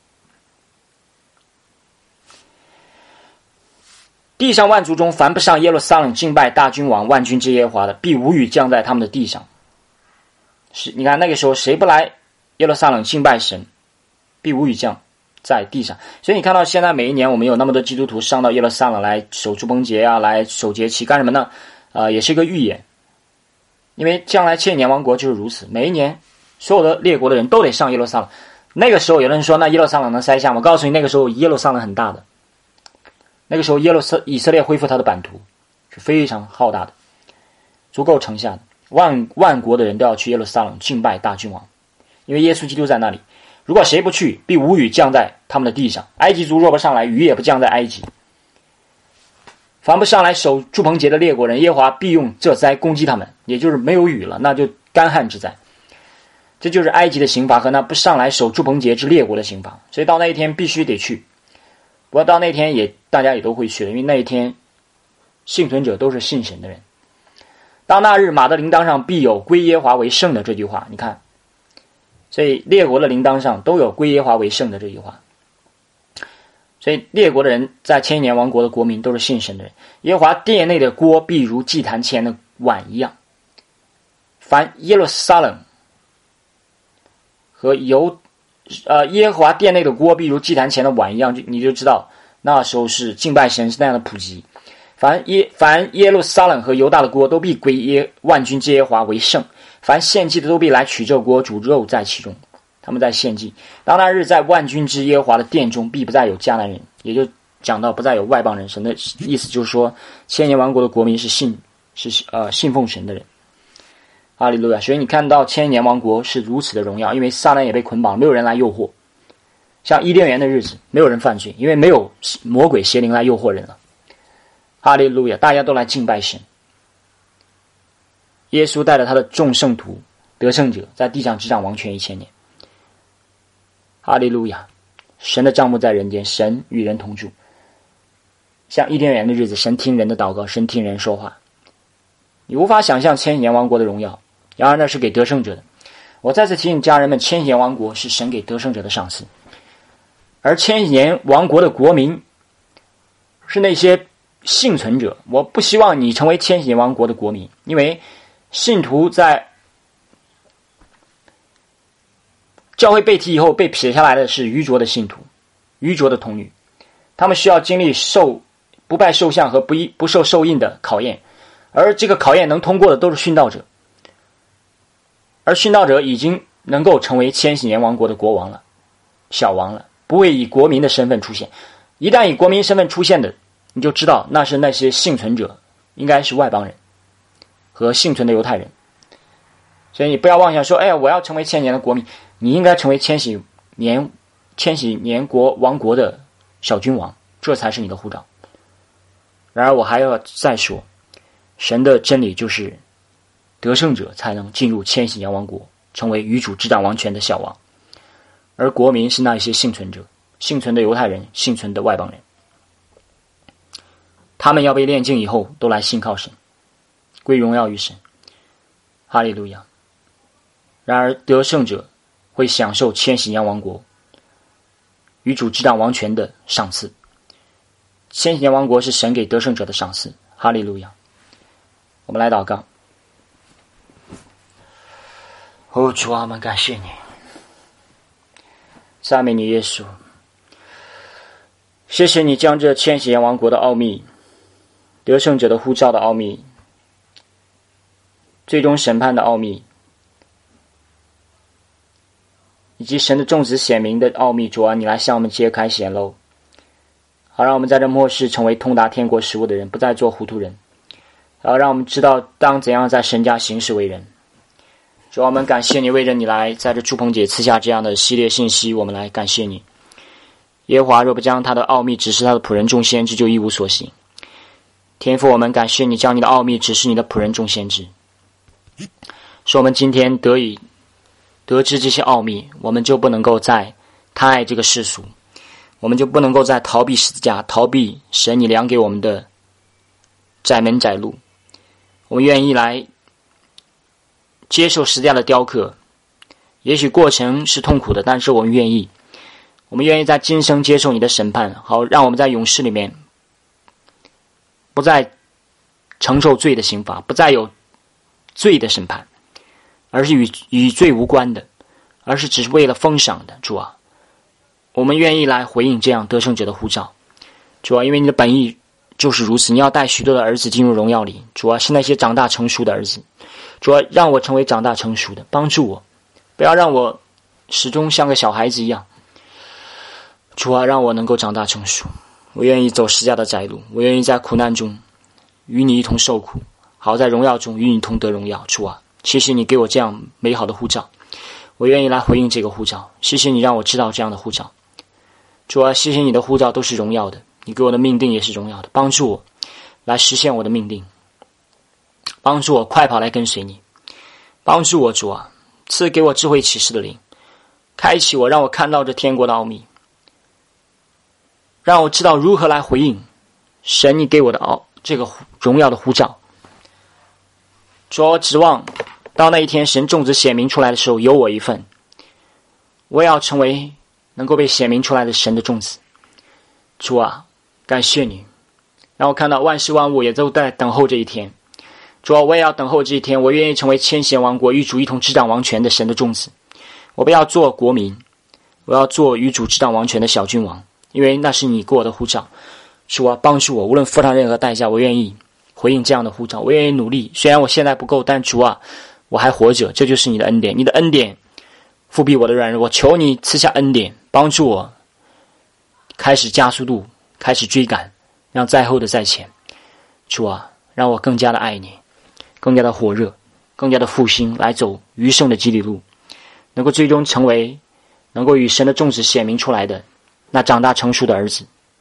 地上万族中凡不上耶路撒冷敬拜大君王万军之耶和华的，必无雨降在他们的地上。是，你看那个时候谁不来耶路撒冷敬拜神，必无雨降在地上。所以你看到现在每一年我们有那么多基督徒上到耶路撒冷来守住棚节啊，来守节期干什么呢？呃，也是一个预言，因为将来千禧年王国就是如此，每一年所有的列国的人都得上耶路撒冷。那个时候有人说那耶路撒冷能塞下，我告诉你那个时候耶路撒冷很大的，那个时候耶路撒以色列恢复他的版图是非常浩大的，足够城下的，万万国的人都要去耶路撒冷敬拜大君王，因为耶稣基督在那里。如果谁不去，必无雨降在他们的地上。埃及族若不上来，雨也不降在埃及。凡不上来守住棚节的列国人，耶和华必用这灾攻击他们，也就是没有雨了，那就干旱之灾。这就是埃及的刑罚和那不上来守住棚节之列国的刑罚。所以到那一天必须得去。不过到那天也大家也都会去的，因为那一天幸存者都是信神的人。当那日，马的铃铛上必有归耶和华为圣的这句话，你看，所以列国的铃铛上都有归耶和华为圣的这句话。所以列国的人在千年王国的国民都是信神的人。耶和华殿内的锅必如祭坛前的碗一样。凡耶路撒冷和犹呃耶和华殿内的锅必如祭坛前的碗一样，你就知道那时候是敬拜神是那样的普及。凡耶凡耶路撒冷和犹大的锅都必归耶万军之耶和华为圣。凡献祭的都必来取这锅，煮肉在其中。他们在献祭。当那日，在万军之耶和华的殿中，必不再有迦南人，也就讲到不再有外邦人。神的意思就是说，千年王国的国民是信是呃信奉神的人。哈利路亚！所以你看到千年王国是如此的荣耀，因为撒旦也被捆绑，没有人来诱惑。像伊甸园的日子，没有人犯罪，因为没有魔鬼邪灵来诱惑人了。哈利路亚！大家都来敬拜神。耶稣带着他的众圣徒得胜者，在地上执掌王权一千年。哈利路亚！神的帐幕在人间，神与人同住。像伊甸园的日子，神听人的祷告，神听人说话。你无法想象千禧年王国的荣耀，然而那是给得胜者的。我再次提醒家人们，千禧年王国是神给得胜者的赏赐，而千禧年王国的国民是那些幸存者。我不希望你成为千禧年王国的国民，因为信徒在教会被提以后被撇下来的是愚拙的信徒，愚拙的童女，他们需要经历受不拜受像和不不受受印的考验，而这个考验能通过的都是殉道者，而殉道者已经能够成为千禧年王国的国王了，小王了，不会以国民的身份出现。一旦以国民身份出现的，你就知道那是那些幸存者，应该是外邦人和幸存的犹太人。所以你不要妄想说，哎，我要成为千禧年的国民，你应该成为千禧年千禧年国王国的小君王，这才是你的护照。然而我还要再说，神的真理就是得胜者才能进入千禧年王国，成为与主执掌王权的小王，而国民是那些幸存者，幸存的犹太人，幸存的外邦人，他们要被炼净以后都来信靠神，归荣耀于神。哈利路亚！然而得胜者会享受千禧年王国与主执掌王权的赏赐。千禧年王国是神给得胜者的赏赐。哈利路亚！我们来祷告。哦，主啊，我们感谢你，赞美你耶稣，谢谢你将这千禧年王国的奥秘，得胜者的呼召的奥秘，最终审判的奥秘，以及神的众子显明的奥秘，主啊，你来向我们揭开显露，好让我们在这末世成为通达天国事物的人，不再做糊涂人，好让我们知道当怎样在神家行事为人。主啊，我们感谢你，为着你来在这祝棚节赐下这样的系列信息，我们来感谢你。耶和华若不将他的奥秘指示他的仆人众先知，就一无所行。天父，我们感谢你将你的奥秘指示你的仆人众先知，使我们今天得以得知这些奥秘，我们就不能够再贪爱这个世俗， 我们就不能够再逃避十字架，逃避神你量给我们的窄门窄路。我们愿意来接受十字架的雕刻，也许过程是痛苦的，但是我们愿意，我们愿意在今生接受你的审判，好让我们在永世里面不再承受罪的刑罚，不再有罪的审判，而是与与罪无关的，而是只是为了封赏的。主啊，我们愿意来回应这样得胜者的呼召。主啊，因为你的本意就是如此，你要带许多的儿子进入荣耀里。主啊，是那些长大成熟的儿子。主啊，让我成为长大成熟的，帮助我，不要让我始终像个小孩子一样。主啊，让我能够长大成熟。我愿意走十字架的窄路，我愿意在苦难中与你一同受苦，好在荣耀中与你同得荣耀。主啊，谢谢你给我这样美好的呼召，我愿意来回应这个呼召。谢谢你让我知道这样的呼召。主啊，谢谢你的呼召都是荣耀的，你给我的命定也是荣耀的，帮助我来实现我的命定，帮助我快跑来跟随你，帮助我主啊，赐给我智慧启示的灵，开启我，让我看到这天国的奥秘，让我知道如何来回应神你给我的奥这个荣耀的呼召。主啊，我指望到那一天神种子显明出来的时候有我一份，我也要成为能够被显明出来的神的种子。主啊，感谢你让我看到万事万物也都在等候这一天。主啊，我也要等候这一天，我愿意成为千禧王国与主一同执掌王权的神的种子。我不要做国民，我要做与主执掌王权的小君王，因为那是你给我的呼召。主啊，帮助我，无论付上任何代价，我愿意回应这样的呼召，我愿意努力。虽然我现在不够，但主啊，我还活着，这就是你的恩典。你的恩典复庇我的软弱，我求你赐下恩典，帮助我开始加速度，开始追赶，让在后的在前。主啊，让我更加的爱你，更加的火热，更加的复兴，来走余生的基理路，能够最终成为能够与神的种子显明出来的那长大成熟的儿子，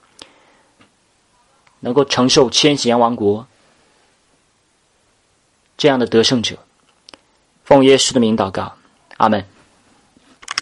能够承受千禧年王国这样的得胜者。奉耶稣的名祷告，阿们。